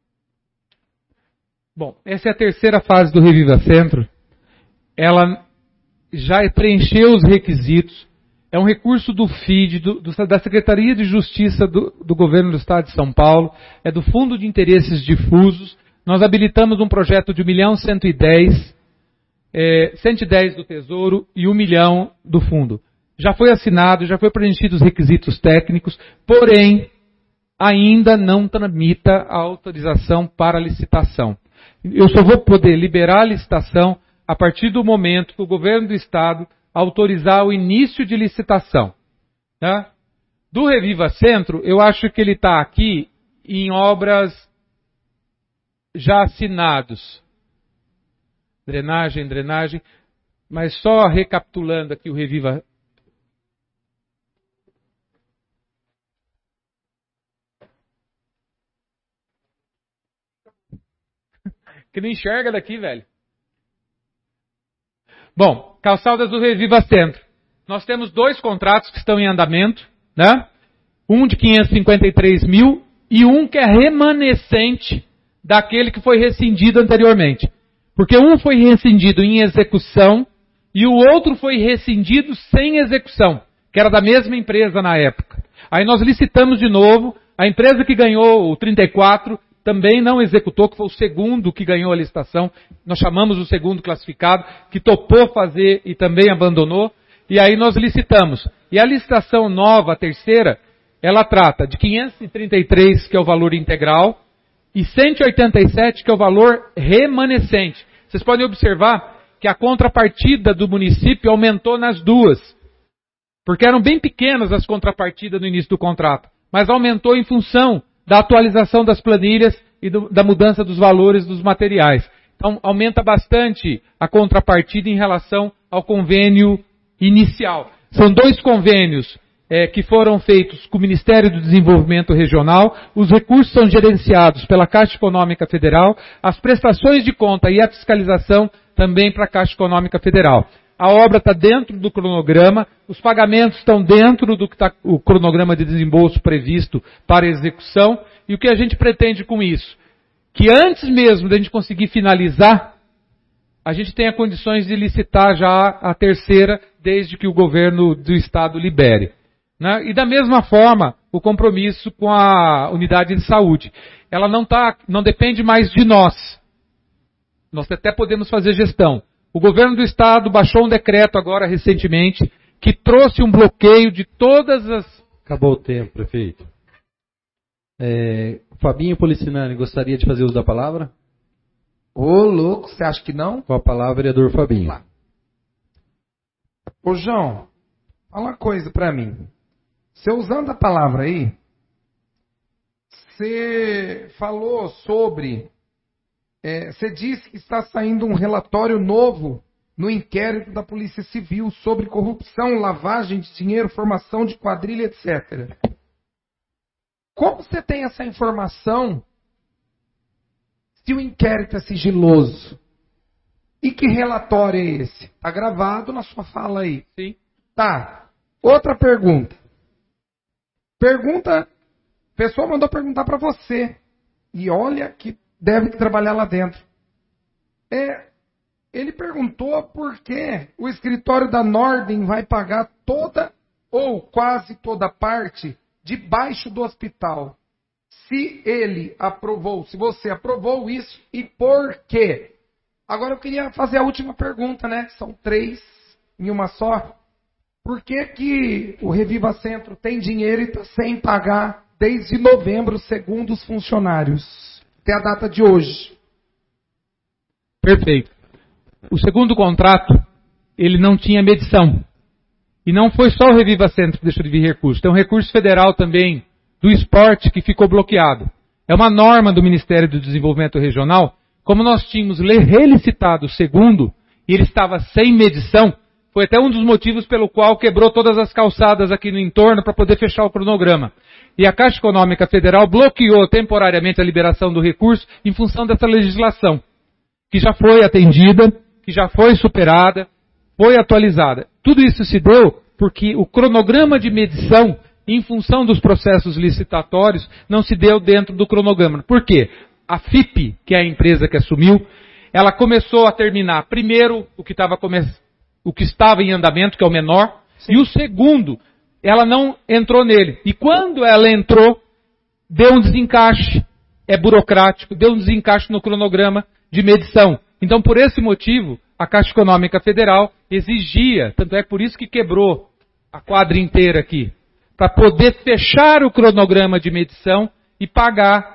Bom, essa é a terceira fase do Reviva Centro. Ela já preencheu os requisitos. É um recurso do F I D, do, do, da Secretaria de Justiça do, do Governo do Estado de São Paulo. É do Fundo de Interesses Difusos. Nós habilitamos um projeto de um milhão cento e dez, é, cento e dez do Tesouro e um milhão do Fundo. Já foi assinado, já foi preenchido os requisitos técnicos, porém, ainda não tramita a autorização para a licitação. Eu só vou poder liberar a licitação a partir do momento que o Governo do Estado autorizar o início de licitação. Tá? Do Reviva Centro, eu acho que ele está aqui em obras já assinados. Drenagem, drenagem. Mas só recapitulando aqui o Reviva. Que não enxerga daqui, velho. Bom, calçadas do Reviva Centro. Nós temos dois contratos que estão em andamento, né? Um de quinhentos e cinquenta e três mil e um que é remanescente daquele que foi rescindido anteriormente. Porque um foi rescindido em execução e o outro foi rescindido sem execução, que era da mesma empresa na época. Aí nós licitamos de novo, a empresa que ganhou o trinta e quatro também não executou, que foi o segundo que ganhou a licitação. Nós chamamos o segundo classificado, que topou fazer e também abandonou. E aí nós licitamos. E a licitação nova, a terceira, ela trata de quinhentos e trinta e três, que é o valor integral, e cento e oitenta e sete, que é o valor remanescente. Vocês podem observar que a contrapartida do município aumentou nas duas. Porque eram bem pequenas as contrapartidas no início do contrato. Mas aumentou em função da atualização das planilhas e do, da mudança dos valores dos materiais. Então, aumenta bastante a contrapartida em relação ao convênio inicial. São dois convênios é, que foram feitos com o Ministério do Desenvolvimento Regional, os recursos são gerenciados pela Caixa Econômica Federal, as prestações de conta e a fiscalização também para a Caixa Econômica Federal. A obra está dentro do cronograma, os pagamentos estão dentro do que está o cronograma de desembolso previsto para execução. E o que a gente pretende com isso? Que antes mesmo da gente conseguir finalizar, a gente tenha condições de licitar já a terceira, desde que o governo do Estado libere. Né? E da mesma forma, o compromisso com a unidade de saúde. Ela não, tá, não depende mais de nós. Nós até podemos fazer gestão. O governo do Estado baixou um decreto agora recentemente que trouxe um bloqueio de todas as... Acabou o tempo, prefeito. É, Fabinho Policinani, gostaria de fazer uso da palavra? Ô, louco, você acha que não? Com a palavra, vereador Fabinho. Lá. Ô, João, fala uma coisa pra mim. Você usando a palavra aí, você falou sobre... É, você disse que está saindo um relatório novo no inquérito da Polícia Civil sobre corrupção, lavagem de dinheiro, formação de quadrilha, etcétera. Como você tem essa informação se o inquérito é sigiloso? E que relatório é esse? Está gravado na sua fala aí. Sim. Tá. Outra pergunta. Pergunta. A pessoa mandou perguntar para você. E olha que deve trabalhar lá dentro. É, ele perguntou por que o escritório da Nordem vai pagar toda ou quase toda parte debaixo do hospital. Se ele aprovou, se você aprovou isso e por quê? Agora eu queria fazer a última pergunta, né? São três em uma só. Por que que o Reviva Centro tem dinheiro e está sem pagar desde novembro, segundo os funcionários? Até a data de hoje. Perfeito. O segundo contrato, ele não tinha medição. E não foi só o Reviva Centro que deixou de vir recurso. Tem um recurso federal também do esporte que ficou bloqueado. É uma norma do Ministério do Desenvolvimento Regional. Como nós tínhamos relicitado o segundo, e ele estava sem medição, foi até um dos motivos pelo qual quebrou todas as calçadas aqui no entorno para poder fechar o cronograma. E a Caixa Econômica Federal bloqueou temporariamente a liberação do recurso em função dessa legislação, que já foi atendida, que já foi superada, foi atualizada. Tudo isso se deu porque o cronograma de medição, em função dos processos licitatórios, não se deu dentro do cronograma. Por quê? A F I P, que é a empresa que assumiu, ela começou a terminar primeiro o que estava, come... o que estava em andamento, que é o menor, Sim. e o segundo, ela não entrou nele. E quando ela entrou, deu um desencaixe, é burocrático, deu um desencaixe no cronograma de medição. Então, por esse motivo, a Caixa Econômica Federal exigia, tanto é por isso que quebrou a quadra inteira aqui, para poder fechar o cronograma de medição e pagar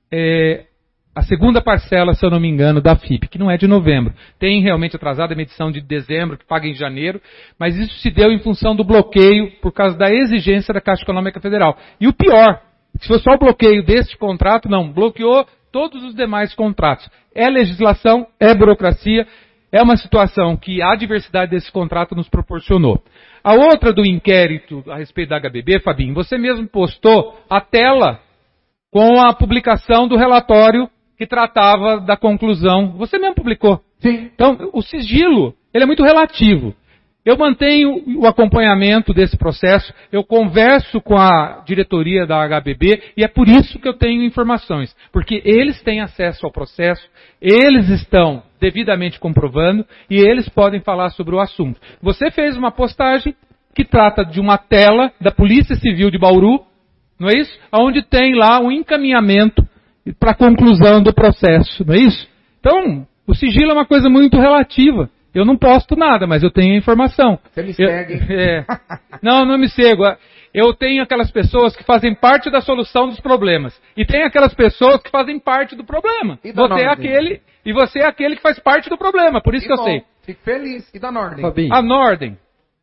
é, a segunda parcela, se eu não me engano, da F I P, que não é de novembro. Tem realmente atrasada a medição de dezembro, que paga em janeiro, mas isso se deu em função do bloqueio, por causa da exigência da Caixa Econômica Federal. E o pior, se foi só o bloqueio deste contrato, não, bloqueou todos os demais contratos. É legislação, é burocracia, é uma situação que a diversidade desse contrato nos proporcionou. A outra do inquérito a respeito da H B B, Fabinho, você mesmo postou a tela com a publicação do relatório que tratava da conclusão. Você mesmo publicou. Sim. Então, o sigilo, ele é muito relativo. Eu mantenho o acompanhamento desse processo, eu converso com a diretoria da H B B e é por isso que eu tenho informações. Porque eles têm acesso ao processo, eles estão devidamente comprovando e eles podem falar sobre o assunto. Você fez uma postagem que trata de uma tela da Polícia Civil de Bauru, não é isso? Onde tem lá um encaminhamento para a conclusão do processo, não é isso? Então, o sigilo é uma coisa muito relativa. Eu não posto nada, mas eu tenho informação. Você me eu, segue. É, não, não me sigo. Eu tenho aquelas pessoas que fazem parte da solução dos problemas. E tem aquelas pessoas que fazem parte do problema. E da você é aquele, e você é aquele que faz parte do problema, por isso e que bom, eu sei. Fico feliz. E da Nordem? Fabinho. A Nordem.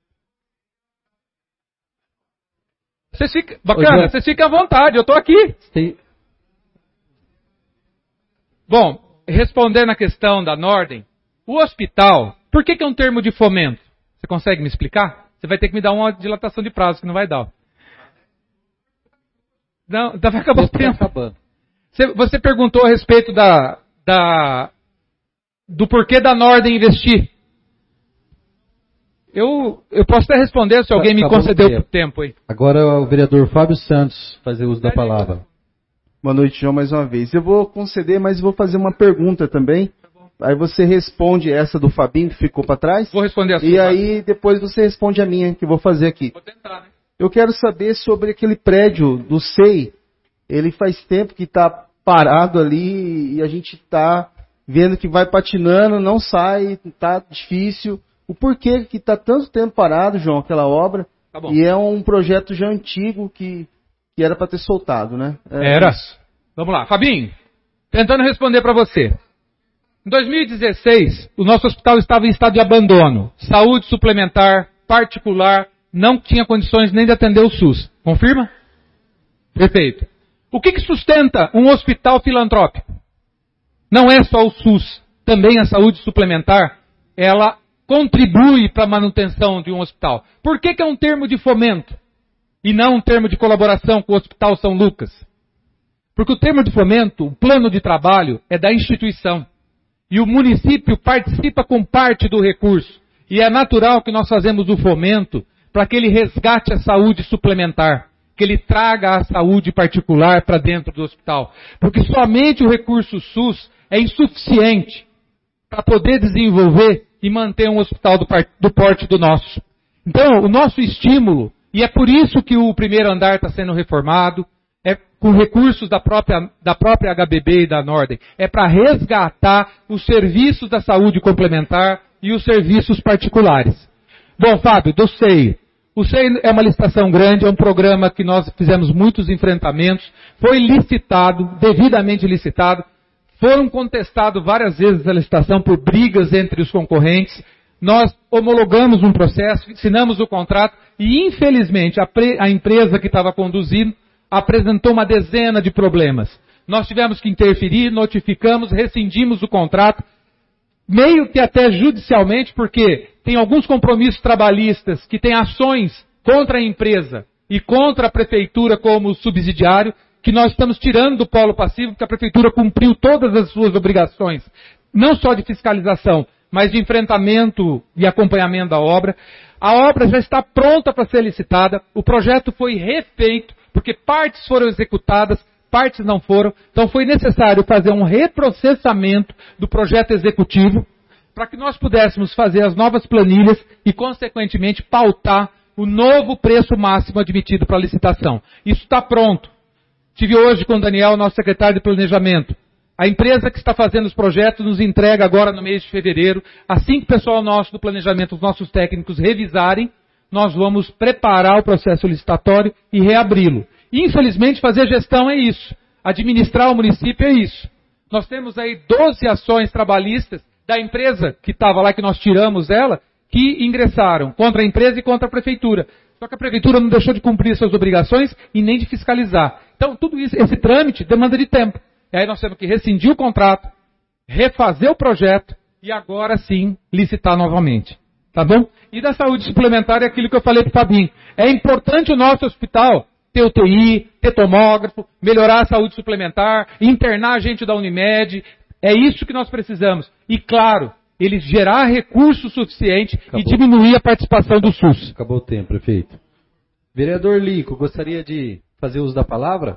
Você fica, bacana, você fica à vontade, eu estou aqui. Tem... Bom, respondendo a questão da Nordem, o hospital, por que, que é um termo de fomento? Você consegue me explicar? Você vai ter que me dar uma dilatação de prazo, que não vai dar. Não, vai acabar o tempo. Você, você perguntou a respeito da, da, do porquê da Nordem investir. Eu, eu posso até responder se alguém me concedeu o tempo aí. Agora o vereador Fábio Santos fazer uso da palavra. Boa noite, João, mais uma vez. Eu vou conceder, mas vou fazer uma pergunta também. Aí você responde essa do Fabinho, que ficou para trás. Vou responder a sua. E aí depois você responde a minha, que eu vou fazer aqui. Vou tentar, né? Eu quero saber sobre aquele prédio do S E I. Ele faz tempo que está parado ali e a gente está vendo que vai patinando, não sai, está difícil. O porquê que está tanto tempo parado, João, aquela obra. Tá bom. E é um projeto já antigo que, que era para ter soltado, né? É, era. Vamos lá. Fabinho, tentando responder para você. Em dois mil e dezesseis, o nosso hospital estava em estado de abandono. Saúde suplementar, particular, não tinha condições nem de atender o SUS. Confirma? Perfeito. O que, que sustenta um hospital filantrópico? Não é só o SUS, também a saúde suplementar, ela contribui para a manutenção de um hospital. Por que, que é um termo de fomento e não um termo de colaboração com o Hospital São Lucas? Porque o termo de fomento, o plano de trabalho, é da instituição. E o município participa com parte do recurso. E é natural que nós fazemos o fomento para que ele resgate a saúde suplementar, que ele traga a saúde particular para dentro do hospital. Porque somente o recurso SUS é insuficiente para poder desenvolver e manter um hospital do, do porte do nosso. Então, o nosso estímulo, e é por isso que o primeiro andar está sendo reformado, é com recursos da própria, da própria H B B e da Nordem, é para resgatar os serviços da saúde complementar e os serviços particulares. Bom, Fábio, do S E I. O S E I é uma licitação grande, é um programa que nós fizemos muitos enfrentamentos, foi licitado, devidamente licitado, foram contestados várias vezes a licitação por brigas entre os concorrentes, nós homologamos um processo, assinamos o contrato e, infelizmente, a, pre, a empresa que estava conduzindo apresentou uma dezena de problemas. Nós tivemos que interferir, notificamos, rescindimos o contrato, meio que até judicialmente, porque tem alguns compromissos trabalhistas que têm ações contra a empresa e contra a prefeitura como subsidiário, que nós estamos tirando do polo passivo, porque a prefeitura cumpriu todas as suas obrigações, não só de fiscalização, mas de enfrentamento e acompanhamento da obra. A obra já está pronta para ser licitada, o projeto foi refeito, porque partes foram executadas, partes não foram, então foi necessário fazer um reprocessamento do projeto executivo, para que nós pudéssemos fazer as novas planilhas e, consequentemente, pautar o novo preço máximo admitido para a licitação. Isso está pronto. Tive hoje com o Daniel, nosso secretário de Planejamento. A empresa que está fazendo os projetos nos entrega agora no mês de fevereiro. Assim que o pessoal nosso do planejamento, os nossos técnicos revisarem, nós vamos preparar o processo licitatório e reabri-lo. Infelizmente, fazer gestão é isso. Administrar o município é isso. Nós temos aí doze ações trabalhistas da empresa que estava lá, que nós tiramos ela, que ingressaram contra a empresa e contra a prefeitura. Só que a prefeitura não deixou de cumprir suas obrigações e nem de fiscalizar. Então, tudo isso, esse trâmite demanda de tempo. E aí nós temos que rescindir o contrato, refazer o projeto e agora sim licitar novamente. Tá bom? E da saúde suplementar é aquilo que eu falei para o Fabinho. É importante o nosso hospital ter U T I, ter tomógrafo, melhorar a saúde suplementar, internar a gente da Unimed. É isso que nós precisamos. E claro, ele gerar recurso suficiente Acabou. E diminuir a participação do SUS. Acabou o tempo, prefeito. Vereador Lico, gostaria de fazer uso da palavra?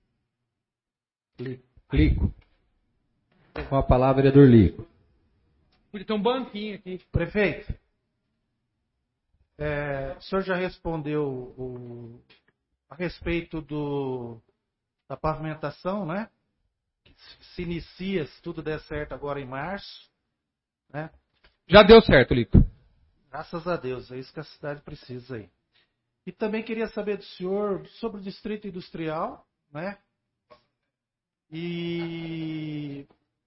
Lico. Com a palavra, vereador Lico. Podia ter um banquinho aqui. Prefeito, é, o senhor já respondeu o, a respeito do, da pavimentação, né? Que se inicia, se tudo der certo, agora em março. Né? Já deu certo, Lico. Graças a Deus, é isso que a cidade precisa aí. E também queria saber do senhor sobre o Distrito Industrial, né? E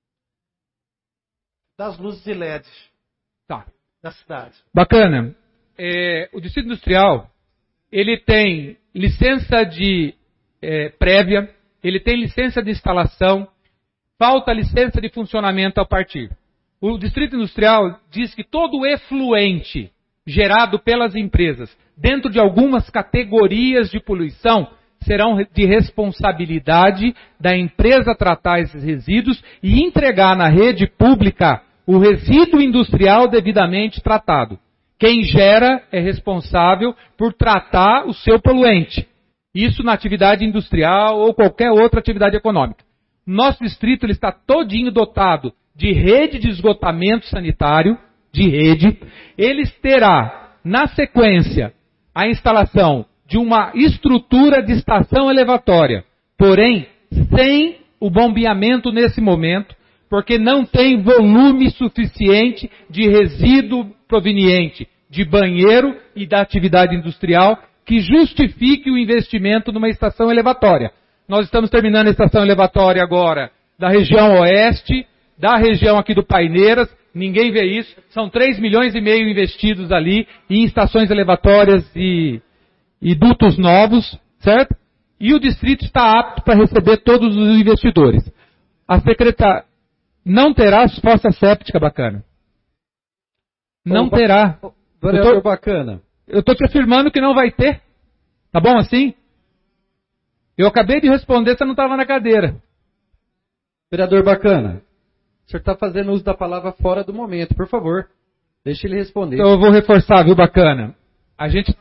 das luzes de L E D tá. da cidade. Bacana. É, o Distrito Industrial, ele tem licença de é, prévia, ele tem licença de instalação, falta licença de funcionamento a partir. O Distrito Industrial diz que todo o efluente gerado pelas empresas dentro de algumas categorias de poluição serão de responsabilidade da empresa tratar esses resíduos e entregar na rede pública o resíduo industrial devidamente tratado. Quem gera é responsável por tratar o seu poluente. Isso na atividade industrial ou qualquer outra atividade econômica. Nosso distrito ele está todinho dotado de rede de esgotamento sanitário, de rede. Ele terá, na sequência, a instalação de uma estrutura de estação elevatória, porém, sem o bombeamento nesse momento, porque não tem volume suficiente de resíduo proveniente de banheiro e da atividade industrial que justifique o investimento numa estação elevatória. Nós estamos terminando a estação elevatória agora da região oeste, da região aqui do Paineiras, ninguém vê isso, são três milhões e meio investidos ali em estações elevatórias e, e dutos novos, certo? E o distrito está apto para receber todos os investidores. A secretária não terá fossa séptica, bacana. Não Ô, terá. Vereador eu tô, bacana. Eu estou te afirmando que não vai ter. Tá bom assim? Eu acabei de responder, você não estava na cadeira. Vereador bacana, o senhor está fazendo uso da palavra fora do momento, por favor. Deixe ele responder. Então eu vou reforçar, viu, bacana? A gente...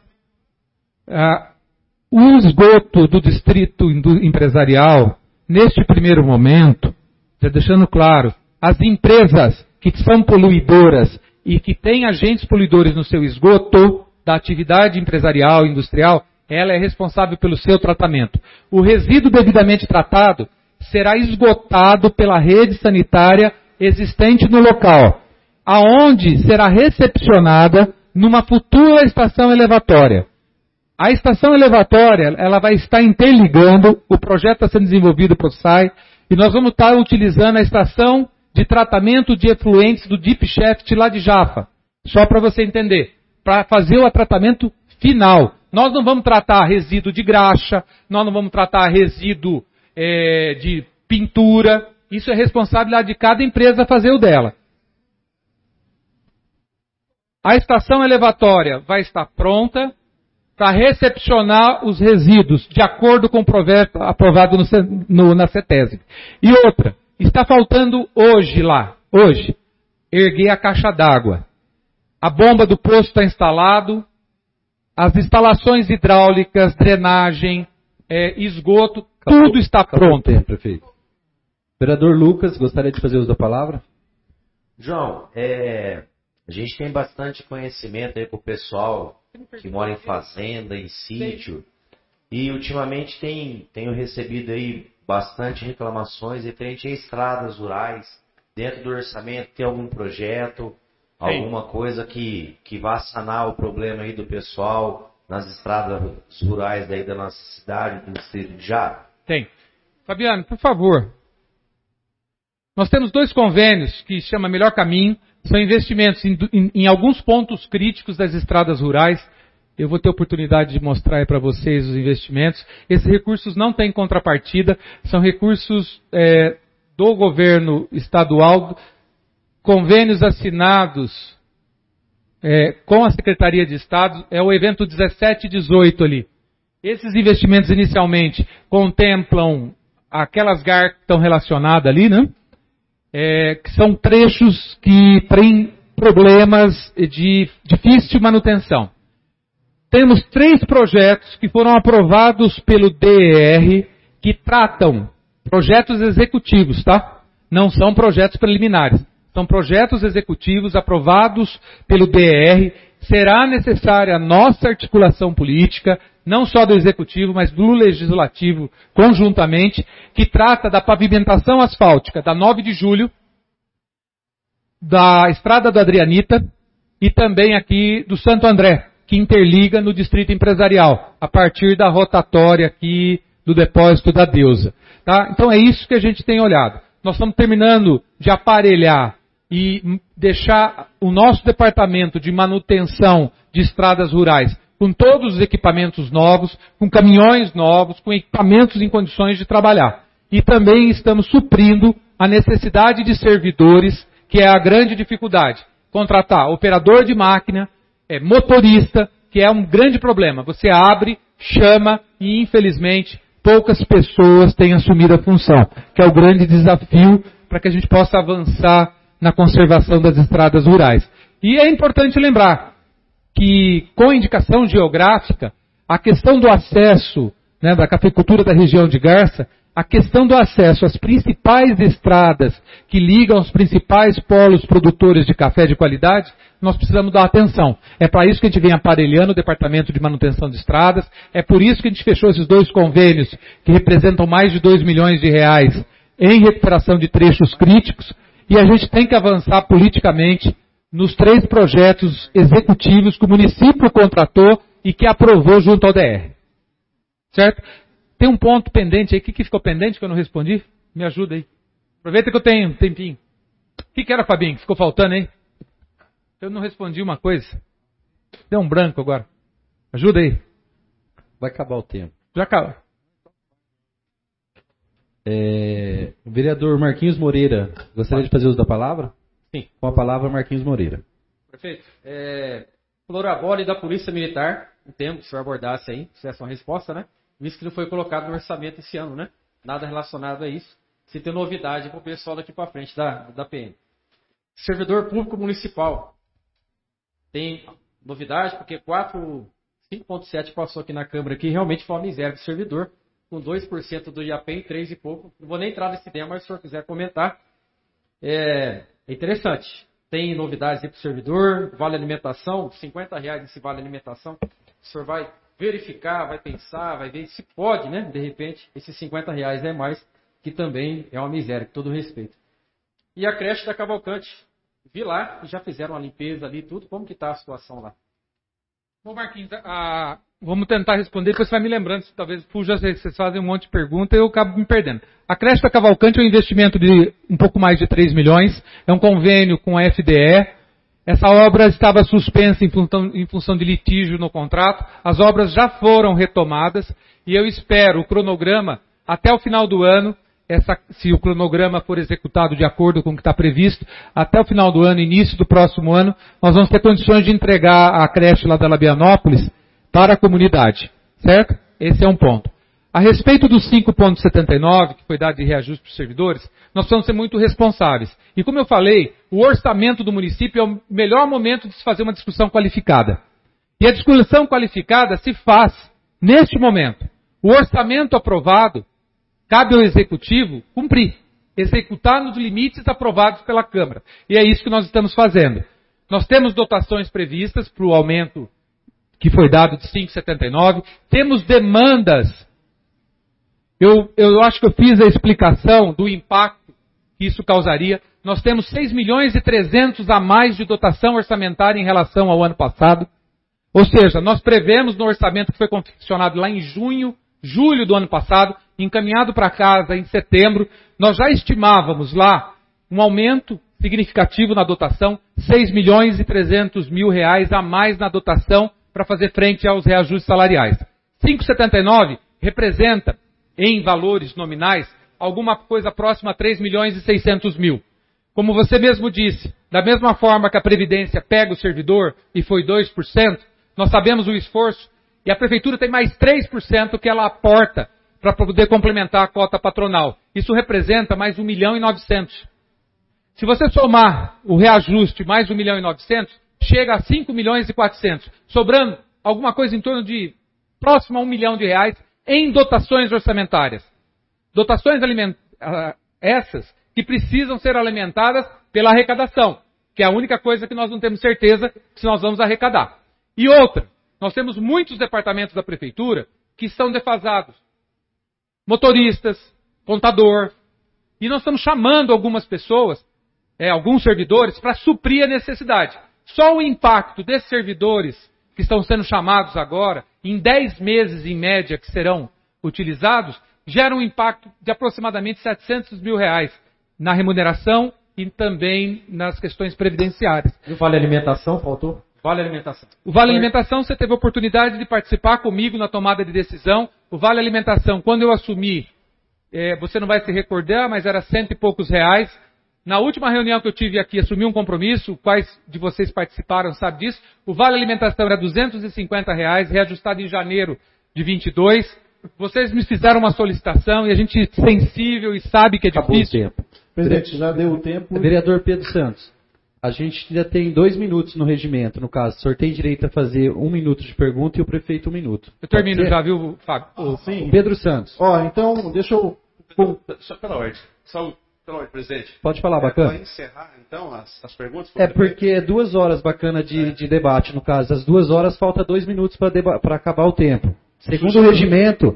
Ah, o esgoto do distrito empresarial, neste primeiro momento, já deixando claro, as empresas que são poluidoras e que têm agentes poluidores no seu esgoto da atividade empresarial e industrial, ela é responsável pelo seu tratamento. O resíduo devidamente tratado será esgotado pela rede sanitária existente no local, aonde será recepcionada numa futura estação elevatória. A estação elevatória, ela vai estar interligando, o projeto está sendo desenvolvido pelo S A I, e nós vamos estar utilizando a estação de tratamento de efluentes do Deep Shaft lá de Jaffa. Só para você entender. Para fazer o tratamento final. Nós não vamos tratar resíduo de graxa, nós não vamos tratar resíduo é, de pintura. Isso é responsabilidade de cada empresa fazer o dela. A estação elevatória vai estar pronta para recepcionar os resíduos, de acordo com o projeto aprovado no, no, na CETESB. E outra, está faltando hoje lá, hoje, erguer a caixa d'água. A bomba do poço está instalado, as instalações hidráulicas, drenagem, é, esgoto, acabou, tudo está pronto. Tempo, prefeito. Vereador Lucas, gostaria de fazer uso da palavra? João, é, a gente tem bastante conhecimento aí com o pessoal que mora em fazenda, em sítio, e ultimamente tem, tenho recebido aí bastante reclamações referente a estradas rurais. Dentro do orçamento tem algum projeto, alguma coisa que, que vá sanar o problema aí do pessoal nas estradas rurais daí da nossa cidade, do distrito de Jaffa? Tem. Fabiano, por favor. Nós temos dois convênios que chama Melhor Caminho, são investimentos em, em, em alguns pontos críticos das estradas rurais. Eu vou ter oportunidade de mostrar para vocês os investimentos. Esses recursos não têm contrapartida, são recursos é, do governo estadual, convênios assinados é, com a Secretaria de Estado, é o evento dezessete e dezoito ali. Esses investimentos inicialmente contemplam aquelas G A R que estão relacionadas ali, né? É, que são trechos que têm problemas de difícil manutenção. Temos três projetos que foram aprovados pelo D E R que tratam projetos executivos, tá? Não são projetos preliminares. São projetos executivos aprovados pelo D E R. Será necessária a nossa articulação política, não só do Executivo, mas do Legislativo conjuntamente, que trata da pavimentação asfáltica da nove de julho, da Estrada do Adrianita e também aqui do Santo André, que interliga no Distrito Empresarial, a partir da rotatória aqui do depósito da Deusa. Tá? Então é isso que a gente tem olhado. Nós estamos terminando de aparelhar e deixar o nosso departamento de manutenção de estradas rurais com todos os equipamentos novos, com caminhões novos, com equipamentos em condições de trabalhar. E também estamos suprindo a necessidade de servidores, que é a grande dificuldade. Contratar operador de máquina, é, motorista, que é um grande problema. Você abre, chama e, infelizmente, poucas pessoas têm assumido a função, que é o grande desafio para que a gente possa avançar na conservação das estradas rurais. E é importante lembrar que, com indicação geográfica, a questão do acesso, né, da cafeicultura da região de Garça, a questão do acesso às principais estradas que ligam os principais polos produtores de café de qualidade, nós precisamos dar atenção. É para isso que a gente vem aparelhando o Departamento de Manutenção de Estradas, é por isso que a gente fechou esses dois convênios, que representam mais de dois milhões de reais em recuperação de trechos críticos, e a gente tem que avançar politicamente nos três projetos executivos que o município contratou e que aprovou junto ao D R. Certo? Tem um ponto pendente aí. O que, que ficou pendente que eu não respondi? Me ajuda aí. Aproveita que eu tenho um tempinho. O que, que era, Fabinho, que ficou faltando aí? Eu não respondi uma coisa. Deu um branco agora. Ajuda aí. Vai acabar o tempo. Já acaba. É, o vereador Marquinhos Moreira, gostaria de fazer uso da palavra? Sim. Com a palavra, Marquinhos Moreira. Prefeito, é, Florabole da Polícia Militar, um tema que o senhor abordasse aí, se essa é uma resposta, né? Visto que não foi colocado no orçamento esse ano, né? Nada relacionado a isso. Se tem novidade para o pessoal daqui para frente da, da P M. Servidor Público Municipal. Tem novidade, porque quatro, cinco ponto sete passou aqui na Câmara, que realmente foi uma miséria de servidor, com dois por cento do I A P E M, três e pouco. Não vou nem entrar nesse tema, mas se o senhor quiser comentar. É, É interessante. Tem novidades aí para o servidor, vale alimentação, cinquenta reais esse vale alimentação. O senhor vai verificar, vai pensar, vai ver se pode, né? De repente, esses cinquenta reais é mais, que também é uma miséria, com todo respeito. E a creche da Cavalcante, vi lá, já fizeram a limpeza ali e tudo, como que está a situação lá? Bom, Marquinhos, a... vamos tentar responder, depois você vai me lembrando, se talvez fuja, vocês fazem um monte de perguntas e eu acabo me perdendo. A creche da Cavalcante é um investimento de um pouco mais de três milhões, é um convênio com a F D E. Essa obra estava suspensa em função, em função de litígio no contrato, as obras já foram retomadas e eu espero o cronograma até o final do ano. Essa, se o cronograma for executado de acordo com o que está previsto, até o final do ano, início do próximo ano, nós vamos ter condições de entregar a creche lá da Labianópolis para a comunidade, certo? Esse é um ponto. A respeito dos cinco vírgula setenta e nove, que foi dado de reajuste para os servidores, nós precisamos ser muito responsáveis. E como eu falei, o orçamento do município é o melhor momento de se fazer uma discussão qualificada. E a discussão qualificada se faz neste momento. O orçamento aprovado cabe ao Executivo cumprir, executar nos limites aprovados pela Câmara. E é isso que nós estamos fazendo. Nós temos dotações previstas para o aumento que foi dado de cinco vírgula setenta e nove, temos demandas. Eu, eu acho que eu fiz a explicação do impacto que isso causaria. Nós temos seis milhões e trezentos a mais de dotação orçamentária em relação ao ano passado. Ou seja, nós prevemos no orçamento que foi confeccionado lá em junho, julho do ano passado, encaminhado para casa em setembro, nós já estimávamos lá um aumento significativo na dotação, seis milhões e trezentos mil reais a mais na dotação para fazer frente aos reajustes salariais. cinco vírgula setenta e nove representa, em valores nominais, alguma coisa próxima a três milhões e seiscentos mil. Como você mesmo disse, da mesma forma que a Previdência pega o servidor e foi dois por cento, nós sabemos o esforço e a Prefeitura tem mais três por cento que ela aporta para poder complementar a cota patronal. Isso representa mais um milhão e novecentos. Se você somar o reajuste mais um milhão e novecentos, chega a cinco milhões e quatrocentos, sobrando alguma coisa em torno de próximo a um milhão de reais em dotações orçamentárias. Dotações aliment... essas que precisam ser alimentadas pela arrecadação, que é a única coisa que nós não temos certeza se nós vamos arrecadar. E outra, nós temos muitos departamentos da Prefeitura que estão defasados. Motoristas, contador, e nós estamos chamando algumas pessoas, é, alguns servidores, para suprir a necessidade. Só o impacto desses servidores que estão sendo chamados agora, em dez meses em média que serão utilizados, gera um impacto de aproximadamente setecentos mil reais na remuneração e também nas questões previdenciárias. E o Vale Alimentação faltou? Vale Alimentação. O Vale Alimentação, você teve a oportunidade de participar comigo na tomada de decisão. O Vale Alimentação, quando eu assumi, é, você não vai se recordar, mas era cento e poucos reais. Na última reunião que eu tive aqui, assumi um compromisso, quais de vocês participaram sabem disso. O Vale Alimentação era duzentos e cinquenta reais, reajustado em janeiro de vinte e dois. Vocês me fizeram uma solicitação e a gente é sensível e sabe que é Acabou difícil. O tempo. Presidente, já deu o tempo. Vereador Pedro Santos, a gente ainda tem dois minutos no regimento. No caso, o senhor tem direito a fazer um minuto de pergunta e o prefeito um minuto. Eu termino já, viu, Fábio? Ah, sim. O Pedro Santos. Ó, então, deixa eu... Só pela ordem. Só pela ordem, presidente. Pode falar, É, bacana. para encerrar, então, as, as perguntas... É porque é duas horas bacana de, de debate, no caso. As duas horas falta dois minutos para acabar o tempo. Segundo o regimento,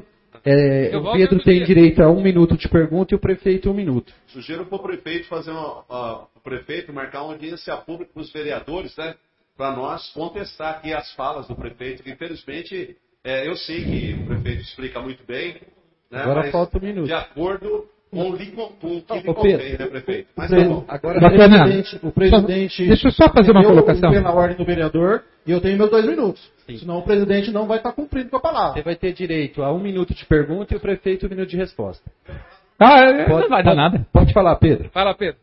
é, o Pedro tem direito a um minuto de pergunta e o prefeito um minuto. Sugiro para o prefeito fazer uma, uh, o prefeito marcar uma audiência pública para os vereadores, né? Para nós contestar aqui as falas do prefeito. Que, infelizmente, é, eu sei que o prefeito explica muito bem, né? Agora Mas, falta um minuto. de acordo com o, com o que lhe Ô, convém, Pedro, né, prefeito? Mas o tá bom. Agora, Bacana. o presidente, o presidente Deixa eu só fazer uma eu colocação. pela ordem do vereador e eu tenho meus dois minutos. Sim. Senão o presidente não vai estar cumprindo com a palavra. Você vai ter direito a um minuto de pergunta e o prefeito um minuto de resposta. Ah, é, Pode- não vai dar pode- nada. Pode falar, Pedro. Fala, Pedro.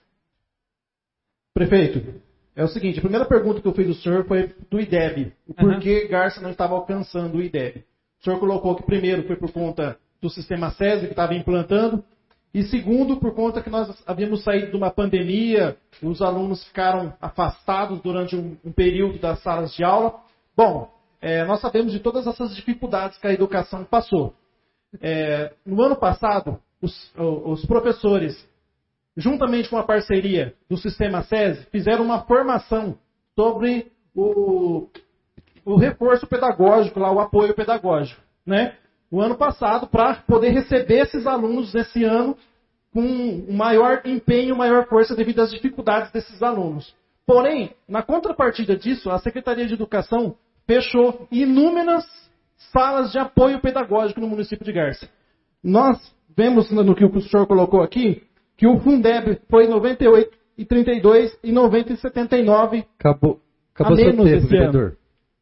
Prefeito, é o seguinte, a primeira pergunta que eu fiz ao senhor foi do I D E B. O Uhum. porquê Garça não estava alcançando o I D E B. O senhor colocou que primeiro foi por conta do sistema SESI que estava implantando, e segundo, por conta que nós havíamos saído de uma pandemia, os alunos ficaram afastados durante um, um período das salas de aula. Bom, é, nós sabemos de todas essas dificuldades que a educação passou. É, no ano passado, os, os professores juntamente com a parceria do Sistema SESI, fizeram uma formação sobre o, o reforço pedagógico, lá, o apoio pedagógico, né? O ano passado, para poder receber esses alunos esse ano com um maior empenho, maior força devido às dificuldades desses alunos. Porém, na contrapartida disso, a Secretaria de Educação fechou inúmeras salas de apoio pedagógico no município de Garça. Nós vemos no que o senhor colocou aqui, que o Fundeb foi noventa e oito e trinta e dois e noventa e setenta e nove. Acabou, acabou a menos seu tempo, esse vereador. ano.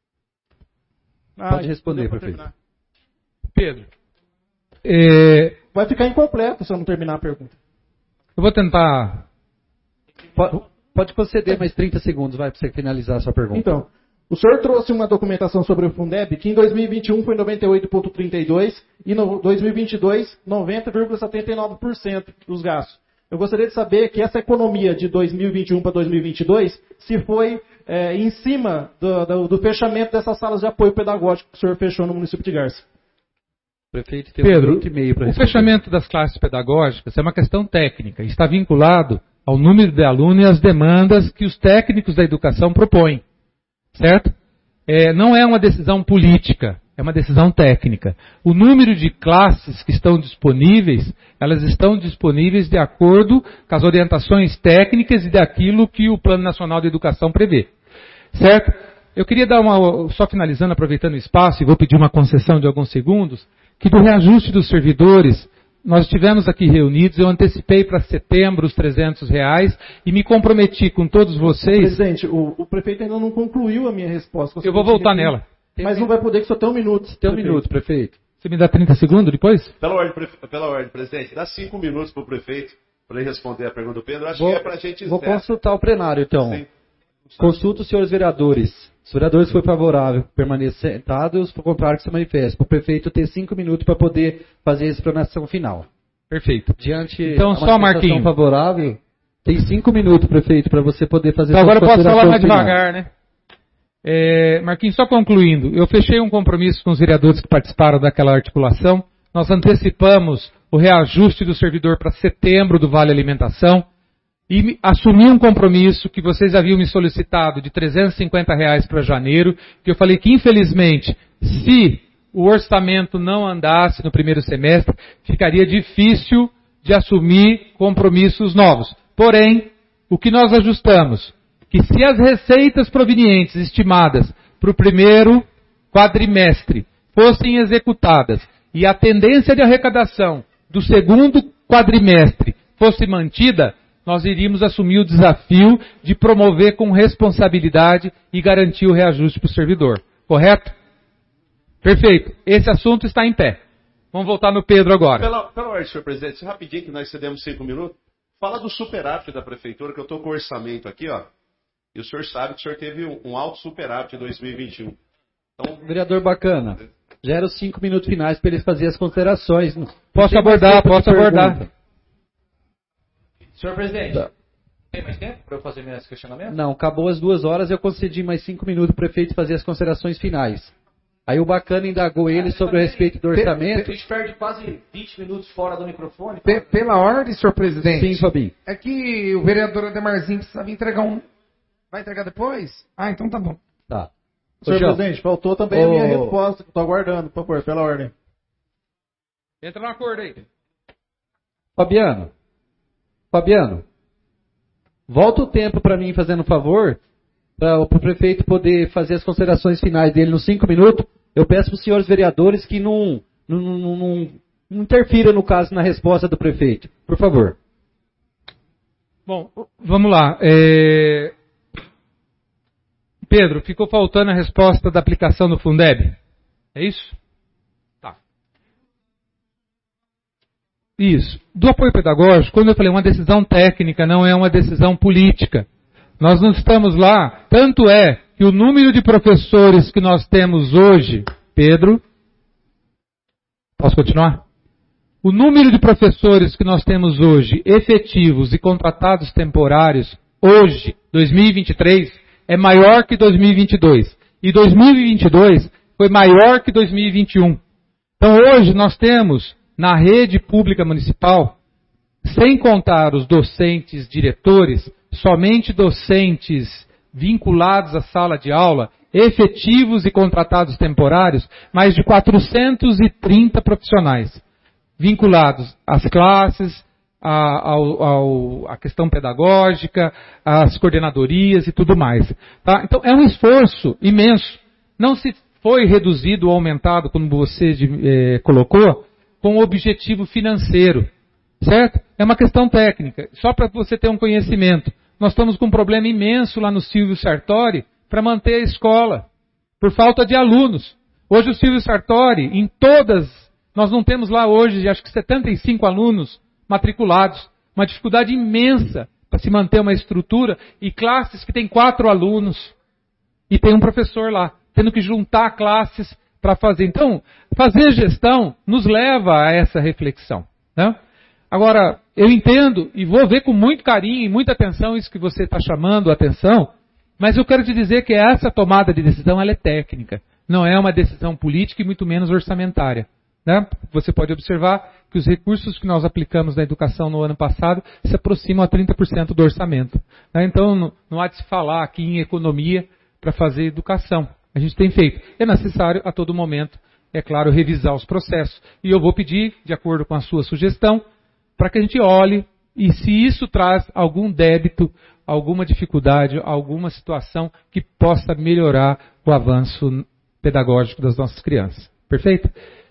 Pode Ah, responder, deu pra prefeito. terminar. Pedro, é, Vai ficar incompleto se eu não terminar a pergunta. eu vou tentar. Pode, pode conceder mais trinta segundos, vai, para você finalizar a sua pergunta. Então, o senhor trouxe uma documentação sobre o Fundeb que em dois mil e vinte e um foi noventa e oito vírgula trinta e dois e no dois mil e vinte e dois, noventa vírgula setenta e nove por cento dos gastos. Eu gostaria de saber que essa economia de dois mil e vinte e um para dois mil e vinte e dois se foi é, em cima do, do, do fechamento dessas salas de apoio pedagógico que o senhor fechou no município de Garça. Prefeito, tem um Pedro, minuto e meio para o responder. fechamento das classes pedagógicas é uma questão técnica, está vinculado ao número de alunos e às demandas que os técnicos da educação propõem, certo? É, não é uma decisão política, é uma decisão técnica. O número de classes que estão disponíveis, elas estão disponíveis de acordo com as orientações técnicas e daquilo que o Plano Nacional de Educação prevê, certo? Eu queria dar uma, só finalizando, aproveitando o espaço, e vou pedir uma concessão de alguns segundos, que do reajuste dos servidores, nós estivemos aqui reunidos, eu antecipei para setembro os trezentos reais e me comprometi com todos vocês... Presidente, o, o prefeito ainda não concluiu a minha resposta. Eu vou voltar nela. Mas não vai poder, que só tem um minuto. Tem um minuto, prefeito. Você me dá trinta segundos depois? Pela ordem, prefe... Pela ordem, presidente, dá cinco minutos para o prefeito para ele responder a pergunta do Pedro. Acho Vou, que é para a gente... vou consultar o plenário, então. Sim. Consulta os senhores vereadores. Os vereadores foi favorável, permaneça sentados, por contrário que se manifeste. Para o prefeito ter cinco minutos para poder fazer a explanação final. Perfeito. Diante então, a só Marquinhos favorável, tem cinco minutos, prefeito, para você poder fazer então, agora eu posso falar mais final. devagar, né? É, Marquinhos, só concluindo, eu fechei um compromisso com os vereadores que participaram daquela articulação. Nós antecipamos o reajuste do servidor para setembro do Vale Alimentação e assumi um compromisso que vocês haviam me solicitado de trezentos e cinquenta reais para janeiro, que eu falei que, infelizmente, se o orçamento não andasse no primeiro semestre, ficaria difícil de assumir compromissos novos. Porém, o que nós ajustamos, que se as receitas provenientes estimadas para o primeiro quadrimestre fossem executadas e a tendência de arrecadação do segundo quadrimestre fosse mantida, nós iríamos assumir o desafio de promover com responsabilidade e garantir o reajuste para o servidor. Correto? Perfeito. Esse assunto está em pé. Vamos voltar no Pedro agora. Pela, pela ordem, senhor presidente, rapidinho que nós cedemos cinco minutos. Fala do superávit da prefeitura, que eu estou com o orçamento aqui, ó. E o senhor sabe que o senhor teve um, um alto superávit em dois mil e vinte e um. Então, vereador Bacana, já eram os cinco minutos finais para eles fazerem as considerações. Posso abordar, posso abordar. Senhor presidente, Tá. tem mais tempo para eu fazer meus questionamentos? Não, acabou as duas horas, eu concedi mais cinco minutos para o prefeito fazer as considerações finais. Aí o Bacana indagou ele sobre o respeito do orçamento. A gente perde quase vinte minutos fora do microfone. Pe- pela ordem, senhor presidente. Sim, Fabinho. É que o vereador Ademarzinho precisava entregar um... Vai entregar depois? Ah, então tá bom. Tá. Senhor Ô, João. presidente, faltou também a minha Ô. resposta, que estou aguardando, por favor, pela ordem. Entra no acordo aí. Fabiano. Fabiano. Volta o tempo para mim, fazendo um favor, para o prefeito poder fazer as considerações finais dele nos cinco minutos. Eu peço para os senhores vereadores que não, não, não, não, não interfiram, no caso, na resposta do prefeito. Por favor. Bom, vamos lá. É... Pedro, ficou faltando a resposta da aplicação do Fundeb. É isso? Tá. Isso. Do apoio pedagógico, quando eu falei uma decisão técnica, não é uma decisão política. Nós não estamos lá. Tanto é que o número de professores que nós temos hoje, Pedro, posso continuar? O número de professores que nós temos hoje, efetivos e contratados temporários, hoje, dois mil e vinte e três, é maior que dois mil e vinte e dois. E dois mil e vinte e dois foi maior que dois mil e vinte e um. Então hoje nós temos, na rede pública municipal, sem contar os docentes diretores, somente docentes vinculados à sala de aula, efetivos e contratados temporários, mais de quatrocentos e trinta profissionais vinculados às classes, à, ao, ao, à questão pedagógica, às coordenadorias e tudo mais. Tá? Então é um esforço imenso. Não se foi reduzido ou aumentado, como você eh, colocou, com o objetivo financeiro. Certo? É uma questão técnica. Só para você ter um conhecimento. Nós estamos com um problema imenso lá no Silvio Sartori para manter a escola, por falta de alunos. Hoje o Silvio Sartori, em todas, nós não temos lá hoje, acho que setenta e cinco alunos matriculados. Uma dificuldade imensa para se manter uma estrutura e classes que tem quatro alunos e tem um professor lá, tendo que juntar classes para fazer. Então, fazer gestão nos leva a essa reflexão, né? Agora, eu entendo e vou ver com muito carinho e muita atenção isso que você está chamando a atenção, mas eu quero te dizer que essa tomada de decisão ela é técnica, não é uma decisão política e muito menos orçamentária. Né? Você pode observar que os recursos que nós aplicamos na educação no ano passado se aproximam a trinta por cento do orçamento. Né? Então, não, não há de se falar aqui em economia para fazer educação. A gente tem feito. É necessário, a todo momento, é claro, revisar os processos. E eu vou pedir, de acordo com a sua sugestão, para que a gente olhe e se isso traz algum débito, alguma dificuldade, alguma situação que possa melhorar o avanço pedagógico das nossas crianças. Perfeito?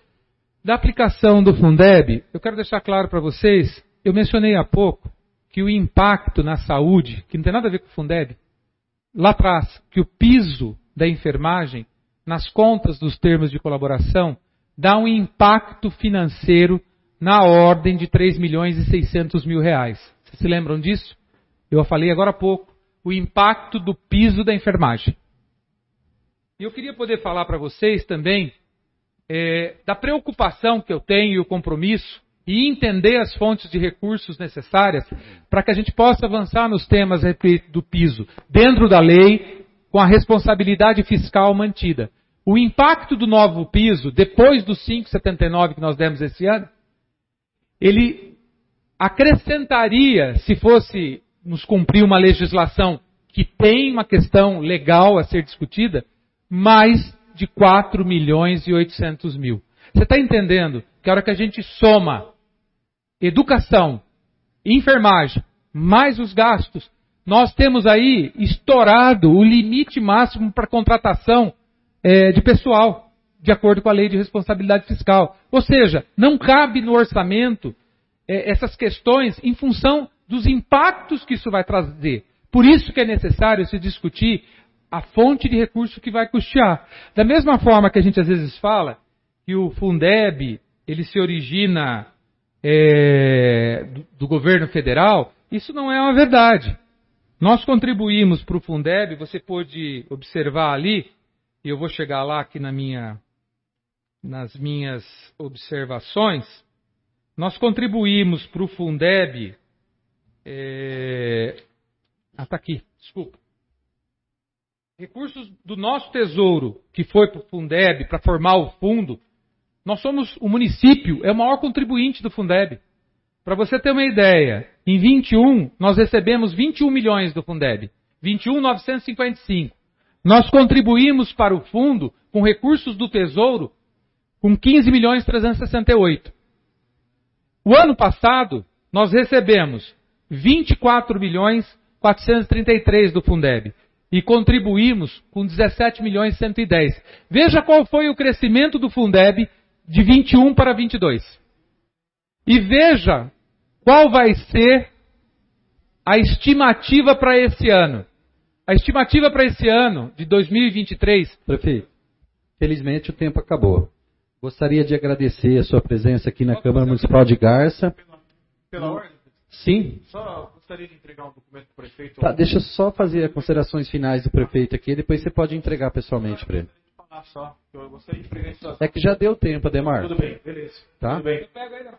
Da aplicação do Fundeb, eu quero deixar claro para vocês, eu mencionei há pouco que o impacto na saúde, que não tem nada a ver com o Fundeb, lá atrás, que o piso da enfermagem, nas contas dos termos de colaboração, dá um impacto financeiro na ordem de três milhões e seiscentos mil reais. Vocês se lembram disso? Eu falei agora há pouco. O impacto do piso da enfermagem. E eu queria poder falar para vocês também é, da preocupação que eu tenho e o compromisso e entender as fontes de recursos necessárias para que a gente possa avançar nos temas do piso, dentro da lei, com a responsabilidade fiscal mantida. O impacto do novo piso, depois dos cinco vírgula setenta e nove que nós demos esse ano, ele acrescentaria, se fosse nos cumprir uma legislação que tem uma questão legal a ser discutida, mais de quatro milhões e oitocentos mil. Você está entendendo que a hora que a gente soma educação, enfermagem, mais os gastos, nós temos aí estourado o limite máximo para contratação é, de pessoal, de acordo com a lei de responsabilidade fiscal. Ou seja, não cabe no orçamento é, essas questões em função dos impactos que isso vai trazer. Por isso que é necessário se discutir a fonte de recurso que vai custear. Da mesma forma que a gente às vezes fala que o Fundeb ele se origina é, do, do governo federal, isso não é uma verdade. Nós contribuímos para o Fundeb, você pôde observar ali, e eu vou chegar lá aqui na minha, nas minhas observações, nós contribuímos para o Fundeb, é... ah, está aqui, desculpa. Recursos do nosso tesouro, que foi para o Fundeb, para formar o fundo, nós somos, o município é o maior contribuinte do Fundeb. Para você ter uma ideia, em vinte e um, nós recebemos vinte e um milhões do Fundeb, vinte e um mil novecentos e cinquenta e cinco. Nós contribuímos para o fundo com recursos do tesouro com quinze milhões trezentos e sessenta e oito. O ano passado, nós recebemos vinte e quatro milhões quatrocentos e trinta e três do Fundeb e contribuímos com dezessete milhões cento e dez. Veja qual foi o crescimento do Fundeb de vinte e um para vinte e dois. E veja qual vai ser a estimativa para esse ano. A estimativa para esse ano, de dois mil e vinte e três... Prefeito, felizmente o tempo acabou. Gostaria de agradecer a sua presença aqui na Câmara Municipal de Garça. Pela, pela ordem? Sim. Só gostaria de entregar um documento para o prefeito. Tá, deixa eu só fazer as considerações finais do prefeito aqui, depois você pode entregar pessoalmente para ele. Só, eu gostaria de entregar isso. É que já deu tempo, Ademar. Tudo bem, beleza. Tá? Tudo bem.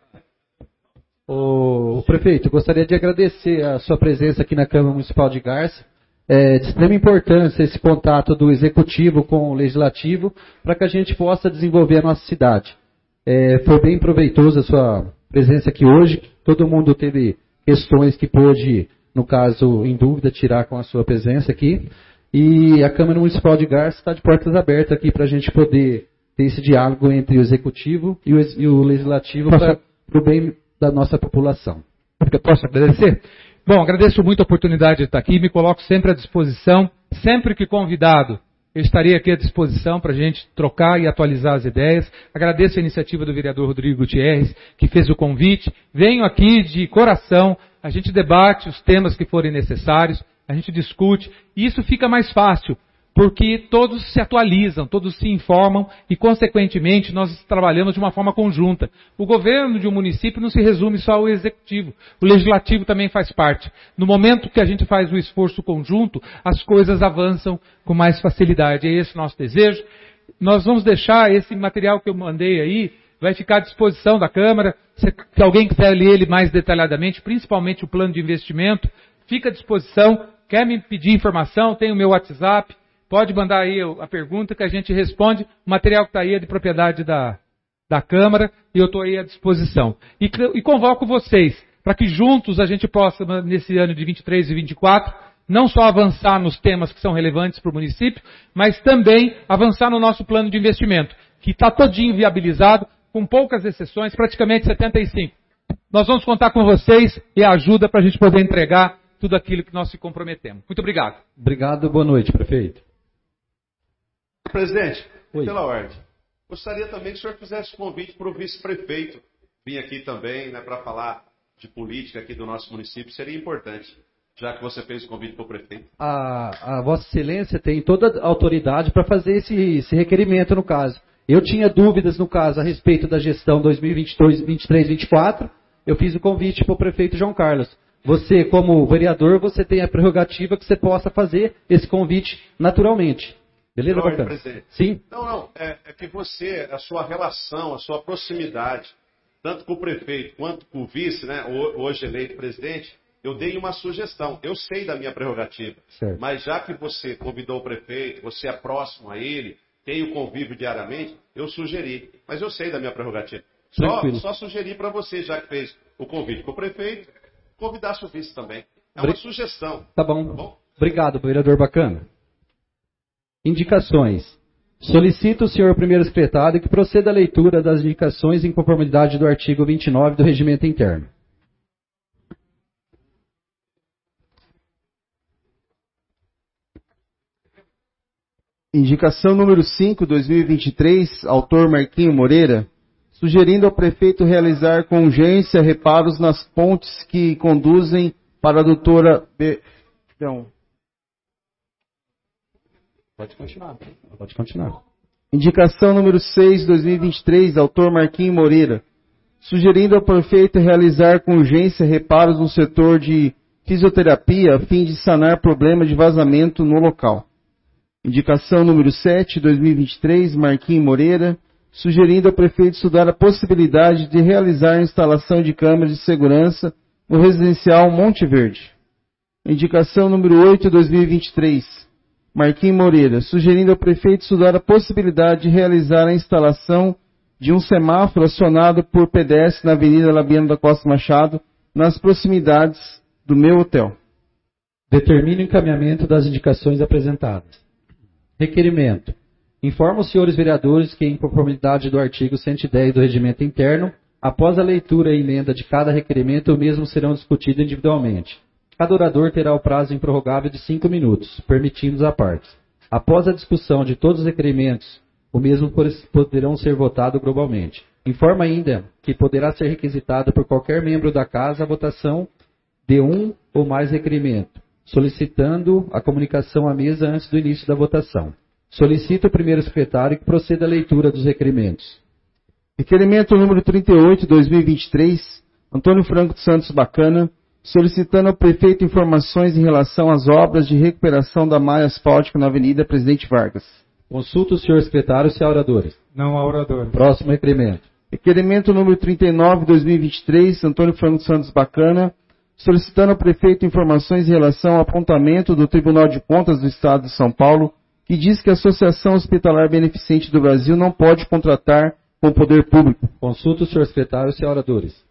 O, o prefeito, gostaria de agradecer a sua presença aqui na Câmara Municipal de Garça. É de extrema importância esse contato do Executivo com o Legislativo para que a gente possa desenvolver a nossa cidade. É, foi bem proveitosa a sua presença aqui hoje. Todo mundo teve questões que pôde, no caso, em dúvida, tirar com a sua presença aqui. E a Câmara Municipal de Garça está de portas abertas aqui para a gente poder ter esse diálogo entre o Executivo e o, e o Legislativo para o bem da nossa população. Posso agradecer? Bom, agradeço muito a oportunidade de estar aqui, me coloco sempre à disposição, sempre que convidado, eu estarei aqui à disposição para a gente trocar e atualizar as ideias. Agradeço a iniciativa do vereador Rodrigo Gutierrez, que fez o convite. Venho aqui de coração, a gente debate os temas que forem necessários, a gente discute, e isso fica mais fácil, porque todos se atualizam, todos se informam e, consequentemente, nós trabalhamos de uma forma conjunta. O governo de um município não se resume só ao executivo, o legislativo também faz parte. No momento que a gente faz o esforço conjunto, as coisas avançam com mais facilidade. É esse o nosso desejo. Nós vamos deixar esse material que eu mandei aí, vai ficar à disposição da Câmara. Se alguém quiser ler ele mais detalhadamente, principalmente o plano de investimento, fica à disposição. Quer me pedir informação, tem o meu WhatsApp. Pode mandar aí a pergunta que a gente responde. O material que está aí é de propriedade da, da Câmara e eu estou aí à disposição. E, e convoco vocês para que juntos a gente possa, nesse ano de vinte e três e vinte e quatro, não só avançar nos temas que são relevantes para o município, mas também avançar no nosso plano de investimento, que está todinho viabilizado, com poucas exceções, praticamente setenta e cinco. Nós vamos contar com vocês e a ajuda para a gente poder entregar tudo aquilo que nós se comprometemos. Muito obrigado. Obrigado, boa noite, prefeito. Presidente, Oi. pela ordem, gostaria também que o senhor fizesse um convite para o vice-prefeito vir aqui também, né, para falar de política aqui do nosso município, seria importante, já que você fez o convite para o prefeito. A, a Vossa Excelência tem toda a autoridade para fazer esse, esse requerimento no caso. Eu tinha dúvidas no caso a respeito da gestão dois mil e vinte e dois, vinte e três, vinte e quatro, eu fiz o convite para o prefeito João Carlos. Você, como vereador, você tem a prerrogativa que você possa fazer esse convite naturalmente. Beleza, Ordem, bacana? presidente. Sim? Não, não. É, é que você, a sua relação, a sua proximidade, tanto com o prefeito quanto com o vice, né, hoje eleito presidente, eu dei uma sugestão. Eu sei da minha prerrogativa. Certo. Mas já que você convidou o prefeito, você é próximo a ele, tem o convívio diariamente, eu sugeri. Mas eu sei da minha prerrogativa. Só, só sugeri para você, já que fez o convite com o prefeito, convidasse o vice também. É uma Bri... sugestão. Tá bom. Tá bom? Obrigado, vereador bacana. Indicações. Solicito o senhor primeiro secretário que proceda à leitura das indicações em conformidade do artigo vinte e nove do Regimento Interno. Indicação número cinco, dois mil e vinte e três, autor Marquinho Moreira, sugerindo ao prefeito realizar com urgência reparos nas pontes que conduzem para a doutora... B... Então... Pode continuar. Pode continuar. Indicação número seis, dois mil e vinte e três, autor Marquinho Moreira, sugerindo ao prefeito realizar com urgência reparos no setor de fisioterapia a fim de sanar problema de vazamento no local. Indicação número sete, dois mil e vinte e três, Marquinho Moreira, sugerindo ao prefeito estudar a possibilidade de realizar a instalação de câmeras de segurança no residencial Monte Verde. Indicação número oito, dois mil e vinte e três, Marquinho Moreira, sugerindo ao prefeito estudar a possibilidade de realizar a instalação de um semáforo acionado por pedestres na Avenida Labiano da Costa Machado, nas proximidades do meu hotel. Determine o encaminhamento das indicações apresentadas. Requerimento. Informa os senhores vereadores que, em conformidade do artigo cento e dez do Regimento Interno, após a leitura e emenda de cada requerimento, o mesmo serão discutidos individualmente. Cada orador terá o prazo improrrogável de cinco minutos, permitindo a parte. Após a discussão de todos os requerimentos, o mesmo poderão ser votados globalmente. Informa ainda que poderá ser requisitado por qualquer membro da Casa a votação de um ou mais requerimentos, solicitando a comunicação à mesa antes do início da votação. Solicito o primeiro secretário que proceda à leitura dos requerimentos. Requerimento número trinta e oito, dois mil e vinte e três, Antônio Franco dos Santos Bacana, solicitando ao prefeito informações em relação às obras de recuperação da malha asfáltica na Avenida Presidente Vargas. Consulta o senhor secretário se há oradores. Não há oradores. Próximo requerimento. Requerimento número trinta e nove, dois mil e vinte e três, Antônio Franco dos Santos Bacana, solicitando ao prefeito informações em relação ao apontamento do Tribunal de Contas do Estado de São Paulo, que diz que a Associação Hospitalar Beneficente do Brasil não pode contratar com o poder público. Consulta o senhor secretário se há oradores.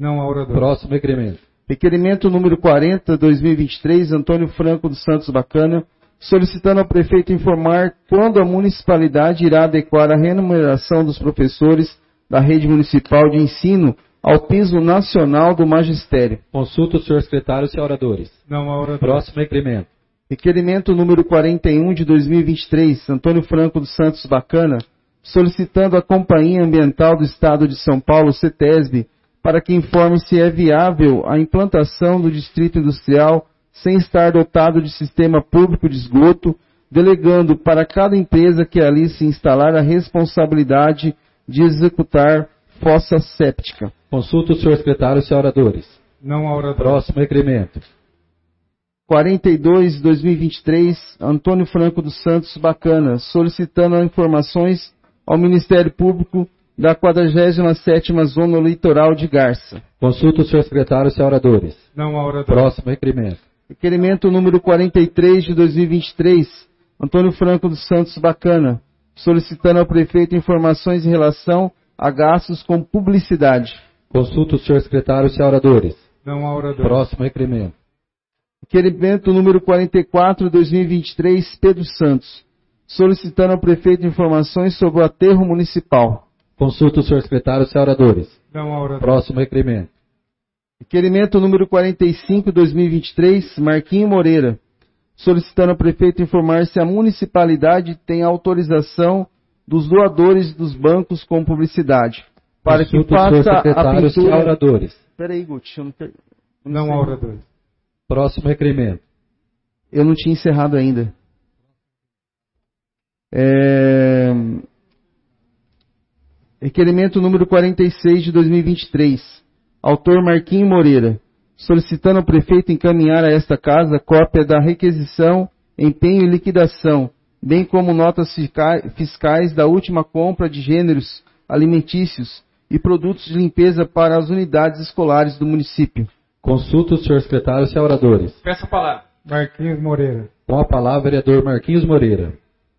Não há orador. Próximo requerimento. Requerimento número quarenta, dois mil e vinte e três, Antônio Franco dos Santos Bacana, solicitando ao prefeito informar quando a municipalidade irá adequar a remuneração dos professores da rede municipal de ensino ao piso nacional do magistério. Consulta o senhor secretário e oradores. Não há orador. Próximo requerimento. Requerimento número quarenta e um de dois mil e vinte e três, Antônio Franco dos Santos Bacana, solicitando à Companhia Ambiental do Estado de São Paulo, CETESB, para que informe se é viável a implantação do distrito industrial sem estar dotado de sistema público de esgoto, delegando para cada empresa que ali se instalar a responsabilidade de executar fossa séptica. Consulta o senhor secretário e oradores. Não há orador. Próximo requerimento. quarenta e dois de dois mil e vinte e três, Antônio Franco dos Santos Bacana, solicitando informações ao Ministério Público da quadragésima sétima Zona Litoral de Garça. Consulta o senhor secretário e oradores. Não há orador. Próximo requerimento. Requerimento número quarenta e três de dois mil e vinte e três, Antônio Franco dos Santos Bacana, solicitando ao prefeito informações em relação a gastos com publicidade. Consulta o senhor secretário e oradores. Não há orador. Próximo requerimento. Requerimento número quarenta e quatro de dois mil e vinte e três, Pedro Santos, solicitando ao prefeito informações sobre o aterro municipal. Consulta o senhor secretário e oradores. Não há orador. Próximo requerimento. Requerimento número quarenta e cinco de dois mil e vinte e três, Marquinho Moreira, solicitando ao prefeito informar se a municipalidade tem autorização dos doadores dos bancos com publicidade, para que faça a pintura... oradores. Espera aí, Guti, eu não, ter... eu não, não há oradores. Próximo requerimento. Eu não tinha encerrado ainda. É... Requerimento número quarenta e seis de dois mil e vinte e três. Autor Marquinho Moreira, solicitando ao prefeito encaminhar a esta casa cópia da requisição, empenho e liquidação, bem como notas fiscais da última compra de gêneros alimentícios e produtos de limpeza para as unidades escolares do município. Consulta o senhor secretário e oradores. Peço a palavra. Marquinhos Moreira. Com a palavra, vereador Marquinhos Moreira.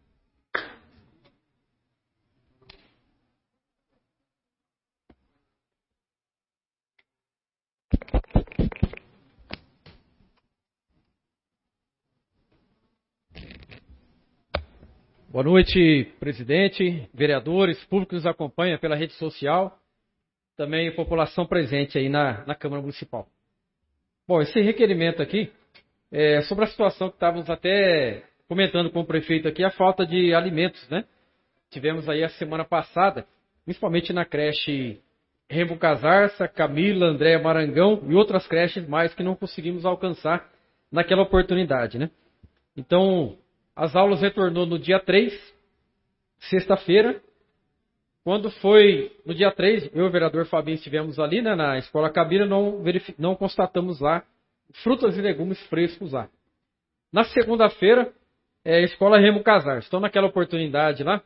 Boa noite, presidente, vereadores, público que nos acompanha pela rede social, também a população presente aí na, na Câmara Municipal. Bom, esse requerimento aqui é sobre a situação que estávamos até comentando com o prefeito aqui, a falta de alimentos, né? Tivemos aí a semana passada, principalmente na creche Remo Casarça, Camila, Andréa Marangão e outras creches mais que não conseguimos alcançar naquela oportunidade, né? Então, as aulas retornou no dia três, sexta-feira. Quando foi no dia três, eu e o vereador Fabinho estivemos ali, né, na Escola Camila, não, verific... não constatamos lá frutas e legumes frescos lá. Na segunda-feira, é, a Escola Remo Casarça. Então, naquela oportunidade lá,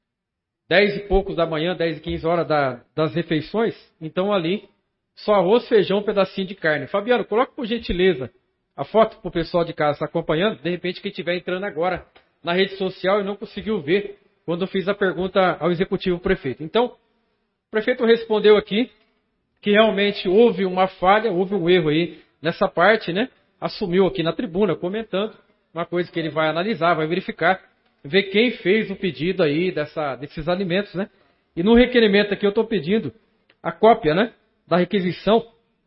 dez e poucos da manhã, dez e quinze horas da, das refeições, então ali, só arroz, feijão, um pedacinho de carne. Fabiano, coloca por gentileza a foto para o pessoal de casa estar acompanhando, de repente quem estiver entrando agora na rede social e não conseguiu ver quando eu fiz a pergunta ao executivo prefeito. Então, o prefeito respondeu aqui que realmente houve uma falha, houve um erro aí nessa parte, né? Assumiu aqui na tribuna, comentando, uma coisa que ele vai analisar, vai verificar, ver quem fez o pedido aí dessa, desses alimentos, né? E no requerimento aqui eu estou pedindo a cópia, né? Da requisição,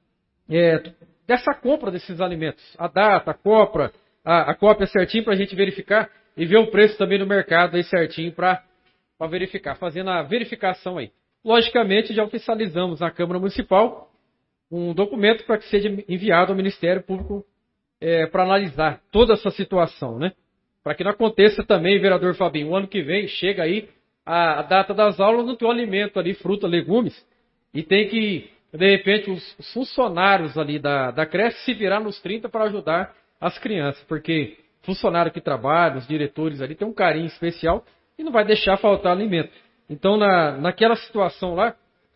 é, dessa compra desses alimentos. A data, a compra, a, a cópia certinho para a gente verificar e ver o preço também no mercado aí certinho para verificar, fazendo a verificação aí. Logicamente, já oficializamos na Câmara Municipal um documento para que seja enviado ao Ministério Público é, para analisar toda essa situação, né? Para que não aconteça também, vereador Fabinho, o ano que vem chega aí a, a data das aulas, não tem um alimento ali, fruta, legumes, e tem que, de repente, os, os funcionários ali da, da creche se virar nos trinta para ajudar as crianças, porque funcionário que trabalha, os diretores ali, tem um carinho especial e não vai deixar faltar alimento. Então, na, naquela situação lá,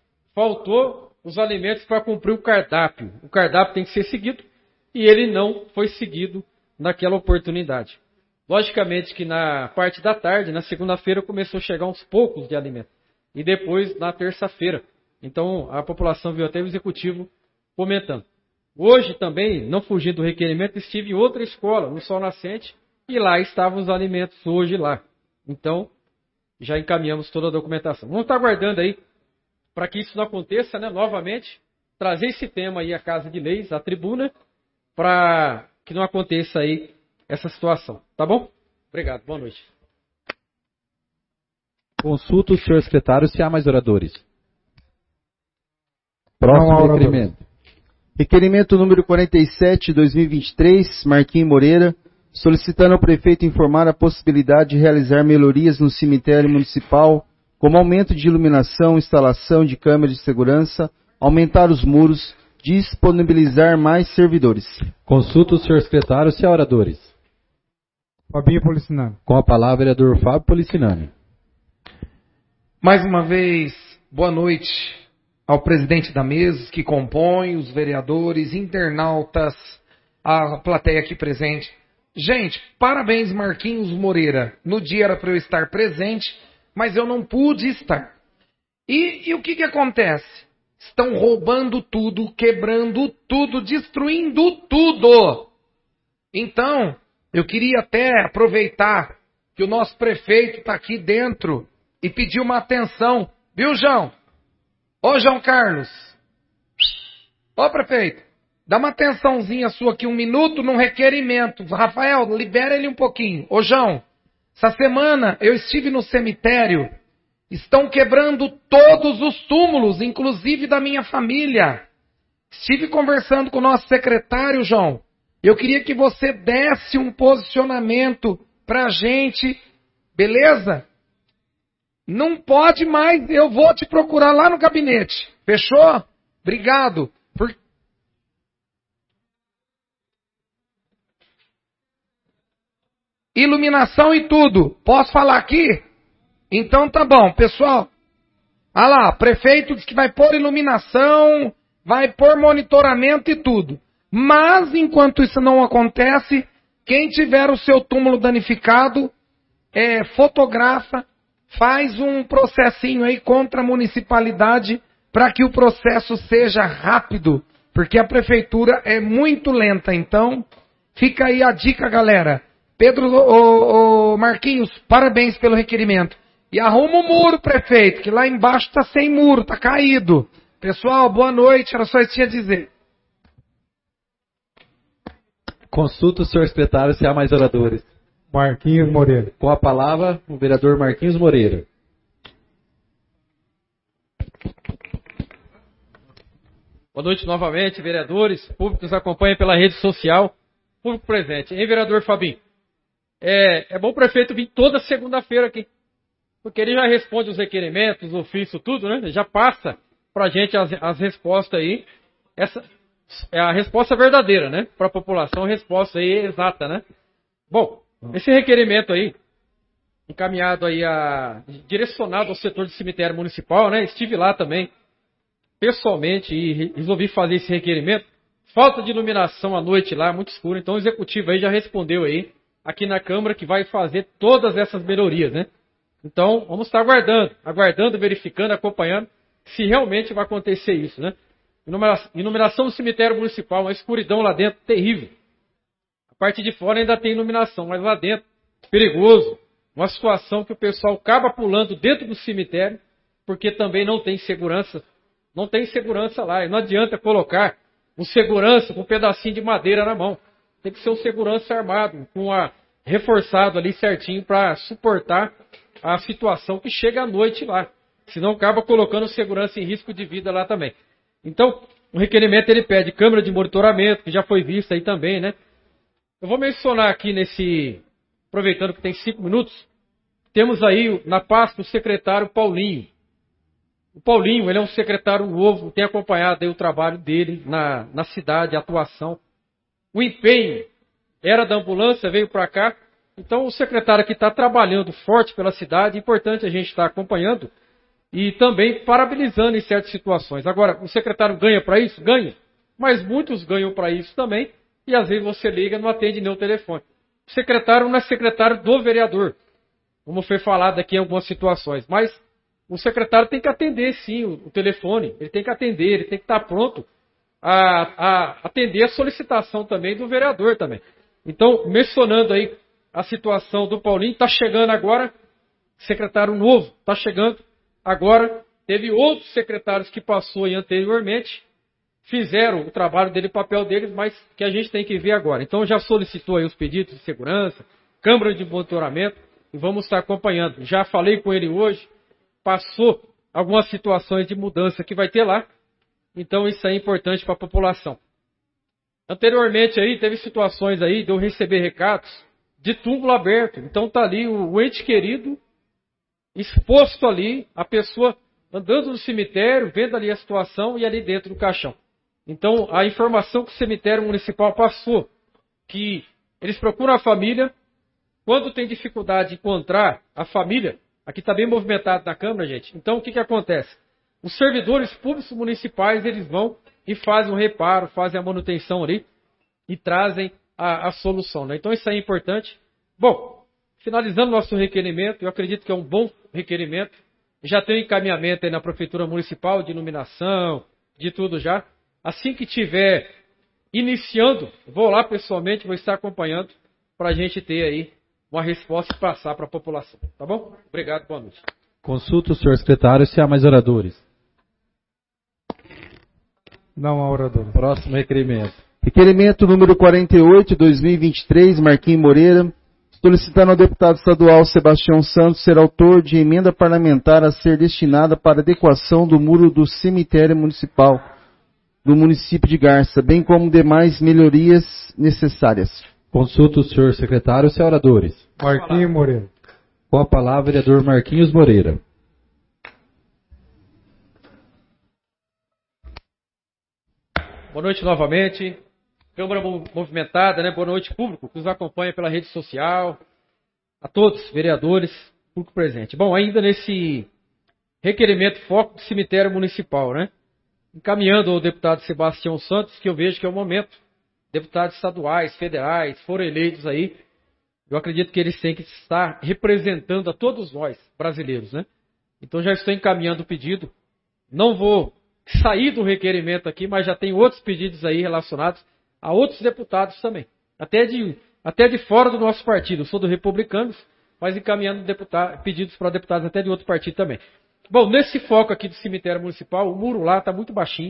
faltou os alimentos para cumprir o cardápio. O cardápio tem que ser seguido e ele não foi seguido naquela oportunidade. Logicamente que na parte da tarde, na segunda-feira, começou a chegar uns poucos de alimento. E depois, na terça-feira, Então, a população viu até o executivo comentando. Hoje também, não fugindo do requerimento, estive em outra escola, no Sol Nascente, e lá estavam os alimentos hoje lá. Então, já encaminhamos toda a documentação. Vamos estar aguardando aí, para que isso não aconteça, né, novamente, trazer esse tema aí à Casa de Leis, à tribuna, para que não aconteça aí essa situação. Tá bom? Obrigado. Boa noite. Consulta o senhor secretário se há mais oradores. Próximo requerimento. Requerimento número quarenta e sete, dois mil e vinte e três, Marquinhos Moreira, solicitando ao prefeito informar a possibilidade de realizar melhorias no cemitério municipal, como aumento de iluminação, instalação de câmeras de segurança, aumentar os muros, disponibilizar mais servidores. Consulta o senhor secretário se há oradores. Fabinho Policinani. Com a palavra, vereador Fábio Policinani. Mais uma vez, boa noite ao presidente da mesa, que compõe, os vereadores, internautas, a plateia aqui presente. Gente, parabéns Marquinhos Moreira. No dia era para eu estar presente, mas eu não pude estar. E, e o que que acontece? Estão roubando tudo, quebrando tudo, destruindo tudo. Então, eu queria até aproveitar que o nosso prefeito está aqui dentro e pedir uma atenção. Viu, João? Ô, João Carlos. Ô, prefeito. Dá uma atençãozinha sua aqui, um minuto, num requerimento. Rafael, libera ele um pouquinho. Ô, João, essa semana eu estive no cemitério. Estão quebrando todos os túmulos, inclusive da minha família. Estive conversando com o nosso secretário, João. Eu queria que você desse um posicionamento pra gente, beleza? Não pode mais, eu vou te procurar lá no gabinete. Fechou? Obrigado. Por... Iluminação e tudo. Posso falar aqui? Então tá bom, pessoal. Ah lá, prefeito diz que vai pôr iluminação, vai pôr monitoramento e tudo. Mas, enquanto isso não acontece, quem tiver o seu túmulo danificado, é, fotografa, faz um processinho aí contra a municipalidade para que o processo seja rápido, porque a prefeitura é muito lenta. Então, fica aí a dica, galera. Pedro, ô, ô, Marquinhos, parabéns pelo requerimento. E arruma o muro, prefeito, que lá embaixo está sem muro, está caído. Pessoal, boa noite, era só isso que tinha a dizer. Consulta o senhor secretário se há mais oradores. Marquinhos Moreira. Com a palavra, o vereador Marquinhos Moreira. Boa noite novamente, vereadores, público que nos acompanha pela rede social, público presente. Hein, vereador Fabinho? É, é bom o prefeito vir toda segunda-feira aqui, porque ele já responde os requerimentos, os ofícios, tudo, né? Já passa pra gente as, as respostas aí. Essa é a resposta verdadeira, né? Para a população, a resposta aí exata, né? Bom, esse requerimento aí, encaminhado aí, a, direcionado ao setor de cemitério municipal, né? Estive lá também, pessoalmente, e resolvi fazer esse requerimento. Falta de iluminação à noite lá, muito escuro, então o executivo aí já respondeu aí, aqui na Câmara, que vai fazer todas essas melhorias, né? Então, vamos estar aguardando, aguardando, verificando, acompanhando, se realmente vai acontecer isso, né? Iluminação do cemitério municipal, uma escuridão lá dentro, terrível. A parte de fora ainda tem iluminação, mas lá dentro, perigoso. Uma situação que o pessoal acaba pulando dentro do cemitério, porque também não tem segurança. Não tem segurança lá. E não adianta colocar um segurança com um pedacinho de madeira na mão. Tem que ser um segurança armado, com a, reforçado ali certinho para suportar a situação que chega à noite lá. Senão acaba colocando o segurança em risco de vida lá também. Então, o requerimento ele pede câmera de monitoramento, que já foi vista aí também, né? Eu vou mencionar aqui nesse, aproveitando que tem cinco minutos, temos aí na pasta o secretário Paulinho. O Paulinho, ele é um secretário novo, tem acompanhado aí o trabalho dele na, na cidade, a atuação. O empenho era da ambulância, veio para cá. Então, o secretário aqui está trabalhando forte pela cidade, é importante a gente estar acompanhando e também parabenizando em certas situações. Agora, o secretário ganha para isso? Ganha. Mas muitos ganham para isso também. E às vezes você liga e não atende nem o telefone. O secretário não é secretário do vereador, como foi falado aqui em algumas situações. Mas o secretário tem que atender, sim, o, o telefone. Ele tem que atender, ele tem que estar pronto a, a atender a solicitação também do vereador também. Então, mencionando aí a situação do Paulinho, está chegando agora, secretário novo, está chegando agora. Teve outros secretários que passou aí anteriormente, fizeram o trabalho dele, o papel deles, mas que a gente tem que ver agora. Então, já solicitou aí os pedidos de segurança, câmara de monitoramento, e vamos estar acompanhando. Já falei com ele hoje, passou algumas situações de mudança que vai ter lá, então isso é importante para a população. Anteriormente aí, teve situações aí de eu receber recados de túmulo aberto. Então tá ali o, o ente querido exposto ali, a pessoa andando no cemitério, vendo ali a situação e ali dentro do caixão. Então a informação que o cemitério municipal passou, que eles procuram a família, quando tem dificuldade de encontrar a família, aqui está bem movimentado na Câmara, gente. Então o que, que acontece? Os servidores públicos municipais, eles vão e fazem o reparo, fazem a manutenção ali e trazem a, a solução. Né? Então isso é importante. Bom, finalizando nosso requerimento, eu acredito que é um bom requerimento. Já tem um encaminhamento aí na Prefeitura Municipal de iluminação, de tudo já. Assim que tiver iniciando, vou lá pessoalmente, vou estar acompanhando para a gente ter aí uma resposta e passar para a população. Tá bom? Obrigado, boa noite. Consulta o senhor secretário se há mais oradores. Não há oradores. Próximo requerimento. Requerimento número quarenta e oito, dois mil e vinte e três, Marquinhos Moreira, solicitando ao deputado estadual Sebastião Santos ser autor de emenda parlamentar a ser destinada para adequação do muro do cemitério municipal do município de Garça, bem como demais melhorias necessárias. Consulta o senhor secretário se há oradores. Marquinhos Moreira. Com a palavra, vereador Marquinhos Moreira. Boa noite novamente. Câmara movimentada, né? Boa noite, público que nos acompanha pela rede social. A todos, vereadores, público presente. Bom, ainda nesse requerimento foco do cemitério municipal, né? Encaminhando ao deputado Sebastião Santos, que eu vejo que é o momento. Deputados estaduais, federais, foram eleitos aí. Eu acredito que eles têm que estar representando a todos nós, brasileiros, né? Então já estou encaminhando o pedido. Não vou sair do requerimento aqui, mas já tem outros pedidos aí relacionados a outros deputados também. Até de, até de fora do nosso partido. Eu sou do Republicanos, mas encaminhando deputado, pedidos para deputados até de outro partido também. Bom, nesse foco aqui do cemitério municipal, o muro lá está muito baixinho,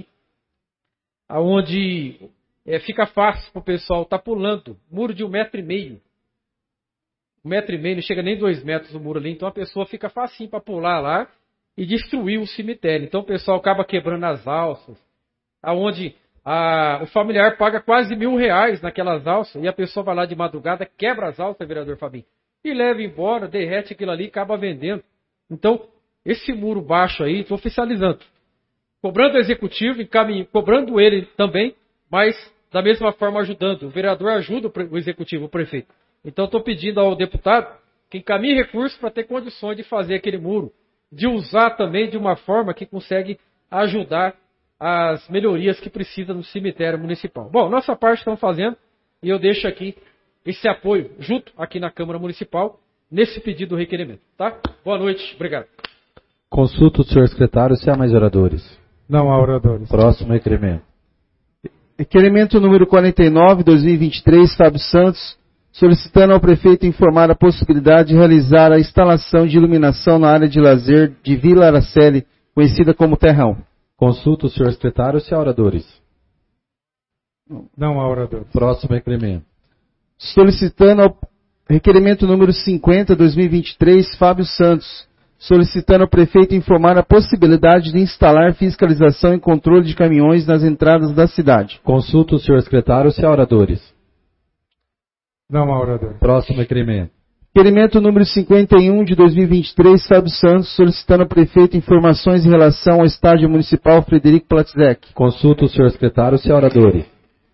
aonde é, fica fácil para o pessoal estar tá pulando. Muro de um metro e meio. Um metro e meio, não chega nem dois metros o muro ali, então a pessoa fica facinho para pular lá e destruir o cemitério. Então o pessoal acaba quebrando as alças, aonde a, o familiar paga quase mil reais naquelas alças, e a pessoa vai lá de madrugada, quebra as alças, vereador Fabinho, e leva embora, derrete aquilo ali e acaba vendendo. Então, esse muro baixo aí, estou oficializando. Cobrando o executivo, encaminho, cobrando ele também, mas da mesma forma ajudando. O vereador ajuda o executivo, o prefeito. Então estou pedindo ao deputado que encaminhe recursos para ter condições de fazer aquele muro, de usar também de uma forma que consegue ajudar as melhorias que precisa no cemitério municipal. Bom, nossa parte estamos fazendo e eu deixo aqui esse apoio junto aqui na Câmara Municipal nesse pedido do requerimento. Tá? Boa noite, obrigado. Consulta o senhor secretário se há mais oradores. Não há oradores. Próximo requerimento. Requerimento número quarenta e nove, dois mil e vinte e três, Fábio Santos, solicitando ao prefeito informar a possibilidade de realizar a instalação de iluminação na área de lazer de Vila Araceli, conhecida como Terrão. Consulta o senhor secretário se há oradores. Não há oradores. Próximo requerimento. Solicitando ao requerimento número cinquenta, dois mil e vinte e três, Fábio Santos, solicitando ao prefeito informar a possibilidade de instalar fiscalização e controle de caminhões nas entradas da cidade. Consulta o senhor secretário se há oradores. Não há oradores. Próximo requerimento. Requerimento número cinquenta e um de dois mil e vinte e três, Fábio Santos, solicitando ao prefeito informações em relação ao estádio municipal Frederico Platzek. Consulta o senhor secretário se há oradores.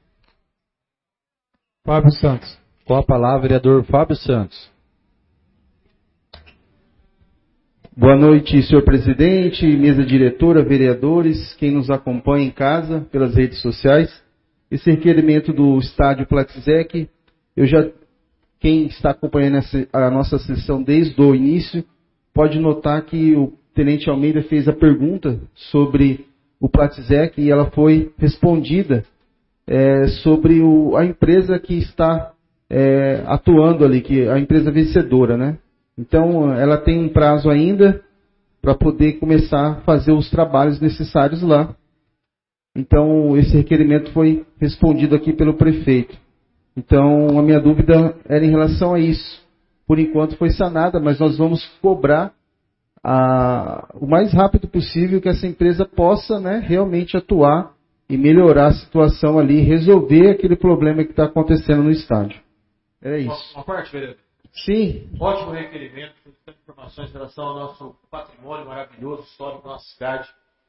Fábio Santos. Com a palavra, vereador Fábio Santos. Boa noite, senhor presidente, mesa diretora, vereadores, quem nos acompanha em casa pelas redes sociais. Esse requerimento do estádio Platzek, eu já, quem está acompanhando essa, a nossa sessão desde o início, pode notar que o Tenente Almeida fez a pergunta sobre o Platzec e ela foi respondida é, sobre o, a empresa que está é, atuando ali, que a empresa vencedora, né? Então, ela tem um prazo ainda para poder começar a fazer os trabalhos necessários lá. Então, esse requerimento foi respondido aqui pelo prefeito. Então, a minha dúvida era em relação a isso. Por enquanto foi sanada, mas nós vamos cobrar a, o mais rápido possível que essa empresa possa, né, realmente atuar e melhorar a situação ali, resolver aquele problema que está acontecendo no estádio. Era isso. Uma parte, vereador? Sim. Ótimo requerimento, com informações em relação ao nosso patrimônio maravilhoso, histórico da nossa cidade.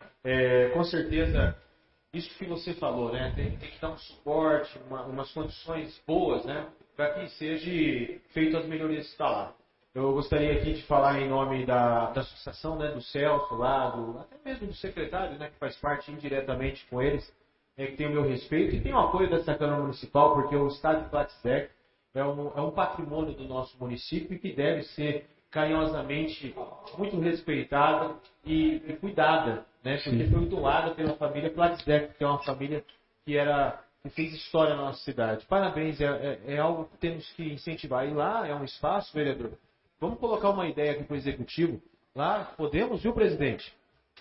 É, com certeza, isso que você falou, né? Tem, tem que dar um suporte, uma, umas condições boas, né? Para que seja feito as melhorias que está lá. Eu gostaria aqui de falar em nome da, da associação, né? Do Celso lá, do, até mesmo do secretário, né? Que faz parte indiretamente com eles, é, que tem o meu respeito e tem o apoio dessa Câmara Municipal, porque o estádio Platzec é um, é um patrimônio do nosso município e que deve ser carinhosamente muito respeitada e, e cuidada, né? Porque foi doada pela família Platzec, que é uma família que, era, que fez história na nossa cidade. Parabéns, é, é, é algo que temos que incentivar. E lá é um espaço, vereador. Vamos colocar uma ideia aqui para o Executivo. Lá podemos, viu, presidente?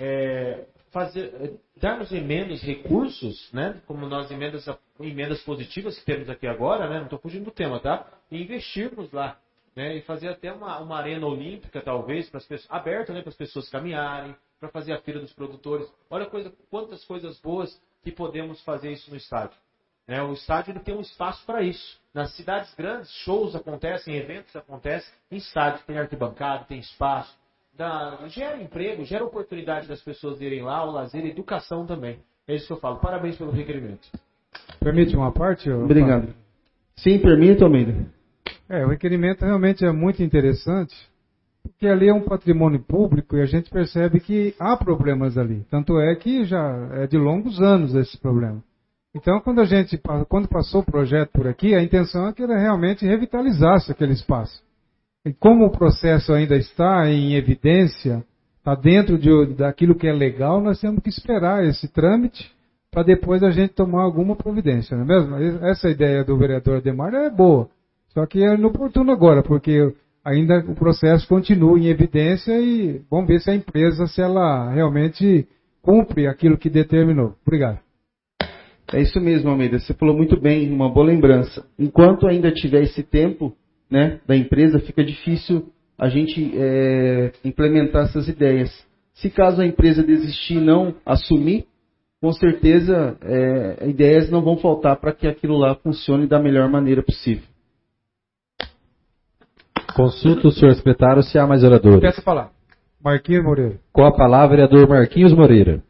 É, fazer, darmos emendas, recursos, né? Como nós emendas, emendas positivas que temos aqui agora, né? Não estou fugindo do tema, tá? E investirmos lá. Né, e fazer até uma, uma arena olímpica, talvez, para as pessoas, aberta, né, para as pessoas caminharem, para fazer a feira dos produtores. Olha coisa, quantas coisas boas que podemos fazer isso no estádio. Né, o estádio ele tem um espaço para isso. Nas cidades grandes, shows acontecem, eventos acontecem, em estádio tem arquibancada, tem espaço, dá, gera emprego, gera oportunidade das pessoas irem lá, o lazer, educação também. É isso que eu falo. Parabéns pelo requerimento. Permite uma parte? Obrigado. Fábio? Sim, permita, Almeida. É, o requerimento realmente é muito interessante, porque ali é um patrimônio público e a gente percebe que há problemas ali. Tanto é que já é de longos anos esse problema. Então, quando a gente, quando passou o projeto por aqui, a intenção é que ele realmente revitalizasse aquele espaço. E como o processo ainda está em evidência, está dentro de, daquilo que é legal, nós temos que esperar esse trâmite para depois a gente tomar alguma providência, não é mesmo? Essa ideia do vereador Ademar é boa. Só que é inoportuno agora, porque ainda o processo continua em evidência e vamos ver se a empresa, se ela realmente cumpre aquilo que determinou. Obrigado. É isso mesmo, Almeida. Você falou muito bem, uma boa lembrança. Enquanto ainda tiver esse tempo, né, da empresa, fica difícil a gente é, implementar essas ideias. Se caso a empresa desistir e não assumir, com certeza é, ideias não vão faltar para que aquilo lá funcione da melhor maneira possível. Consulta o senhor secretário se há mais oradores. Peço a palavra. Marquinhos Moreira. Com a palavra, vereador Marquinhos Moreira.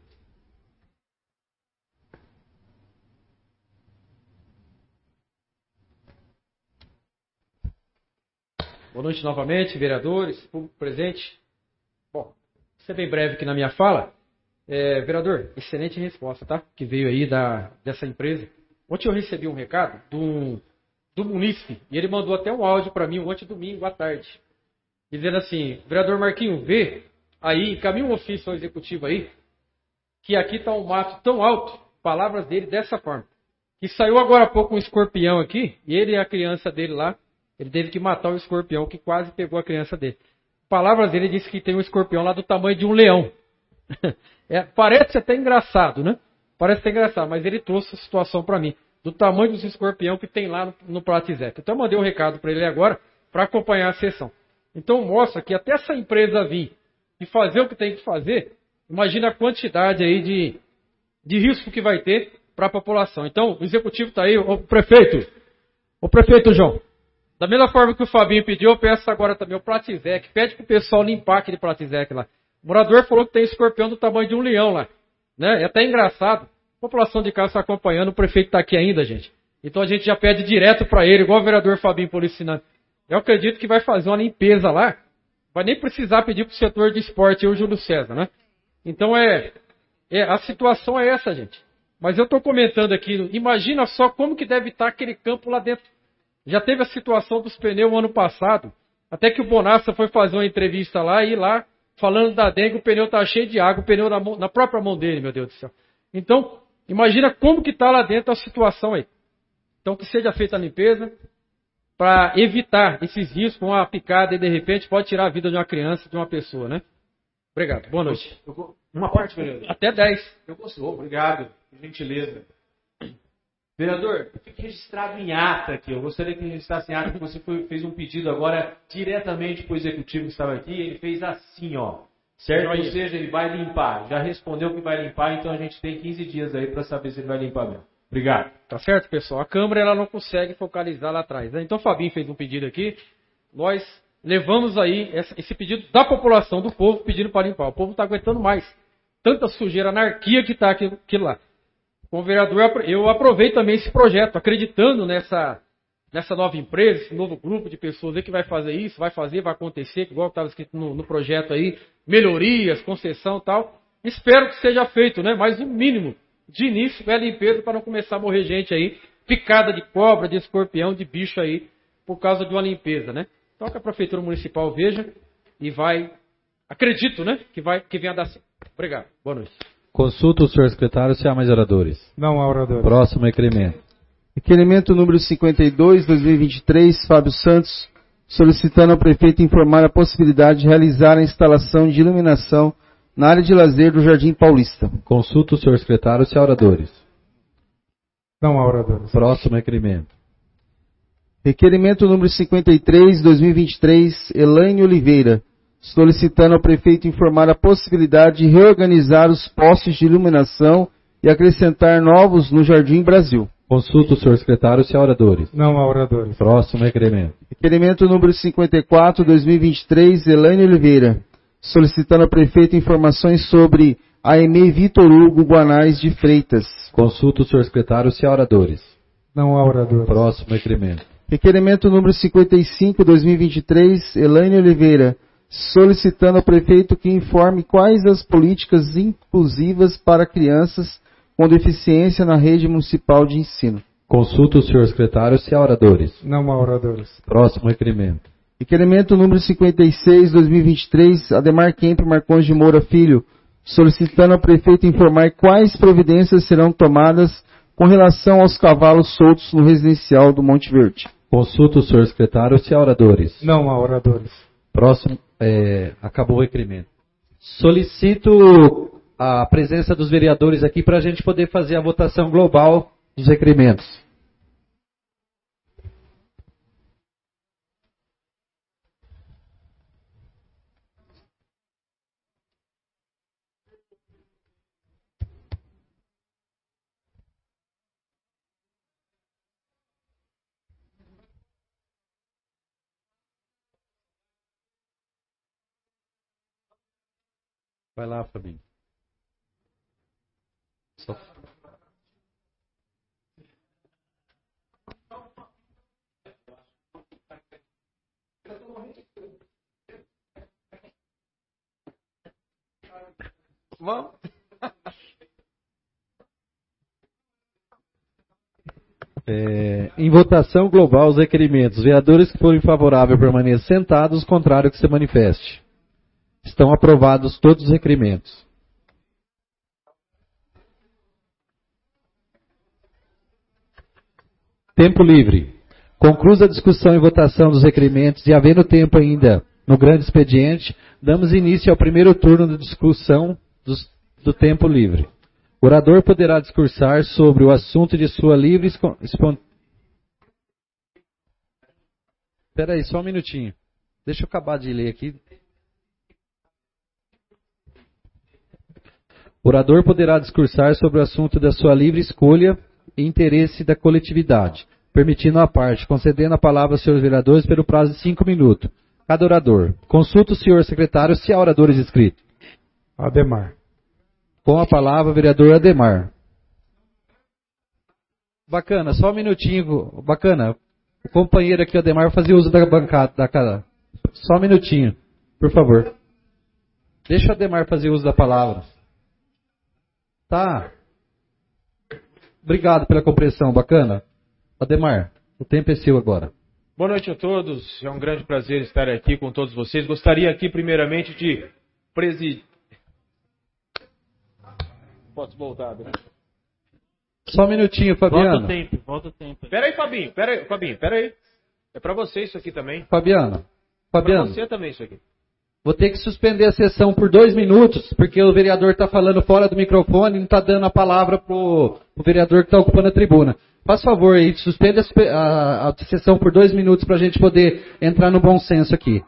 Boa noite novamente, vereadores, público presente. Bom, vou ser bem breve aqui na minha fala. É, vereador, excelente resposta, tá? Que veio aí da, dessa empresa. Ontem eu recebi um recado do, do munícipe, e ele mandou até um áudio para mim ontem domingo à tarde, dizendo assim: vereador Marquinho, vê aí, encaminha um ofício ao executivo aí, que aqui está um mato tão alto, palavras dele dessa forma, que saiu agora há pouco um escorpião aqui, e ele e a criança dele lá, ele teve que matar o escorpião que quase pegou a criança dele. Palavras dele, disse que tem um escorpião lá do tamanho de um leão. É, parece até engraçado, né? Parece até engraçado, mas ele trouxe a situação para mim, do tamanho dos escorpião que tem lá no, no Platzec. Então eu mandei um recado para ele agora, para acompanhar a sessão. Então mostra que até essa empresa vir e fazer o que tem que fazer, imagina a quantidade aí de, de risco que vai ter para a população. Então o executivo está aí, o prefeito, o prefeito João, da mesma forma que o Fabinho pediu, eu peço agora também o Platzec, pede para o pessoal limpar aquele Platzec lá. O morador falou que tem escorpião do tamanho de um leão lá, né? É até engraçado. A população de casa está acompanhando, o prefeito está aqui ainda, gente. Então a gente já pede direto para ele, igual o vereador Fabinho Policinante. Eu acredito que vai fazer uma limpeza lá, vai nem precisar pedir para o setor de esporte, eu e o Júlio César, né? Então é, é, a situação é essa, gente. Mas eu estou comentando aqui, imagina só como que deve estar aquele campo lá dentro. Já teve a situação dos pneus ano passado, até que o Bonassa foi fazer uma entrevista lá e lá falando da dengue, o pneu tá cheio de água, o pneu na, mão, na própria mão dele, meu Deus do céu. Então, imagina como que está lá dentro a situação aí. Então, que seja feita a limpeza para evitar esses riscos, uma picada e de repente pode tirar a vida de uma criança, de uma pessoa, né? Obrigado. Boa noite. Uma parte, vereador. Até dez. Eu gostou. Obrigado. Por gentileza. Vereador, fique registrado em ata aqui. Eu gostaria que registrasse em ata que você foi, fez um pedido agora diretamente para o executivo que estava aqui. Ele fez assim, ó. Certo? Ou seja, ele vai limpar. Já respondeu que vai limpar, então a gente tem quinze dias aí para saber se ele vai limpar mesmo. Obrigado. Tá certo, pessoal? A Câmara ela não consegue focalizar lá atrás, né? Então o Fabinho fez um pedido aqui. Nós levamos aí esse pedido da população, do povo, pedindo para limpar. O povo não está aguentando mais. Tanta sujeira, anarquia que está aqui, aqui lá. Como vereador, eu aprovei também esse projeto, acreditando nessa, nessa nova empresa, esse novo grupo de pessoas aí que vai fazer isso, vai fazer, vai acontecer, igual estava escrito no, no projeto aí, melhorias, concessão e tal. Espero que seja feito, né? Mas o mínimo de início é a limpeza para não começar a morrer gente aí, picada de cobra, de escorpião, de bicho aí, por causa de uma limpeza, né? Então que a Prefeitura Municipal veja e vai, acredito, né? Que, vai, que venha dar certo. Obrigado. Boa noite. Consulta o senhor secretário se há mais oradores. Não há oradores. Próximo requerimento. Requerimento número cinquenta e dois, dois mil e vinte e três, Fábio Santos, solicitando ao prefeito informar a possibilidade de realizar a instalação de iluminação na área de lazer do Jardim Paulista. Consulta o senhor secretário se há oradores. Não há oradores. Próximo requerimento. Requerimento número cinquenta e três, dois mil e vinte e três, Elaine Oliveira, solicitando ao prefeito informar a possibilidade de reorganizar os postes de iluminação e acrescentar novos no Jardim Brasil. Consulta o senhor secretário se há oradores. Não há oradores. Próximo requerimento. Requerimento número cinquenta e quatro, dois mil e vinte e três, Elaine Oliveira, solicitando ao prefeito informações sobre a E M E Vitor Hugo Guanais de Freitas. Consulta o senhor secretário se há oradores. Não há oradores. Próximo requerimento. Requerimento número cinquenta e cinco, dois mil e vinte e três, Elaine Oliveira, solicitando ao prefeito que informe quais as políticas inclusivas para crianças com deficiência na rede municipal de ensino. Consulta o senhor secretário se há oradores. Não há oradores. Próximo requerimento. Requerimento número cinquenta e seis, dois mil e vinte e três, Ademar Kemp Marcões de Moura Filho, solicitando ao prefeito informar quais providências serão tomadas com relação aos cavalos soltos no residencial do Monte Verde. Consulta o senhor secretário se há oradores. Não há oradores. Próximo, é, acabou o requerimento. Solicito a presença dos vereadores aqui para a gente poder fazer a votação global dos requerimentos. Vai lá, Fabinho. Só... Vamos. É, em votação global os requerimentos. Os vereadores que forem favoráveis permaneçam sentados, contrário que se manifeste. Estão aprovados todos os requerimentos. Tempo livre. Conclusa a discussão e votação dos requerimentos e, havendo tempo ainda no grande expediente, damos início ao primeiro turno de discussão dos, do tempo livre. O orador poderá discursar sobre o assunto de sua livre espontânea... Espera aí, só um minutinho. Deixa eu acabar de ler aqui. O orador poderá discursar sobre o assunto da sua livre escolha e interesse da coletividade, permitindo a parte, concedendo a palavra aos senhores vereadores pelo prazo de cinco minutos. Cada orador. Consulta o senhor secretário se há oradores inscritos. Ademar. Com a palavra, o vereador Ademar. Bacana, só um minutinho. Bacana. O companheiro aqui, o Ademar, vai fazer uso da bancada. Da cara. Só um minutinho, por favor. Deixa o Ademar fazer uso da palavra. Tá. Obrigado pela compreensão, bacana. Ademar, o tempo é seu agora. Boa noite a todos, é um grande prazer estar aqui com todos vocês. Gostaria aqui primeiramente de presi... Posso voltar, né? Só um minutinho, Fabiano. Volta o tempo, volta o tempo. Pera aí, Fabinho, pera aí, Fabinho, pera aí. É pra você isso aqui também. Fabiano, Fabiano. É pra você também isso aqui. Vou ter que suspender a sessão por dois minutos, porque o vereador está falando fora do microfone e não está dando a palavra pro, pro vereador que está ocupando a tribuna. Faz favor aí, suspende a, a, a sessão por dois minutos para a gente poder entrar no bom senso aqui.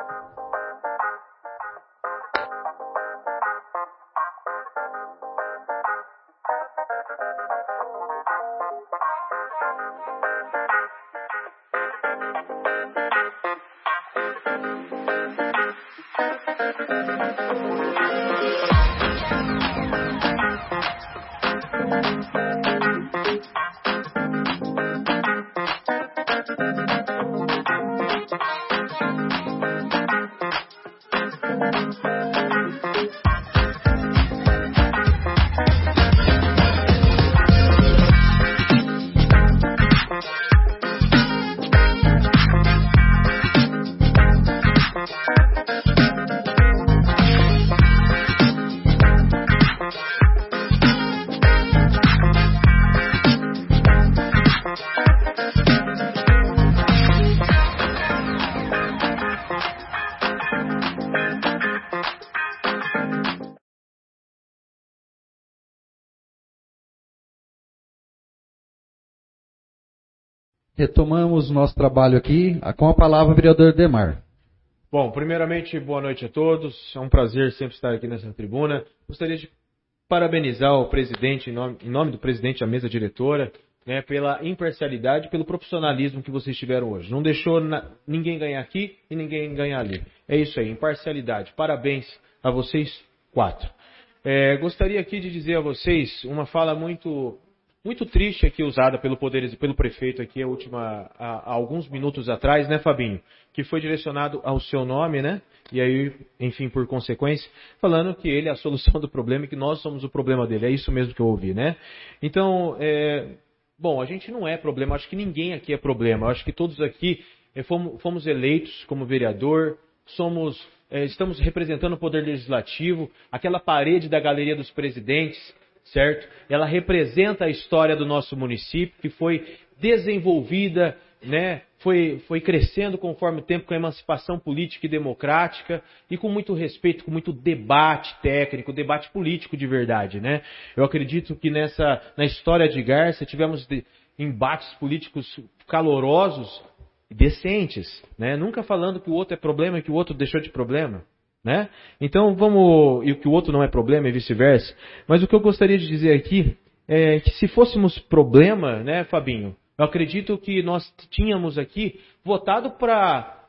Retomamos o nosso trabalho aqui com a palavra, vereador Demar. Bom, primeiramente, boa noite a todos. É um prazer sempre estar aqui nessa tribuna. Gostaria de parabenizar o presidente, em nome, em nome do presidente da mesa diretora, né, pela imparcialidade, pelo profissionalismo que vocês tiveram hoje. Não deixou na, ninguém ganhar aqui e ninguém ganhar ali. É isso aí, imparcialidade. Parabéns a vocês quatro. É, gostaria aqui de dizer a vocês uma fala muito... Muito triste aqui usada pelo poder, pelo prefeito aqui a última, há, há alguns minutos atrás, né, Fabinho? Que foi direcionado ao seu nome, né? E aí, enfim, por consequência, falando que ele é a solução do problema e que nós somos o problema dele. É isso mesmo que eu ouvi, né? Então, é, bom, a gente não é problema, acho que ninguém aqui é problema. Acho que todos aqui é, fomos, fomos eleitos como vereador, somos, é, estamos representando o poder legislativo, aquela parede da galeria dos presidentes, certo? Ela representa a história do nosso município, que foi desenvolvida, né? foi, foi crescendo conforme o tempo com a emancipação política e democrática e com muito respeito, com muito debate técnico, debate político de verdade. Né? Eu acredito que nessa, na história de Garça tivemos de, embates políticos calorosos e decentes, né? Nunca falando que o outro é problema e que o outro deixou de problema. Né? Então vamos, e que o outro não é problema e vice-versa. Mas o que eu gostaria de dizer aqui é que se fôssemos problema, né, Fabinho, eu acredito que nós tínhamos aqui votado para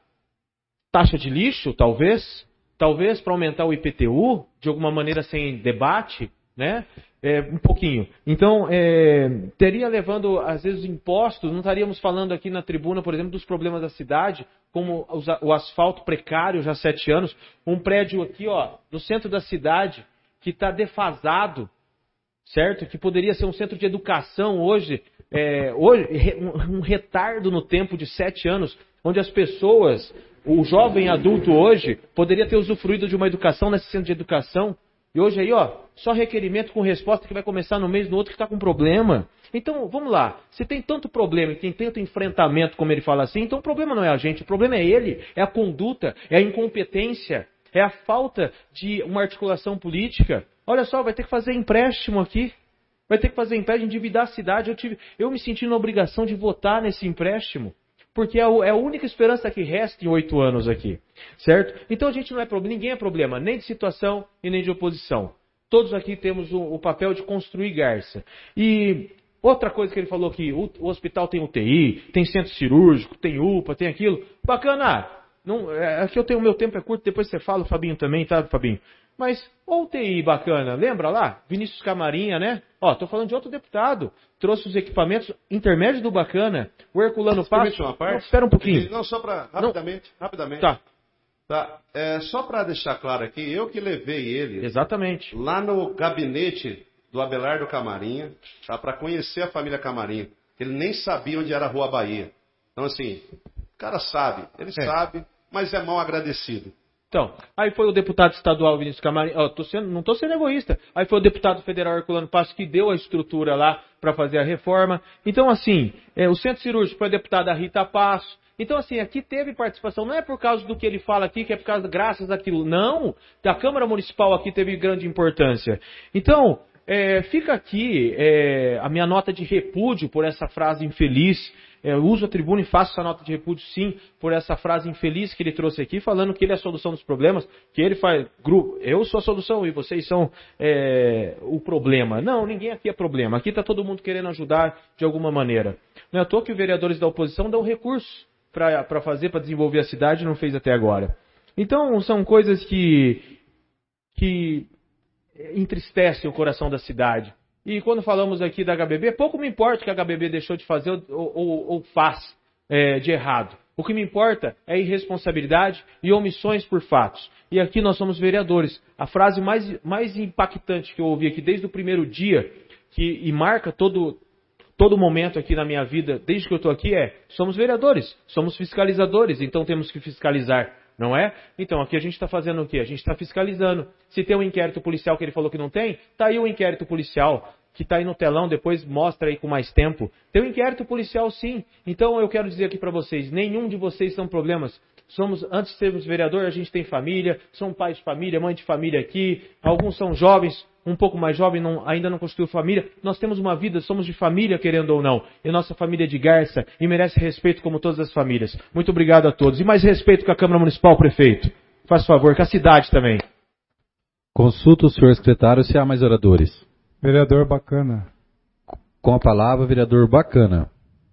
taxa de lixo, talvez, talvez para aumentar o I P T U, de alguma maneira sem debate, né? É, um pouquinho. Então, é, teria levando, às vezes, impostos, não estaríamos falando aqui na tribuna, por exemplo, dos problemas da cidade, como o asfalto precário já há sete anos, um prédio aqui, ó, no centro da cidade, que está defasado, certo? Que poderia ser um centro de educação hoje, é, hoje um retardo no tempo de sete anos, onde as pessoas, o jovem adulto hoje, poderia ter usufruído de uma educação nesse centro de educação. E hoje aí, ó, só requerimento com resposta que vai começar no mês do outro que está com problema. Então, vamos lá. Se tem tanto problema e tem tanto enfrentamento, como ele fala assim, então o problema não é a gente, o problema é ele, é a conduta, é a incompetência, é a falta de uma articulação política. Olha só, vai ter que fazer empréstimo aqui. Vai ter que fazer empréstimo, endividar a cidade. Eu, tive, eu me senti na obrigação de votar nesse empréstimo. Porque é a única esperança que resta em oito anos aqui, certo? Então a gente não é problema, ninguém é problema, nem de situação e nem de oposição. Todos aqui temos o, o papel de construir Garça. E outra coisa que ele falou aqui, o, o hospital tem U T I, tem centro cirúrgico, tem U P A, tem aquilo. Bacana, não, é, aqui eu tenho o meu tempo é curto, depois você fala, o Fabinho também, tá, Fabinho? Mas, ó, U T I bacana, lembra lá? Vinícius Camarinha, né? Ó, tô falando de outro deputado. Trouxe os equipamentos intermédios do bacana. O Herculano Passo. Uma parte? Não, espera um pouquinho. Não, só para rapidamente, não. rapidamente. Tá. Tá. É, só para deixar claro aqui, eu que levei ele. Exatamente. Lá no gabinete do Abelardo Camarinha, tá? Para conhecer a família Camarinha. Ele nem sabia onde era a Rua Bahia. Então, assim, o cara sabe, ele é. sabe, mas é mal agradecido. Então, aí foi o deputado estadual Vinícius Camarim, ó, tô sendo, não estou sendo egoísta, aí foi o deputado federal Herculano Passos que deu a estrutura lá para fazer a reforma. Então, assim, é, o centro cirúrgico foi a deputada Rita Passo. Então, assim, aqui teve participação, não é por causa do que ele fala aqui, que é por causa, graças àquilo, não, a Câmara Municipal aqui teve grande importância. Então, é, fica aqui é, a minha nota de repúdio por essa frase infeliz. Eu uso a tribuna e faço essa nota de repúdio, sim, por essa frase infeliz que ele trouxe aqui, falando que ele é a solução dos problemas, que ele faz grupo. Eu sou a solução e vocês são é, o problema. Não, ninguém aqui é problema. Aqui está todo mundo querendo ajudar de alguma maneira. Não é à toa que os vereadores da oposição dão recursos para fazer, para desenvolver a cidade, não fez até agora. Então, são coisas que, que entristecem o coração da cidade. E quando falamos aqui da H B B, pouco me importa o que a H B B deixou de fazer ou, ou, ou faz é, de errado. O que me importa é irresponsabilidade e omissões por fatos. E aqui nós somos vereadores. A frase mais, mais impactante que eu ouvi aqui desde o primeiro dia, que, e marca todo, todo momento aqui na minha vida, desde que eu estou aqui, é: somos vereadores, somos fiscalizadores, então temos que fiscalizar. Não é? Então, aqui a gente está fazendo o quê? A gente está fiscalizando. Se tem um inquérito policial que ele falou que não tem, está aí o inquérito policial, que está aí no telão, depois mostra aí com mais tempo. Tem um inquérito policial, sim. Então, eu quero dizer aqui para vocês, nenhum de vocês são problemas. Somos, antes de sermos vereador, a gente tem família, são pais de família, mãe de família aqui, alguns são jovens, um pouco mais jovem, não, ainda não constituiu família. Nós temos uma vida, somos de família, querendo ou não. E nossa família é de Garça e merece respeito como todas as famílias. Muito obrigado a todos. E mais respeito com a Câmara Municipal, prefeito. Faz favor, com a cidade também. Consulta o senhor secretário se há mais oradores. Vereador Bacana. Com a palavra, vereador Bacana.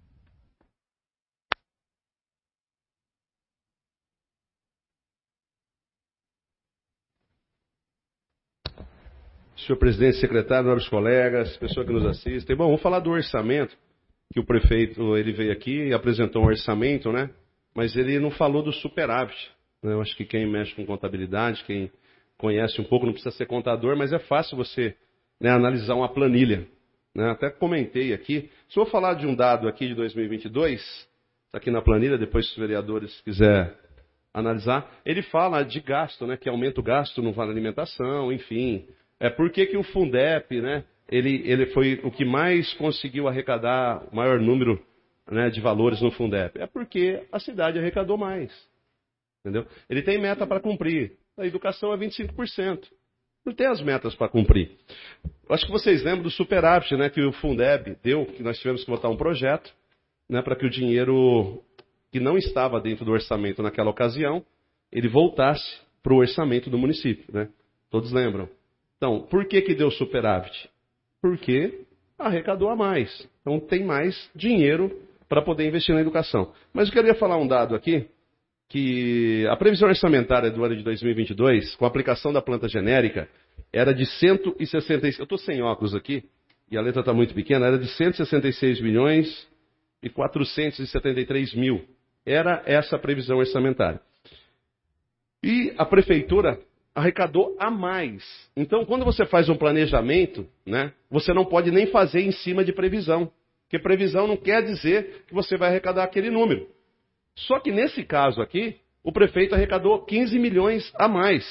Senhor presidente, secretário, nobres colegas, pessoas que nos assistem. Bom, vamos falar do orçamento, que o prefeito ele veio aqui e apresentou um orçamento, né? Mas ele não falou do superávit. Né? Eu acho que quem mexe com contabilidade, quem conhece um pouco, não precisa ser contador, mas é fácil você, né, analisar uma planilha. Né? Até comentei aqui. Se eu falar de um dado aqui de dois mil e vinte e dois, está aqui na planilha, depois se os vereadores quiserem analisar, ele fala de gasto, né? Que aumenta o gasto no vale alimentação, enfim. É por que que o Fundep, né, ele, ele foi o que mais conseguiu arrecadar o maior número, né, de valores no Fundep? É porque a cidade arrecadou mais. Entendeu? Ele tem meta para cumprir. A educação é vinte e cinco por cento. Não tem as metas para cumprir. Acho que vocês lembram do superávit, né, que o Fundeb deu, que nós tivemos que botar um projeto, né, para que o dinheiro que não estava dentro do orçamento naquela ocasião, ele voltasse para o orçamento do município. Né? Todos lembram? Então, por que que deu superávit? Porque arrecadou a mais. Então, tem mais dinheiro para poder investir na educação. Mas eu queria falar um dado aqui, que a previsão orçamentária do ano de dois mil e vinte e dois, com a aplicação da planta genérica, era de cento e sessenta e seis... Eu estou sem óculos aqui, e a letra está muito pequena, era de cento e sessenta e seis milhões e quatrocentos e setenta e três mil. Era essa a previsão orçamentária. E a prefeitura arrecadou a mais. Então, quando você faz um planejamento, né, você não pode nem fazer em cima de previsão. Porque previsão não quer dizer que você vai arrecadar aquele número. Só que nesse caso aqui, o prefeito arrecadou quinze milhões a mais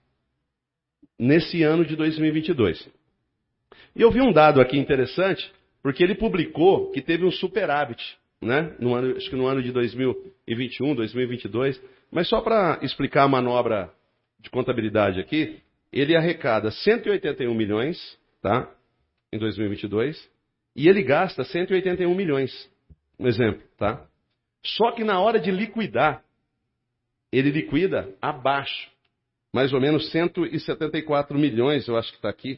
nesse ano de dois mil e vinte e dois. E eu vi um dado aqui interessante, porque ele publicou que teve um superávit, né, no ano, acho que no ano de dois mil e vinte e um, dois mil e vinte e dois. Mas só para explicar a manobra de contabilidade aqui, ele arrecada cento e oitenta e um milhões, tá, em dois mil e vinte e dois, e ele gasta cento e oitenta e um milhões, um exemplo, tá? Só que na hora de liquidar, ele liquida abaixo, mais ou menos cento e setenta e quatro milhões, eu acho que está aqui.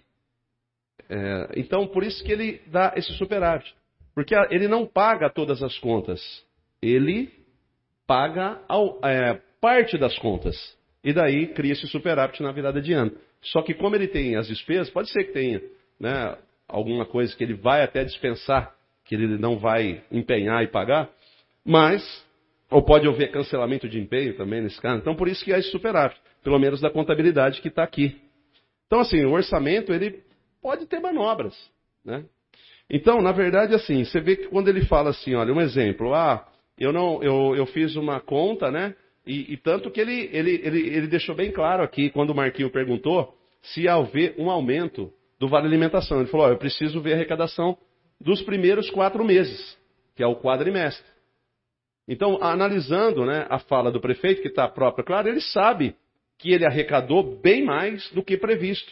É, então, por isso que ele dá esse superávit, porque ele não paga todas as contas, ele paga ao, é, parte das contas. E daí cria esse superávit na virada de ano. Só que como ele tem as despesas, pode ser que tenha, né, alguma coisa que ele vai até dispensar, que ele não vai empenhar e pagar, mas, ou pode haver cancelamento de empenho também nesse caso. Então por isso que há esse superávit, pelo menos da contabilidade que está aqui. Então assim, o orçamento ele pode ter manobras. Né? Então, na verdade, assim, você vê que quando ele fala assim, olha, um exemplo, ah, eu, não, eu, eu fiz uma conta, né? E, e tanto que ele, ele, ele, ele deixou bem claro aqui, quando o Marquinho perguntou, se ia haver um aumento do Vale Alimentação. Ele falou, ó, eu preciso ver a arrecadação dos primeiros quatro meses, que é o quadrimestre. Então, analisando, né, a fala do prefeito, que está própria, claro, ele sabe que ele arrecadou bem mais do que previsto.